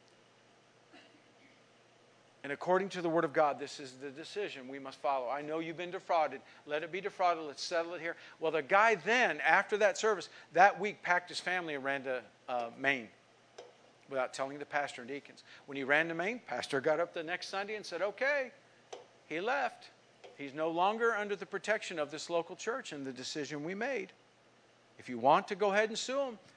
A: And according to the Word of God, this is the decision we must follow. I know you've been defrauded. Let it be defrauded. Let's settle it here. Well, the guy then, after that service, that week packed his family and ran to Maine without telling the pastor and deacons. When he ran to Maine, pastor got up the next Sunday and said, okay, he left. He's no longer under the protection of this local church and the decision we made. If you want to go ahead and sue him,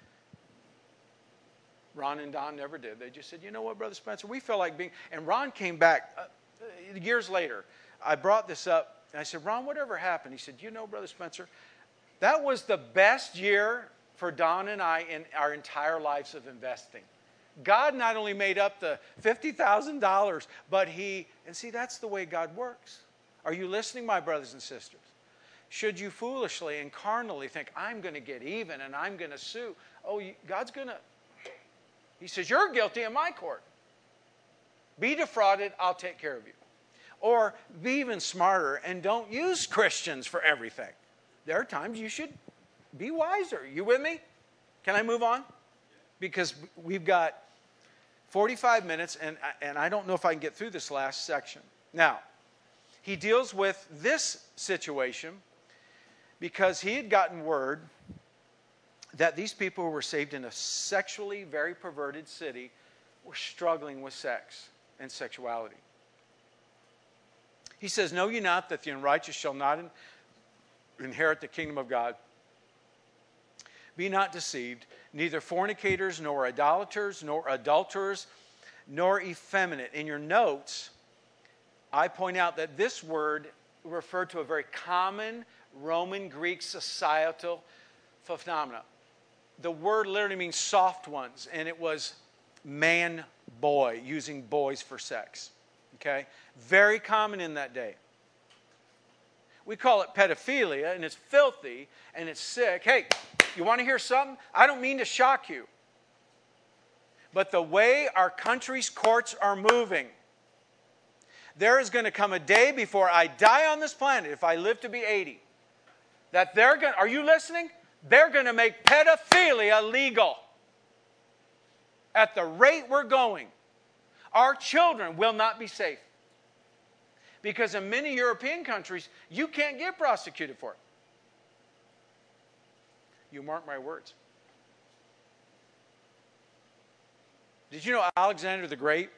A: Ron and Don never did. They just said, you know what, Brother Spencer, we feel like being... And Ron came back years later. I brought this up, and I said, Ron, whatever happened? He said, you know, Brother Spencer, that was the best year for Don and I in our entire lives of investing. God not only made up the $50,000, but and see, that's the way God works. Are you listening, my brothers and sisters? Should you foolishly and carnally think, I'm going to get even and I'm going to sue? Oh, God's going to... He says, you're guilty in my court. Be defrauded, I'll take care of you. Or be even smarter and don't use Christians for everything. There are times you should be wiser. You with me? Can I move on? Because we've got 45 minutes, and I don't know if I can get through this last section. Now, he deals with this situation because he had gotten word that these people who were saved in a sexually very perverted city were struggling with sex and sexuality. He says, know ye not that the unrighteous shall not inherit the kingdom of God? Be not deceived, neither fornicators, nor idolaters, nor adulterers, nor effeminate. In your notes, I point out that this word referred to a very common Roman Greek societal phenomena. The word literally means soft ones, and it was man-boy, using boys for sex. Okay? Very common in that day. We call it pedophilia, and it's filthy, and it's sick. Hey, you want to hear something? I don't mean to shock you. But the way our country's courts are moving, there is going to come a day before I die on this planet, if I live to be 80, that they're going to, are you listening? They're going to make pedophilia legal. At the rate we're going, our children will not be safe. Because in many European countries, you can't get prosecuted for it. You mark my words. Did you know Alexander the Great,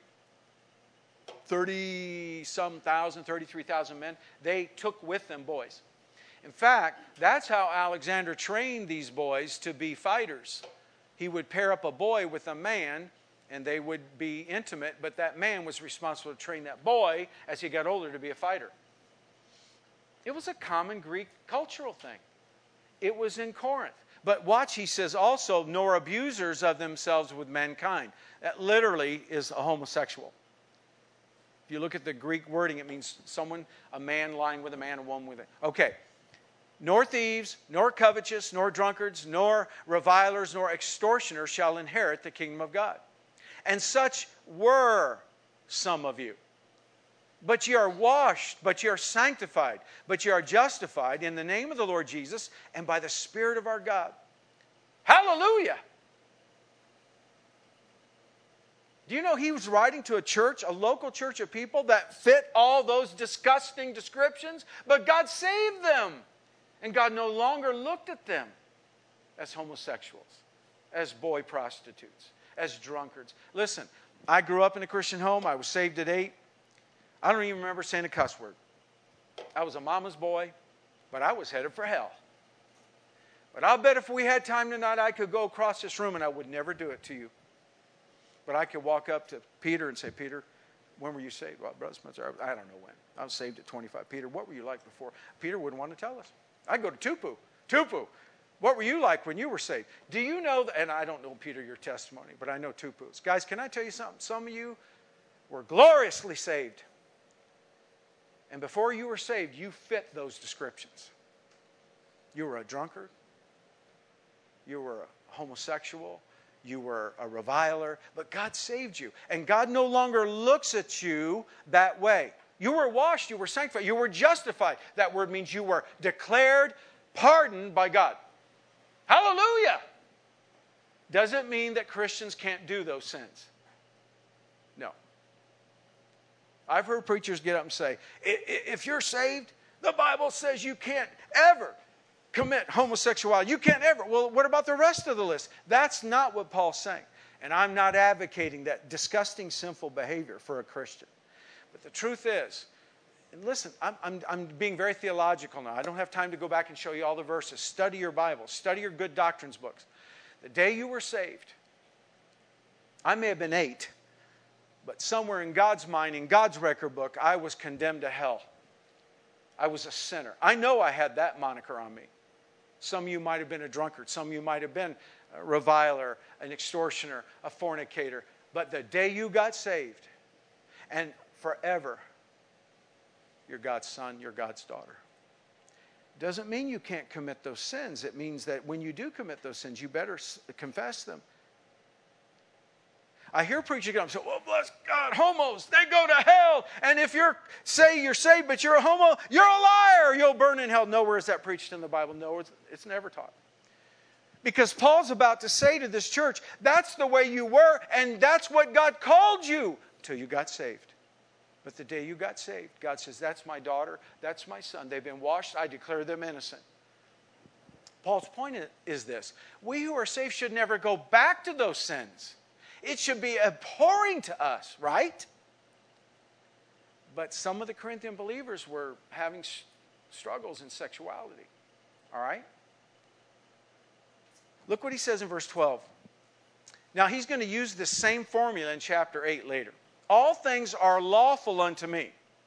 A: 30-some thousand, 33,000 men, they took with them boys. In fact, that's how Alexander trained these boys to be fighters. He would pair up a boy with a man, and they would be intimate, but that man was responsible to train that boy as he got older to be a fighter. It was a common Greek cultural thing. It was in Corinth. But watch, he says also, nor abusers of themselves with mankind. That literally is a homosexual. If you look at the Greek wording, it means someone, a man lying with a man, a woman with a... Okay. Nor thieves, nor covetous, nor drunkards, nor revilers, nor extortioners shall inherit the kingdom of God. And such were some of you. But ye are washed, but ye are sanctified, but ye are justified in the name of the Lord Jesus and by the Spirit of our God. Hallelujah! Do you know he was writing to a church, a local church of people that fit all those disgusting descriptions? But God saved them. And God no longer looked at them as homosexuals, as boy prostitutes, as drunkards. Listen, I grew up in a Christian home. I was saved at 8. I don't even remember saying a cuss word. I was a mama's boy, but I was headed for hell. But I'll bet if we had time tonight, I could go across this room and I would never do it to you. But I could walk up to Peter and say, Peter, when were you saved? Well, Brother Spencer, I don't know when. I was saved at 25. Peter, what were you like before? Peter wouldn't want to tell us. I'd go to Tupu. Tupu, what were you like when you were saved? Do you know, and I don't know, Peter, your testimony, but I know Tupu's. Guys, can I tell you something? Some of you were gloriously saved. And before you were saved, you fit those descriptions. You were a drunkard. You were a homosexual. You were a reviler. But God saved you. And God no longer looks at you that way. You were washed. You were sanctified. You were justified. That word means you were declared pardoned by God. Hallelujah! Doesn't mean that Christians can't do those sins. No. I've heard preachers get up and say, if you're saved, the Bible says you can't ever commit homosexuality. You can't ever. Well, what about the rest of the list? That's not what Paul's saying. And I'm not advocating that disgusting, sinful behavior for a Christian. But the truth is, and listen, I'm being very theological now. I don't have time to go back and show you all the verses. Study your Bible. Study your good doctrines books. The day you were saved, I may have been 8, but somewhere in God's mind, in God's record book, I was condemned to hell. I was a sinner. I know I had that moniker on me. Some of you might have been a drunkard. Some of you might have been a reviler, an extortioner, a fornicator. But the day you got saved, and forever, you're God's son, you're God's daughter. Doesn't mean you can't commit those sins. It means that when you do commit those sins, you better confess them. I hear preachers go and say, well, bless God, homos, they go to hell. And if you're saved, but you're a homo, you're a liar. You'll burn in hell. Nowhere is that preached in the Bible. No, it's never taught. Because Paul's about to say to this church, that's the way you were, and that's what God called you until you got saved. But the day you got saved, God says, that's my daughter, that's my son. They've been washed. I declare them innocent. Paul's point is this. We who are saved should never go back to those sins. It should be abhorring to us, right? But some of the Corinthian believers were having struggles in sexuality. All right? Look what he says in verse 12. Now, he's going to use the same formula in chapter 8 later. All things are lawful unto me,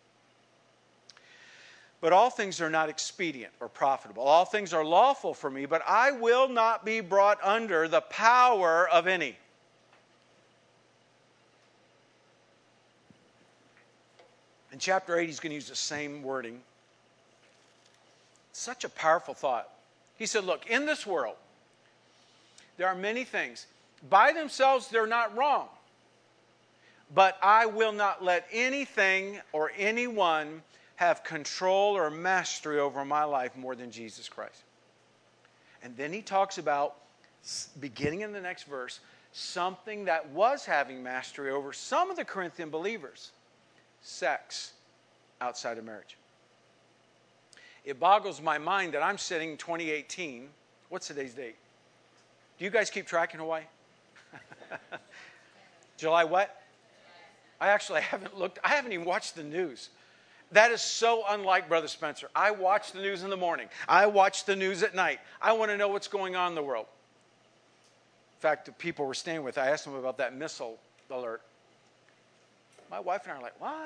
A: but all things are not expedient or profitable. All things are lawful for me, but I will not be brought under the power of any. In chapter 8, he's going to use the same wording. Such a powerful thought. He said, look, in this world, there are many things. By themselves, they're not wrong. But I will not let anything or anyone have control or mastery over my life more than Jesus Christ. And then he talks about, beginning in the next verse, something that was having mastery over some of the Corinthian believers. Sex outside of marriage. It boggles my mind that I'm sitting in 2018. What's today's date? Do you guys keep track in Hawaii? July what? I actually haven't looked. I haven't even watched the news. That is so unlike Brother Spencer. I watch the news in the morning. I watch the news at night. I want to know what's going on in the world. In fact, the people we're staying with, I asked them about that missile alert. My wife and I are like, what?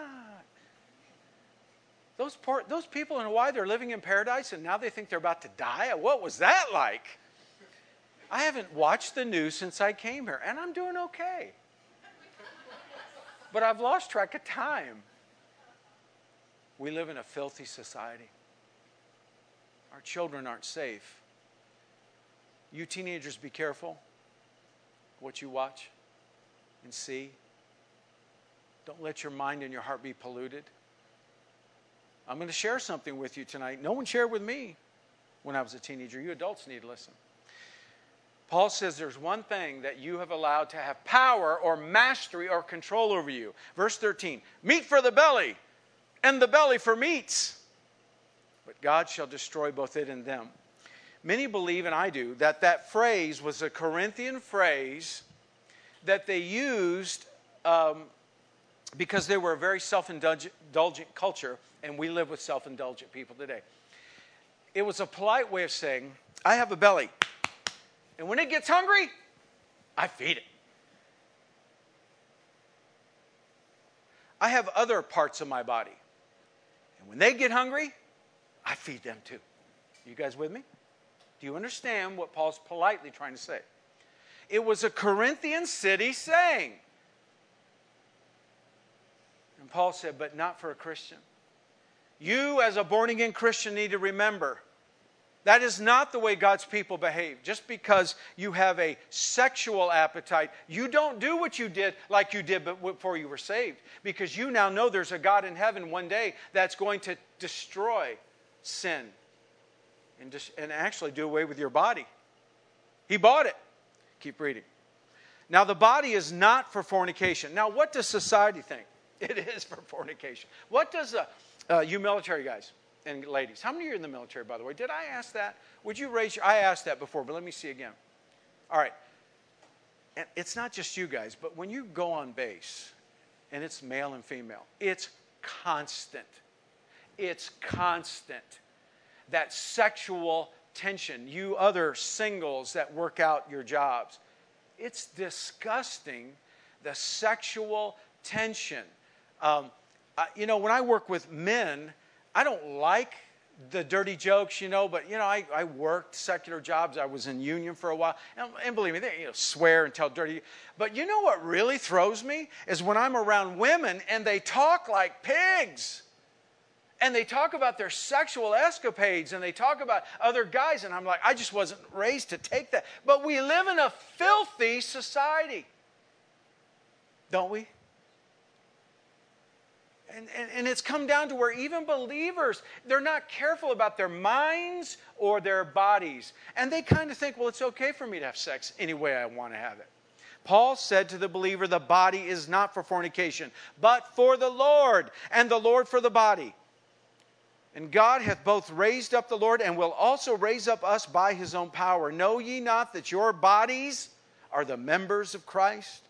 A: Those people in Hawaii, they're living in paradise, and now they think they're about to die? What was that like? I haven't watched the news since I came here, and I'm doing okay. But I've lost track of time. We live in a filthy society. Our children aren't safe. You teenagers, be careful what you watch and see. Don't let your mind and your heart be polluted. I'm going to share something with you tonight. No one shared with me when I was a teenager. You adults need to listen. Paul says there's one thing that you have allowed to have power or mastery or control over you. Verse 13, meat for the belly, and the belly for meats. But God shall destroy both it and them. Many believe, and I do, that phrase was a Corinthian phrase that they used because they were a very self-indulgent culture, and we live with self-indulgent people today. It was a polite way of saying, I have a belly, and when it gets hungry, I feed it. I have other parts of my body, and when they get hungry, I feed them too. You guys with me? Do you understand what Paul's politely trying to say? It was a Corinthian city saying. And Paul said, but not for a Christian. You, as a born-again Christian, need to remember that is not the way God's people behave. Just because you have a sexual appetite, you don't do what you did like you did before you were saved. Because you now know there's a God in heaven one day that's going to destroy sin and actually do away with your body. He bought it. Keep reading. Now, the body is not for fornication. Now, what does society think? It is for fornication. What does you military guys and ladies, how many of you are in the military, by the way? Did I ask that? Would you raise your... I asked that before, but let me see again. All right. And it's not just you guys, but when you go on base, and it's male and female, it's constant. It's constant. That sexual tension. You other singles that work out your jobs. It's disgusting, the sexual tension. When I work with men, I don't like the dirty jokes, but, I worked secular jobs. I was in union for a while. And believe me, they swear and tell dirty. But you know what really throws me is when I'm around women and they talk like pigs. And they talk about their sexual escapades and they talk about other guys. And I'm like, I just wasn't raised to take that. But we live in a filthy society. Don't we? And it's come down to where even believers, they're not careful about their minds or their bodies. And they kind of think, well, it's okay for me to have sex any way I want to have it. Paul said to the believer, the body is not for fornication, but for the Lord, and the Lord for the body. And God hath both raised up the Lord and will also raise up us by his own power. Know ye not that your bodies are the members of Christ?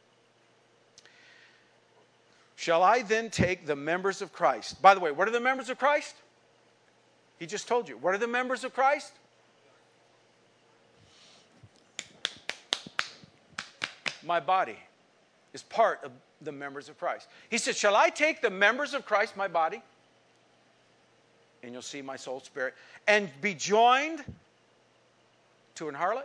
A: Shall I then take the members of Christ? By the way, what are the members of Christ? He just told you. What are the members of Christ? My body is part of the members of Christ. He said, shall I take the members of Christ, my body? And you'll see my soul, spirit, and be joined to an harlot?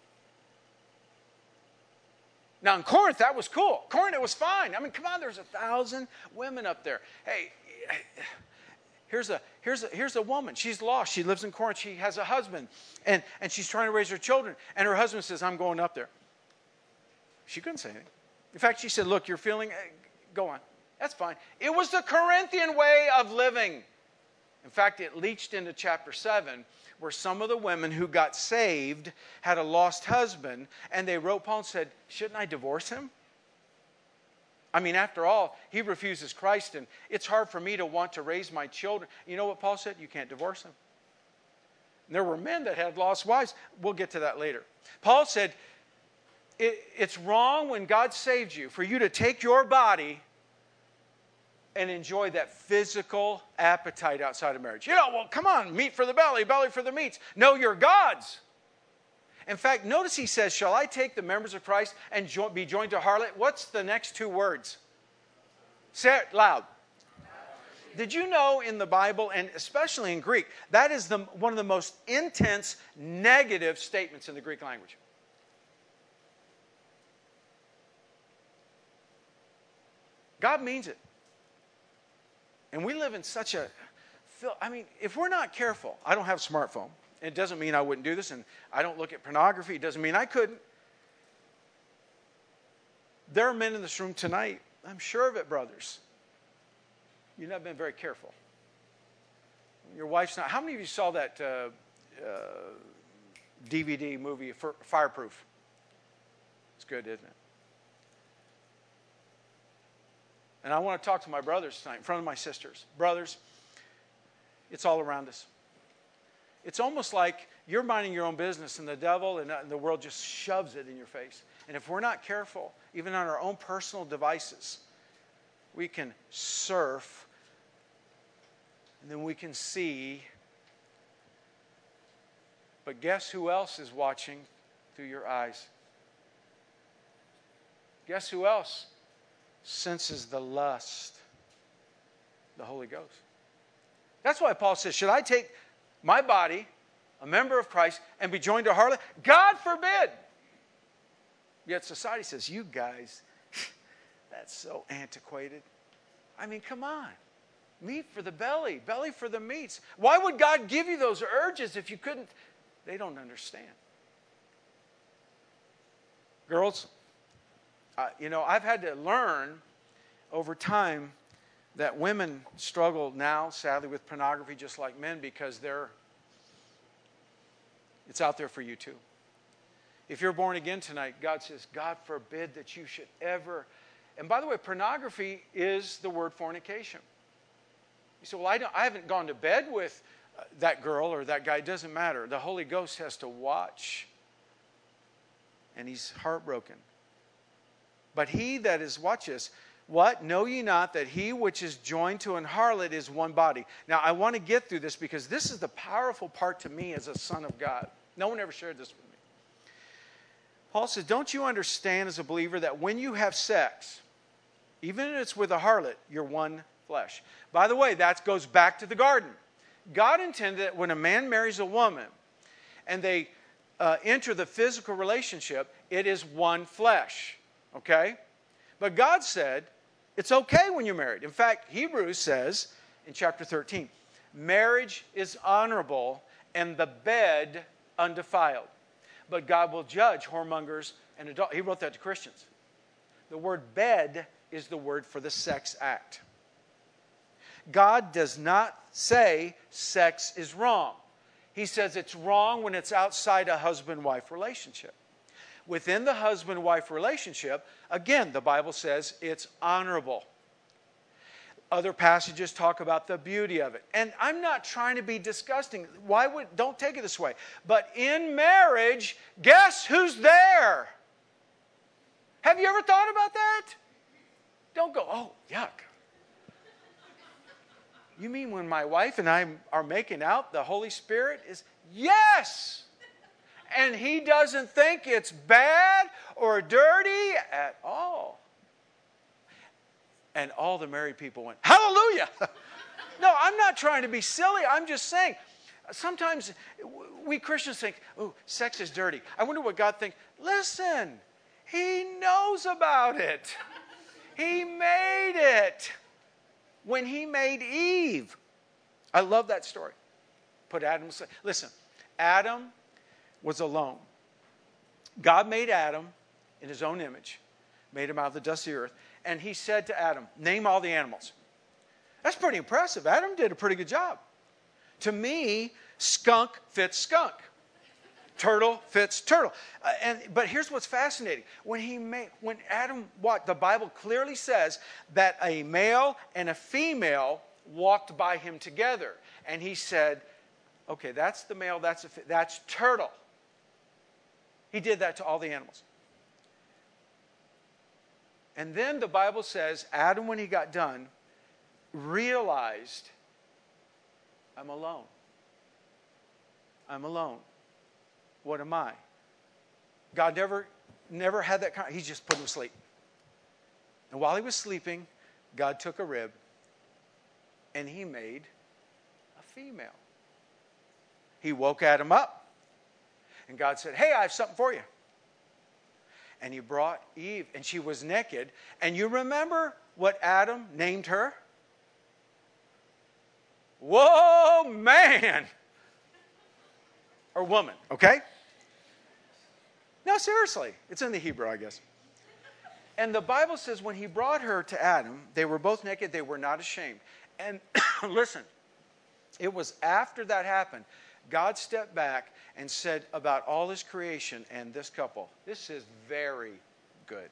A: Now, in Corinth, that was cool. Corinth, it was fine. I mean, come on, there's 1,000 women up there. Hey, here's a woman. She's lost. She lives in Corinth. She has a husband, and she's trying to raise her children. And her husband says, I'm going up there. She couldn't say anything. In fact, she said, look, you're feeling, go on. That's fine. It was the Corinthian way of living. In fact, it leached into chapter 7, where some of the women who got saved had a lost husband, and they wrote Paul and said, shouldn't I divorce him? I mean, after all, he refuses Christ, and it's hard for me to want to raise my children. You know what Paul said? You can't divorce him. And there were men that had lost wives. We'll get to that later. Paul said, it's wrong when God saved you for you to take your body and enjoy that physical appetite outside of marriage. Well, come on, meat for the belly, belly for the meats. No, you're God's. In fact, notice he says, shall I take the members of Christ and be joined to harlot? What's the next two words? Say it loud. Did you know in the Bible, and especially in Greek, that is one of the most intense negative statements in the Greek language? God means it. And we live in such a... if we're not careful, I don't have a smartphone. It doesn't mean I wouldn't do this, and I don't look at pornography. It doesn't mean I couldn't. There are men in this room tonight, I'm sure of it, brothers. You've not been very careful. Your wife's not... How many of you saw that DVD movie, Fireproof? It's good, isn't it? And I want to talk to my brothers tonight in front of my sisters. Brothers, it's all around us. It's almost like you're minding your own business and the devil and the world just shoves it in your face. And if we're not careful, even on our own personal devices, we can surf and then we can see. But guess who else is watching through your eyes? Guess who else senses the lust? The Holy Ghost. That's why Paul says, should I take my body, a member of Christ, and be joined to harlot? God forbid. Yet society says, you guys, that's so antiquated. Come on. Meat for the belly, belly for the meats. Why would God give you those urges if you couldn't? They don't understand. Girls, I've had to learn over time that women struggle now, sadly, with pornography just like men because it's out there for you too. If you're born again tonight, God says, God forbid that you should ever... And by the way, pornography is the word fornication. You say, well, I haven't gone to bed with that girl or that guy. It doesn't matter. The Holy Ghost has to watch. And he's heartbroken. But he that is, watch this, what? Know ye not that he which is joined to an harlot is one body? Now, I want to get through this because this is the powerful part to me as a son of God. No one ever shared this with me. Paul says, don't you understand as a believer that when you have sex, even if it's with a harlot, you're one flesh. By the way, that goes back to the garden. God intended that when a man marries a woman and they enter the physical relationship, it is one flesh. Okay? But God said, it's okay when you're married. In fact, Hebrews says in chapter 13, marriage is honorable and the bed undefiled. But God will judge whoremongers and adulterers. He wrote that to Christians. The word bed is the word for the sex act. God does not say sex is wrong. He says it's wrong when it's outside a husband-wife relationship. Within the husband-wife relationship, again, the Bible says it's honorable. Other passages talk about the beauty of it. And I'm not trying to be disgusting. Don't take it this way. But in marriage, guess who's there? Have you ever thought about that? Don't go, oh, yuck. You mean when my wife and I are making out, the Holy Spirit is? Yes! And he doesn't think it's bad or dirty at all. And all the married people went, hallelujah! No, I'm not trying to be silly. I'm just saying, sometimes we Christians think, oh, sex is dirty. I wonder what God thinks. Listen, he knows about it. He made it. When he made Eve. I love that story. Put Adam aside. Listen, Adam was alone. God made Adam in his own image, made him out of the dust of the earth, and he said to Adam, name all the animals. That's pretty impressive. Adam did a pretty good job. To me, skunk fits skunk. Turtle fits turtle. But here's what's fascinating. When Adam walked, the Bible clearly says that a male and a female walked by him together. And he said, okay, that's the male, that's turtle. He did that to all the animals. And then the Bible says, Adam, when he got done, realized, I'm alone. I'm alone. What am I? God never had that He just put him to sleep. And while he was sleeping, God took a rib and he made a female. He woke Adam up. And God said, hey, I have something for you. And he brought Eve, and she was naked. And you remember what Adam named her? Whoa, man! Or woman, okay? No, seriously. It's in the Hebrew, I guess. And the Bible says when he brought her to Adam, they were both naked, they were not ashamed. And listen, it was after that happened, God stepped back and said about all his creation and this couple, this is very good.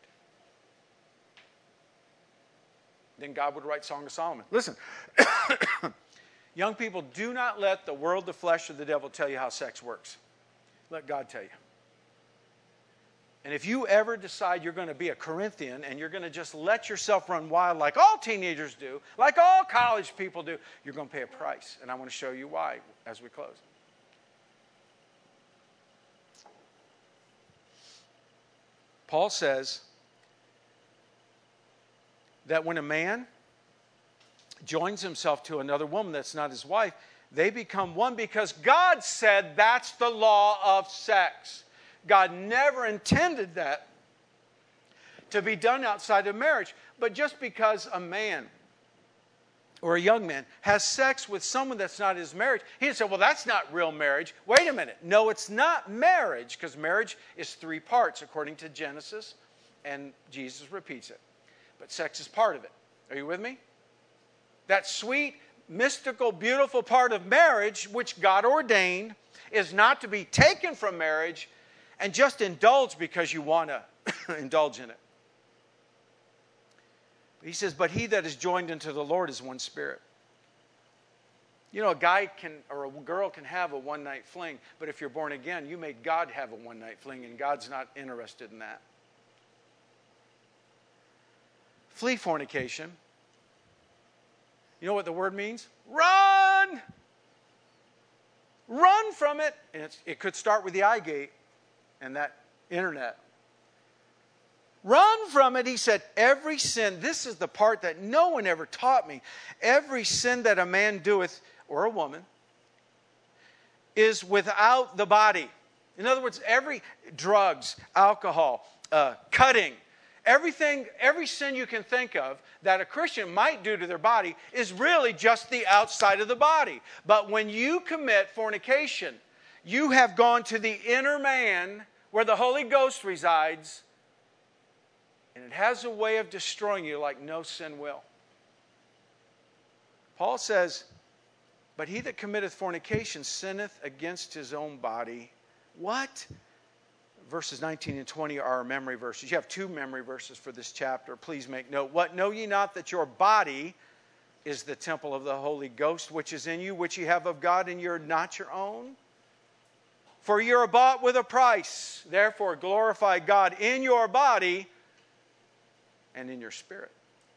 A: Then God would write Song of Solomon. Listen, young people, do not let the world, the flesh, or the devil tell you how sex works. Let God tell you. And if you ever decide you're going to be a Corinthian and you're going to just let yourself run wild like all teenagers do, like all college people do, you're going to pay a price. And I want to show you why as we close. Paul says that when a man joins himself to another woman that's not his wife, they become one because God said that's the law of sex. God never intended that to be done outside of marriage. But just because a man or a young man has sex with someone that's not his marriage, he didn't say, well, that's not real marriage. Wait a minute. No, it's not marriage, because marriage is 3 parts according to Genesis, and Jesus repeats it. But sex is part of it. Are you with me? That sweet, mystical, beautiful part of marriage, which God ordained, is not to be taken from marriage and just indulge because you want to indulge in it. He says, but he that is joined unto the Lord is one spirit. You know, a guy can, or a girl can have a one-night fling, but if you're born again, you make God have a one-night fling, and God's not interested in that. Flee fornication. You know what the word means? Run! Run from it. And it could start with the eye gate and that internet. Run from it. He said, every sin, this is the part that no one ever taught me. Every sin that a man doeth, or a woman, is without the body. In other words, every drugs, alcohol, cutting, everything, every sin you can think of that a Christian might do to their body is really just the outside of the body. But when you commit fornication, you have gone to the inner man where the Holy Ghost resides, and it has a way of destroying you like no sin will. Paul says, but he that committeth fornication sinneth against his own body. What? Verses 19 and 20 are our memory verses. You have 2 memory verses for this chapter. Please make note. What? Know ye not that your body is the temple of the Holy Ghost, which is in you, which ye have of God, and you're not your own? For you're bought with a price. Therefore glorify God in your body and in your spirit.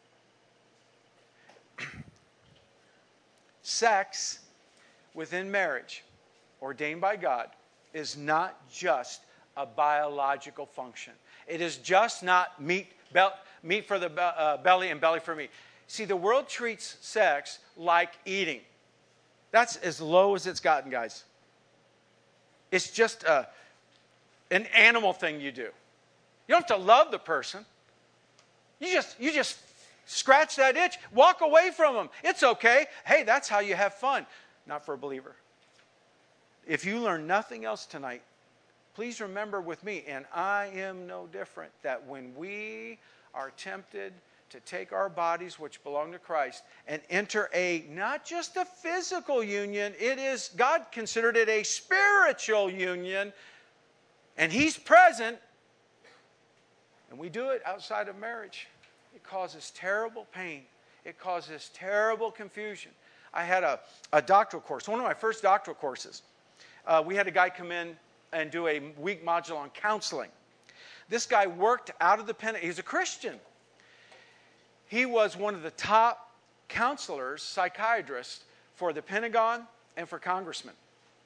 A: Sex within marriage, ordained by God, is not just a biological function. It is just not meat for the belly and belly for meat. See, the world treats sex like eating. That's as low as it's gotten, guys. It's just an animal thing you do. You don't have to love the person. You just scratch that itch. Walk away from them. It's okay. Hey, that's how you have fun. Not for a believer. If you learn nothing else tonight, please remember with me, and I am no different, that when we are tempted to take our bodies, which belong to Christ, and enter not just a physical union, it is, God considered it a spiritual union, and He's present, and we do it outside of marriage, it causes terrible pain. It causes terrible confusion. I had a doctoral course, one of my first doctoral courses. We had a guy come in and do a week module on counseling. This guy worked out of the pen. He's a Christian. He was one of the top counselors, psychiatrists for the Pentagon and for congressmen.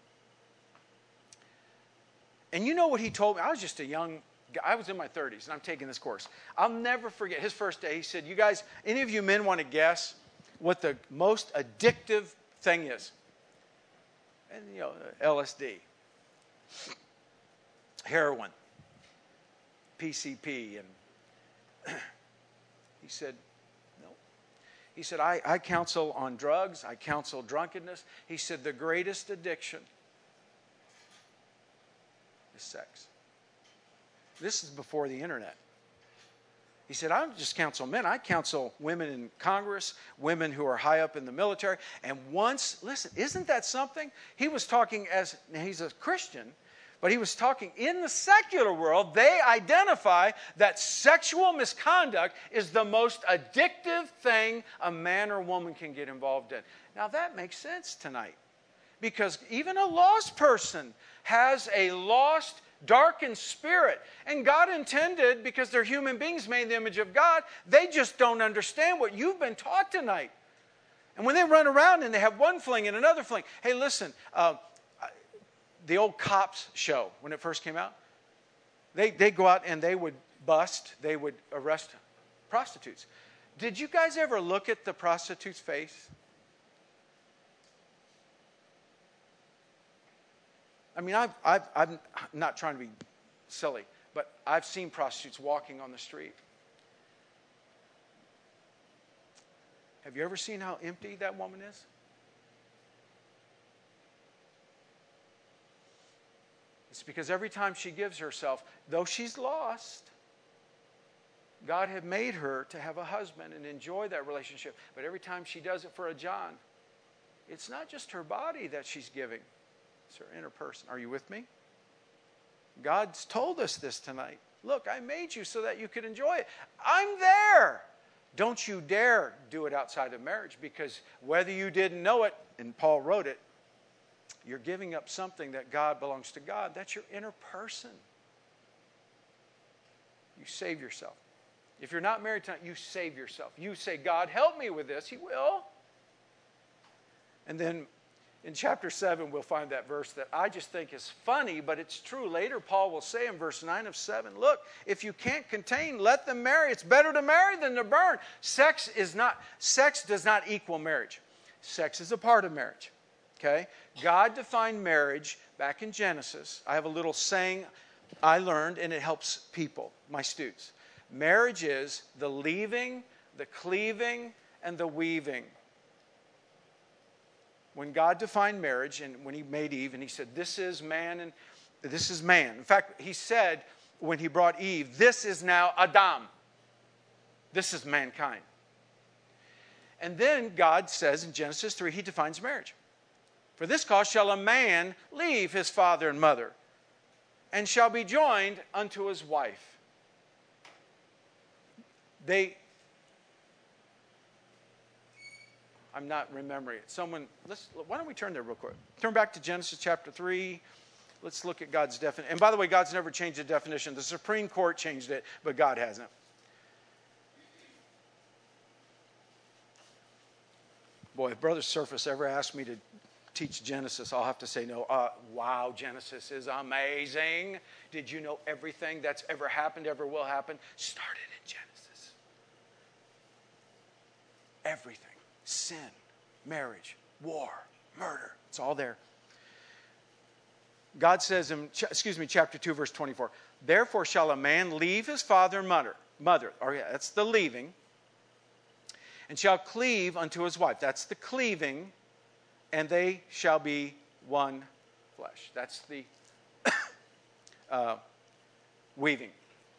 A: And you know what he told me? I was just a young guy. I was in my 30s, and I'm taking this course. I'll never forget his first day. He said, you guys, any of you men want to guess what the most addictive thing is? And, LSD, heroin, PCP, and he said, no. He said, I counsel on drugs. I counsel drunkenness. He said, the greatest addiction is sex. This is before the internet. He said, I don't just counsel men. I counsel women in Congress, women who are high up in the military. And once, listen, isn't that something? He was talking he's a Christian, but he was talking in the secular world. They identify that sexual misconduct is the most addictive thing a man or woman can get involved in. Now that makes sense tonight. Because even a lost person has a lost, darkened spirit. And God intended, because they're human beings made in the image of God, they just don't understand what you've been taught tonight. And when they run around and they have one fling and another fling. Hey, listen, the old Cops show, when it first came out, they go out and they would they would arrest prostitutes. Did you guys ever look at the prostitute's face? I mean, I'm not trying to be silly, but I've seen prostitutes walking on the street. Have you ever seen how empty that woman is? It's because every time she gives herself, though she's lost, God had made her to have a husband and enjoy that relationship. But every time she does it for a John, it's not just her body that she's giving. It's her inner person. Are you with me? God's told us this tonight. Look, I made you so that you could enjoy it. I'm there. Don't you dare do it outside of marriage, because whether you didn't know it, and Paul wrote it, you're giving up something that God belongs to God. That's your inner person. You save yourself. If you're not married tonight, you save yourself. You say, God, help me with this. He will. And then in chapter 7, we'll find that verse that I just think is funny, but it's true. Later, Paul will say in verse 9 of 7, look, if you can't contain, let them marry. It's better to marry than to burn. Sex does not equal marriage. Sex is a part of marriage. Okay? God defined marriage back in Genesis. I have a little saying I learned, and it helps people, my students. Marriage is the leaving, the cleaving, and the weaving. When God defined marriage, and when he made Eve, and he said, this is man and this is man. In fact, he said when he brought Eve, this is now Adam. This is mankind. And then God says in Genesis 3, he defines marriage. For this cause shall a man leave his father and mother, and shall be joined unto his wife. I'm not remembering it. Why don't we turn there real quick? Turn back to Genesis chapter 3. Let's look at God's definition. And by the way, God's never changed the definition. The Supreme Court changed it, but God hasn't. Boy, if Brother Surface ever asked me to teach Genesis, I'll have to say no. Wow, Genesis is amazing. Did you know everything that's ever happened, ever will happen, started in Genesis? Everything. Sin, marriage, war, murder. It's all there. God says in, chapter 2, verse 24, therefore shall a man leave his father and mother. That's the leaving. And shall cleave unto his wife. That's the cleaving. And they shall be one flesh. That's the weaving.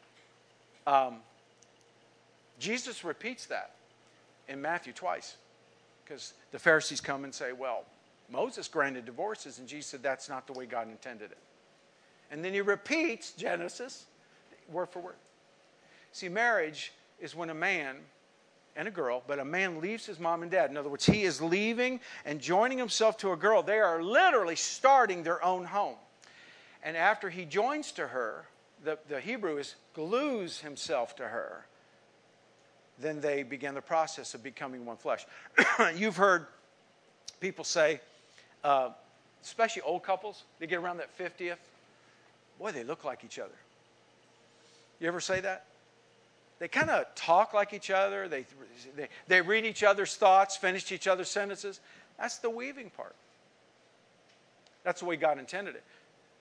A: Jesus repeats that in Matthew twice. Because the Pharisees come and say, well, Moses granted divorces. And Jesus said, that's not the way God intended it. And then he repeats Genesis, word for word. See, marriage is when a man and a girl, but a man leaves his mom and dad. In other words, he is leaving and joining himself to a girl. They are literally starting their own home. And after he joins to her, the Hebrew is glues himself to her. then they begin the process of becoming one flesh. You've heard people say, especially old couples, they get around that 50th, boy, they look like each other. You ever say that? They kind of talk like each other. They read each other's thoughts, finish each other's sentences. That's the weaving part. That's the way God intended it.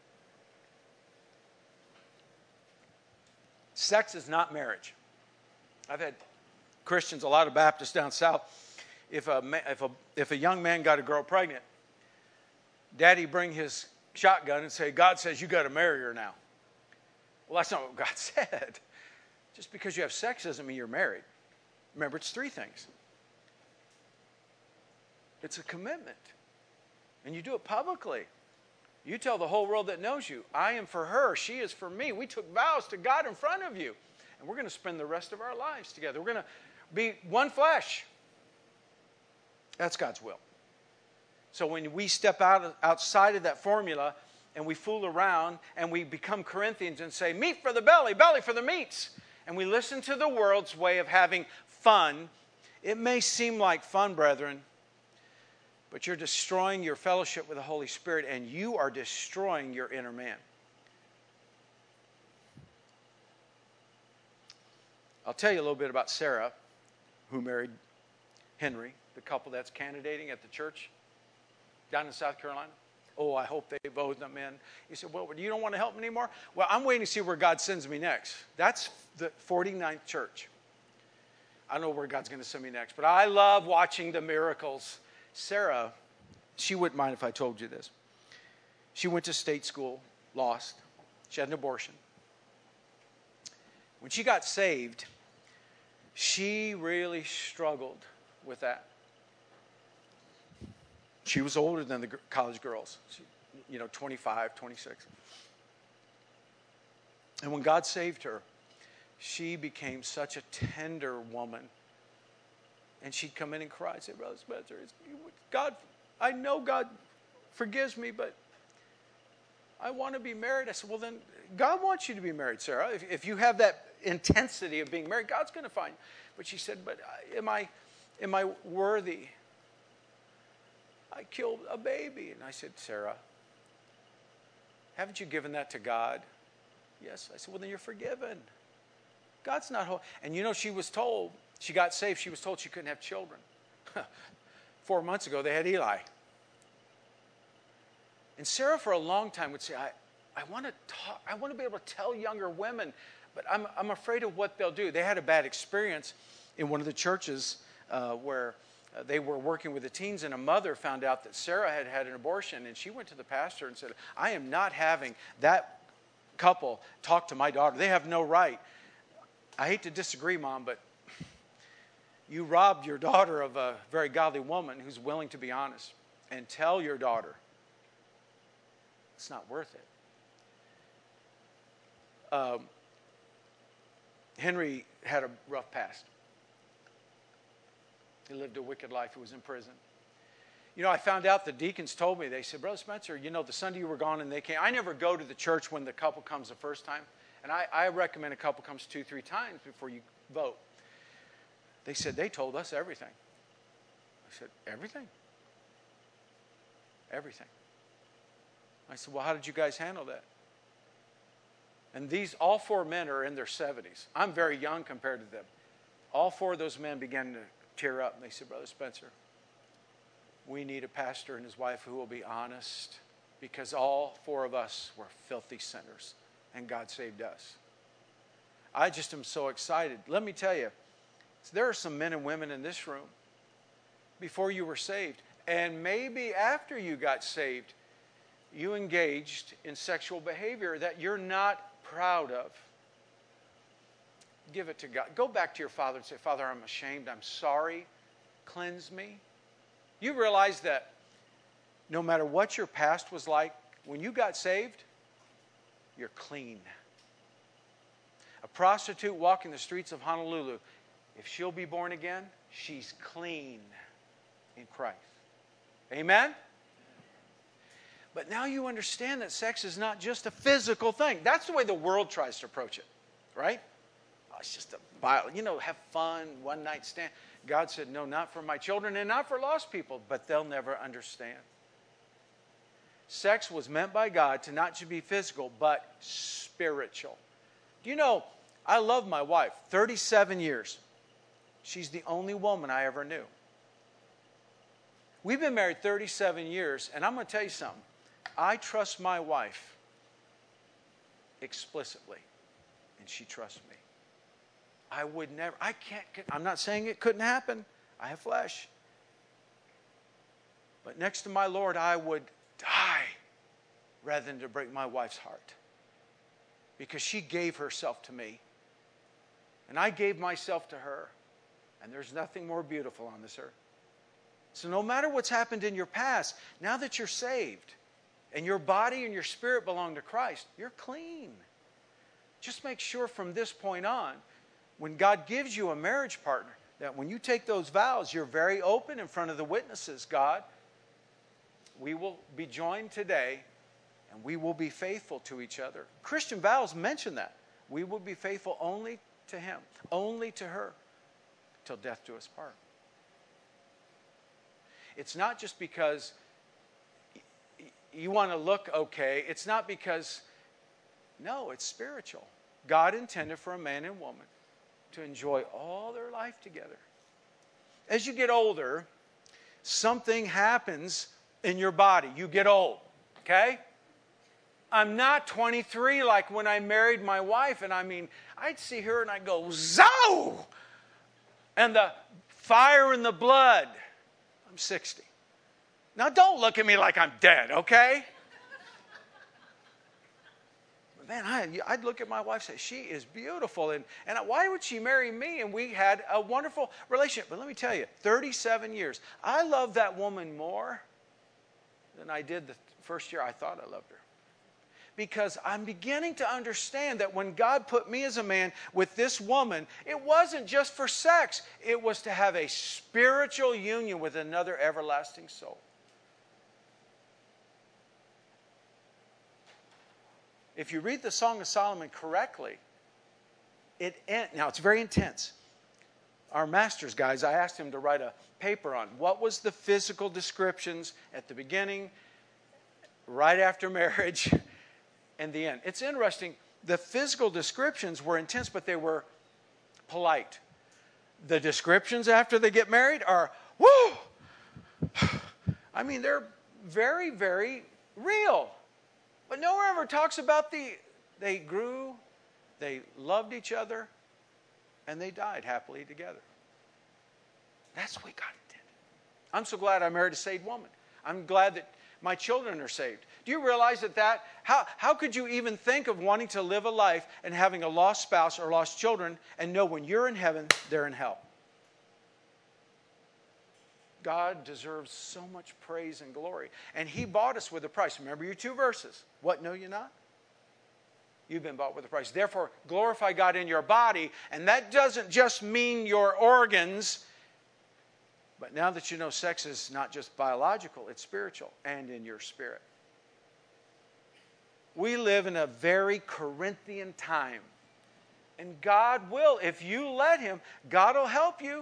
A: Sex is not marriage. I've had Christians, a lot of Baptists down south, if a young man got a girl pregnant, Daddy bring his shotgun and say, God says you got to marry her now. Well, that's not what God said. Just because you have sex doesn't mean you're married. Remember, it's 3 things. It's a commitment. And you do it publicly. You tell the whole world that knows you, I am for her, she is for me. We took vows to God in front of you. And we're going to spend the rest of our lives together. We're going to be one flesh. That's God's will. So when we step outside of that formula and we fool around and we become Corinthians and say, meat for the belly, belly for the meats, and we listen to the world's way of having fun, it may seem like fun, brethren, but you're destroying your fellowship with the Holy Spirit, and you are destroying your inner man. I'll tell you a little bit about Sarah, who married Henry, the couple that's candidating at the church down in South Carolina. Oh, I hope they vote them in. He said, well, you don't want to help me anymore? Well, I'm waiting to see where God sends me next. That's the 49th church. I don't know where God's going to send me next, but I love watching the miracles. Sarah, she wouldn't mind if I told you this. She went to state school, lost. She had an abortion. When she got saved, she really struggled with that. She was older than the college girls, 25, 26. And when God saved her, she became such a tender woman. And she'd come in and cry and say, Brother Spencer, God, I know God forgives me, but I want to be married. I said, well, then God wants you to be married, Sarah. If you have that intensity of being married, God's going to find you. But she said, but am I worthy? I killed a baby. And I said, Sarah, haven't you given that to God? Yes. I said, well, then you're forgiven. God's not holy. And she was told, she got saved, she was told she couldn't have children. 4 months ago, they had Eli. And Sarah, for a long time, would say, I want to talk, I want to be able to tell younger women, but I'm afraid of what they'll do. They had a bad experience in one of the churches where they were working with the teens, and a mother found out that Sarah had had an abortion, and she went to the pastor and said, I am not having that couple talk to my daughter. They have no right. I hate to disagree, Mom, but you robbed your daughter of a very godly woman who's willing to be honest, and tell your daughter it's not worth it. Henry had a rough past. He lived a wicked life. He was in prison. I found out the deacons told me, they said, Brother Spencer, the Sunday you were gone and they came. I never go to the church when the couple comes the first time. And I recommend a couple comes 2-3 times before you vote. They said, they told us everything. I said, everything? Everything. I said, well, how did you guys handle that? And all 4 men are in their 70s. I'm very young compared to them. All 4 of those men began to tear up, and they said, Brother Spencer, we need a pastor and his wife who will be honest, because all 4 of us were filthy sinners, and God saved us. I just am so excited. Let me tell you, there are some men and women in this room before you were saved, and maybe after you got saved, you engaged in sexual behavior that you're not proud of. Give it to God. Go back to your Father and say, Father, I'm ashamed. I'm sorry. Cleanse me. You realize that no matter what your past was like, when you got saved, you're clean. A prostitute walking the streets of Honolulu, if she'll be born again, she's clean in Christ. Amen? But now you understand that sex is not just a physical thing. That's the way the world tries to approach it, right? it's just have fun, one night stand. God said, no, not for my children and not for lost people, but they'll never understand. Sex was meant by God to not just be physical, but spiritual. Do you know, I love my wife, 37 years. She's the only woman I ever knew. We've been married 37 years, and I'm going to tell you something. I trust my wife explicitly, and she trusts me. I would never, I'm not saying it couldn't happen. I have flesh. But next to my Lord, I would die rather than to break my wife's heart. Because she gave herself to me. And I gave myself to her. And there's nothing more beautiful on this earth. So no matter what's happened in your past, now that you're saved, and your body and your spirit belong to Christ, you're clean. Just make sure from this point on, when God gives you a marriage partner, that when you take those vows, you're very open in front of the witnesses. God, we will be joined today, and we will be faithful to each other. Christian vows mention that. We will be faithful only to Him, only to her, till death do us part. It's not just because you want to look okay. It's not because, no, it's spiritual. God intended for a man and woman to enjoy all their life together. As you get older, something happens in your body. You get old, okay? I'm not 23 like when I married my wife, and I'd see her and I'd go, zow! And the fire in the blood. I'm 60. Now don't look at me like I'm dead, okay? But man, I'd look at my wife and say, she is beautiful, and why would she marry me? And we had a wonderful relationship. But let me tell you, 37 years. I love that woman more than I did the first year I thought I loved her. Because I'm beginning to understand that when God put me as a man with this woman, it wasn't just for sex. It was to have a spiritual union with another everlasting soul. If you read the Song of Solomon correctly, now it's very intense. Our masters guys, I asked him to write a paper on what was the physical descriptions at the beginning, right after marriage, and the end. It's interesting. The physical descriptions were intense, but they were polite. The descriptions after they get married are, whoo! They're very, very real. But nowhere ever talks about they grew, they loved each other, and they died happily together. That's what God intended. I'm so glad I married a saved woman. I'm glad that my children are saved. Do you realize how could you even think of wanting to live a life and having a lost spouse or lost children and know when you're in heaven, they're in hell? God deserves so much praise and glory. And He bought us with a price. Remember your two verses. What know you not? You've been bought with a price. Therefore, glorify God in your body. And that doesn't just mean your organs. But now that you know sex is not just biological, it's spiritual and in your spirit. We live in a very Corinthian time. And God will, if you let Him, God will help you.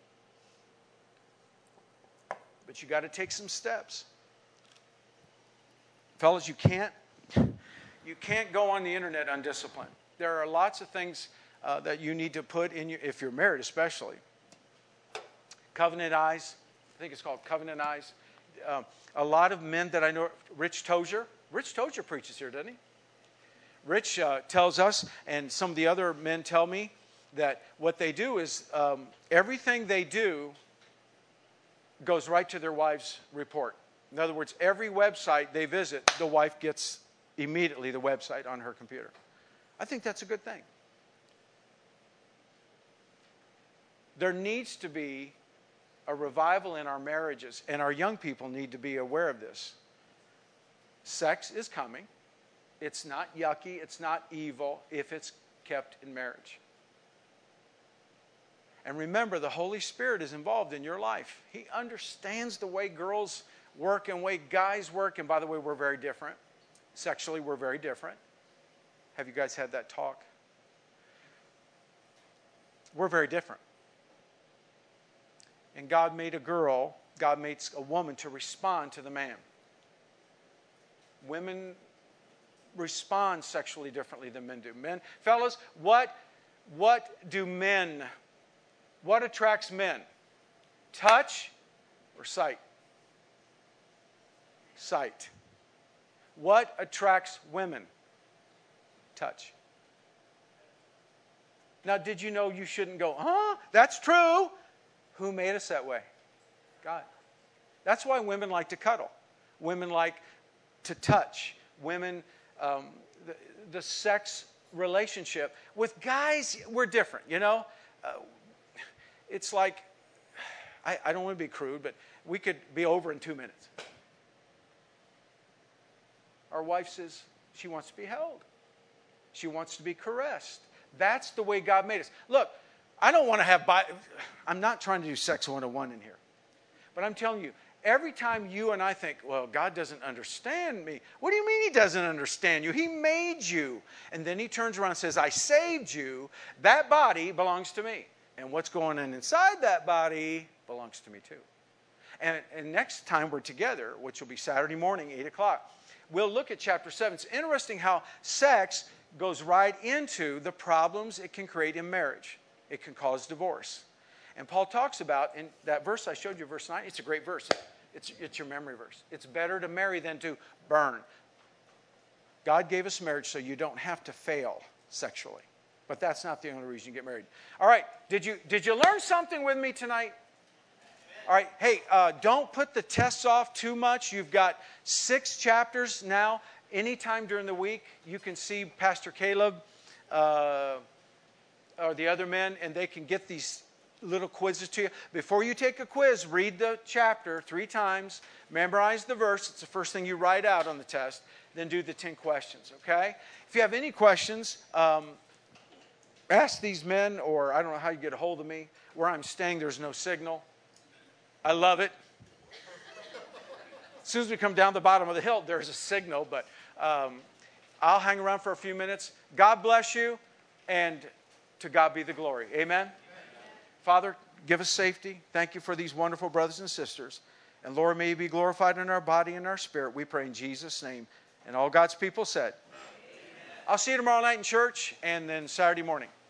A: But you got to take some steps. Fellas, you can't go on the internet undisciplined. There are lots of things that you need to put in if you're married especially. Covenant Eyes. I think it's called Covenant Eyes. A lot of men that I know, Rich Tozier preaches here, doesn't he? Rich tells us, and some of the other men tell me, that what they do is everything they do goes right to their wife's report. In other words, every website they visit, the wife gets immediately the website on her computer. I think that's a good thing. There needs to be a revival in our marriages, and our young people need to be aware of this. Sex is coming. It's not yucky. It's not evil if it's kept in marriage. And remember, the Holy Spirit is involved in your life. He understands the way girls work and the way guys work. And by the way, we're very different. Sexually, we're very different. Have you guys had that talk? we're very different. And God made God made a woman to respond to the man. Women respond sexually differently than men do. Fellas, what attracts men? Touch or sight? Sight. What attracts women? Touch. Now, did you know you shouldn't go, that's true? Who made us that way? God. That's why women like to cuddle. Women like to touch. Women, the sex relationship. With guys, we're different, you know? It's like, I don't want to be crude, but we could be over in 2 minutes. Our wife says she wants to be held. She wants to be caressed. That's the way God made us. Look, I don't want to have... I'm not trying to do Sex 101 in here. But I'm telling you, every time you and I think, well, God doesn't understand me. What do you mean He doesn't understand you? He made you. And then He turns around and says, I saved you. That body belongs to me. And what's going on inside that body belongs to me too. And next time we're together, which will be Saturday morning, 8 o'clock, we'll look at chapter 7. It's interesting how sex goes right into the problems it can create in marriage. It can cause divorce. And Paul talks about, in that verse I showed you, verse 9, it's a great verse. It's your memory verse. It's better to marry than to burn. God gave us marriage so you don't have to fail sexually. But that's not the only reason you get married. All right, did you learn something with me tonight? All right, hey, don't put the tests off too much. You've got 6 chapters now. Anytime during the week, you can see Pastor Caleb or the other men, and they can get these little quizzes to you. Before you take a quiz, read the chapter 3 times, memorize the verse. It's the first thing you write out on the test. Then do the 10 questions, okay? If you have any questions, ask these men, or I don't know how you get a hold of me. Where I'm staying, there's no signal. I love it. As soon as we come down the bottom of the hill, there's a signal, but I'll hang around for a few minutes. God bless you, and to God be the glory. Amen? Father, give us safety. Thank you for these wonderful brothers and sisters. And Lord, may you be glorified in our body and our spirit. We pray in Jesus' name. And all God's people said, amen. I'll see you tomorrow night in church and then Saturday morning.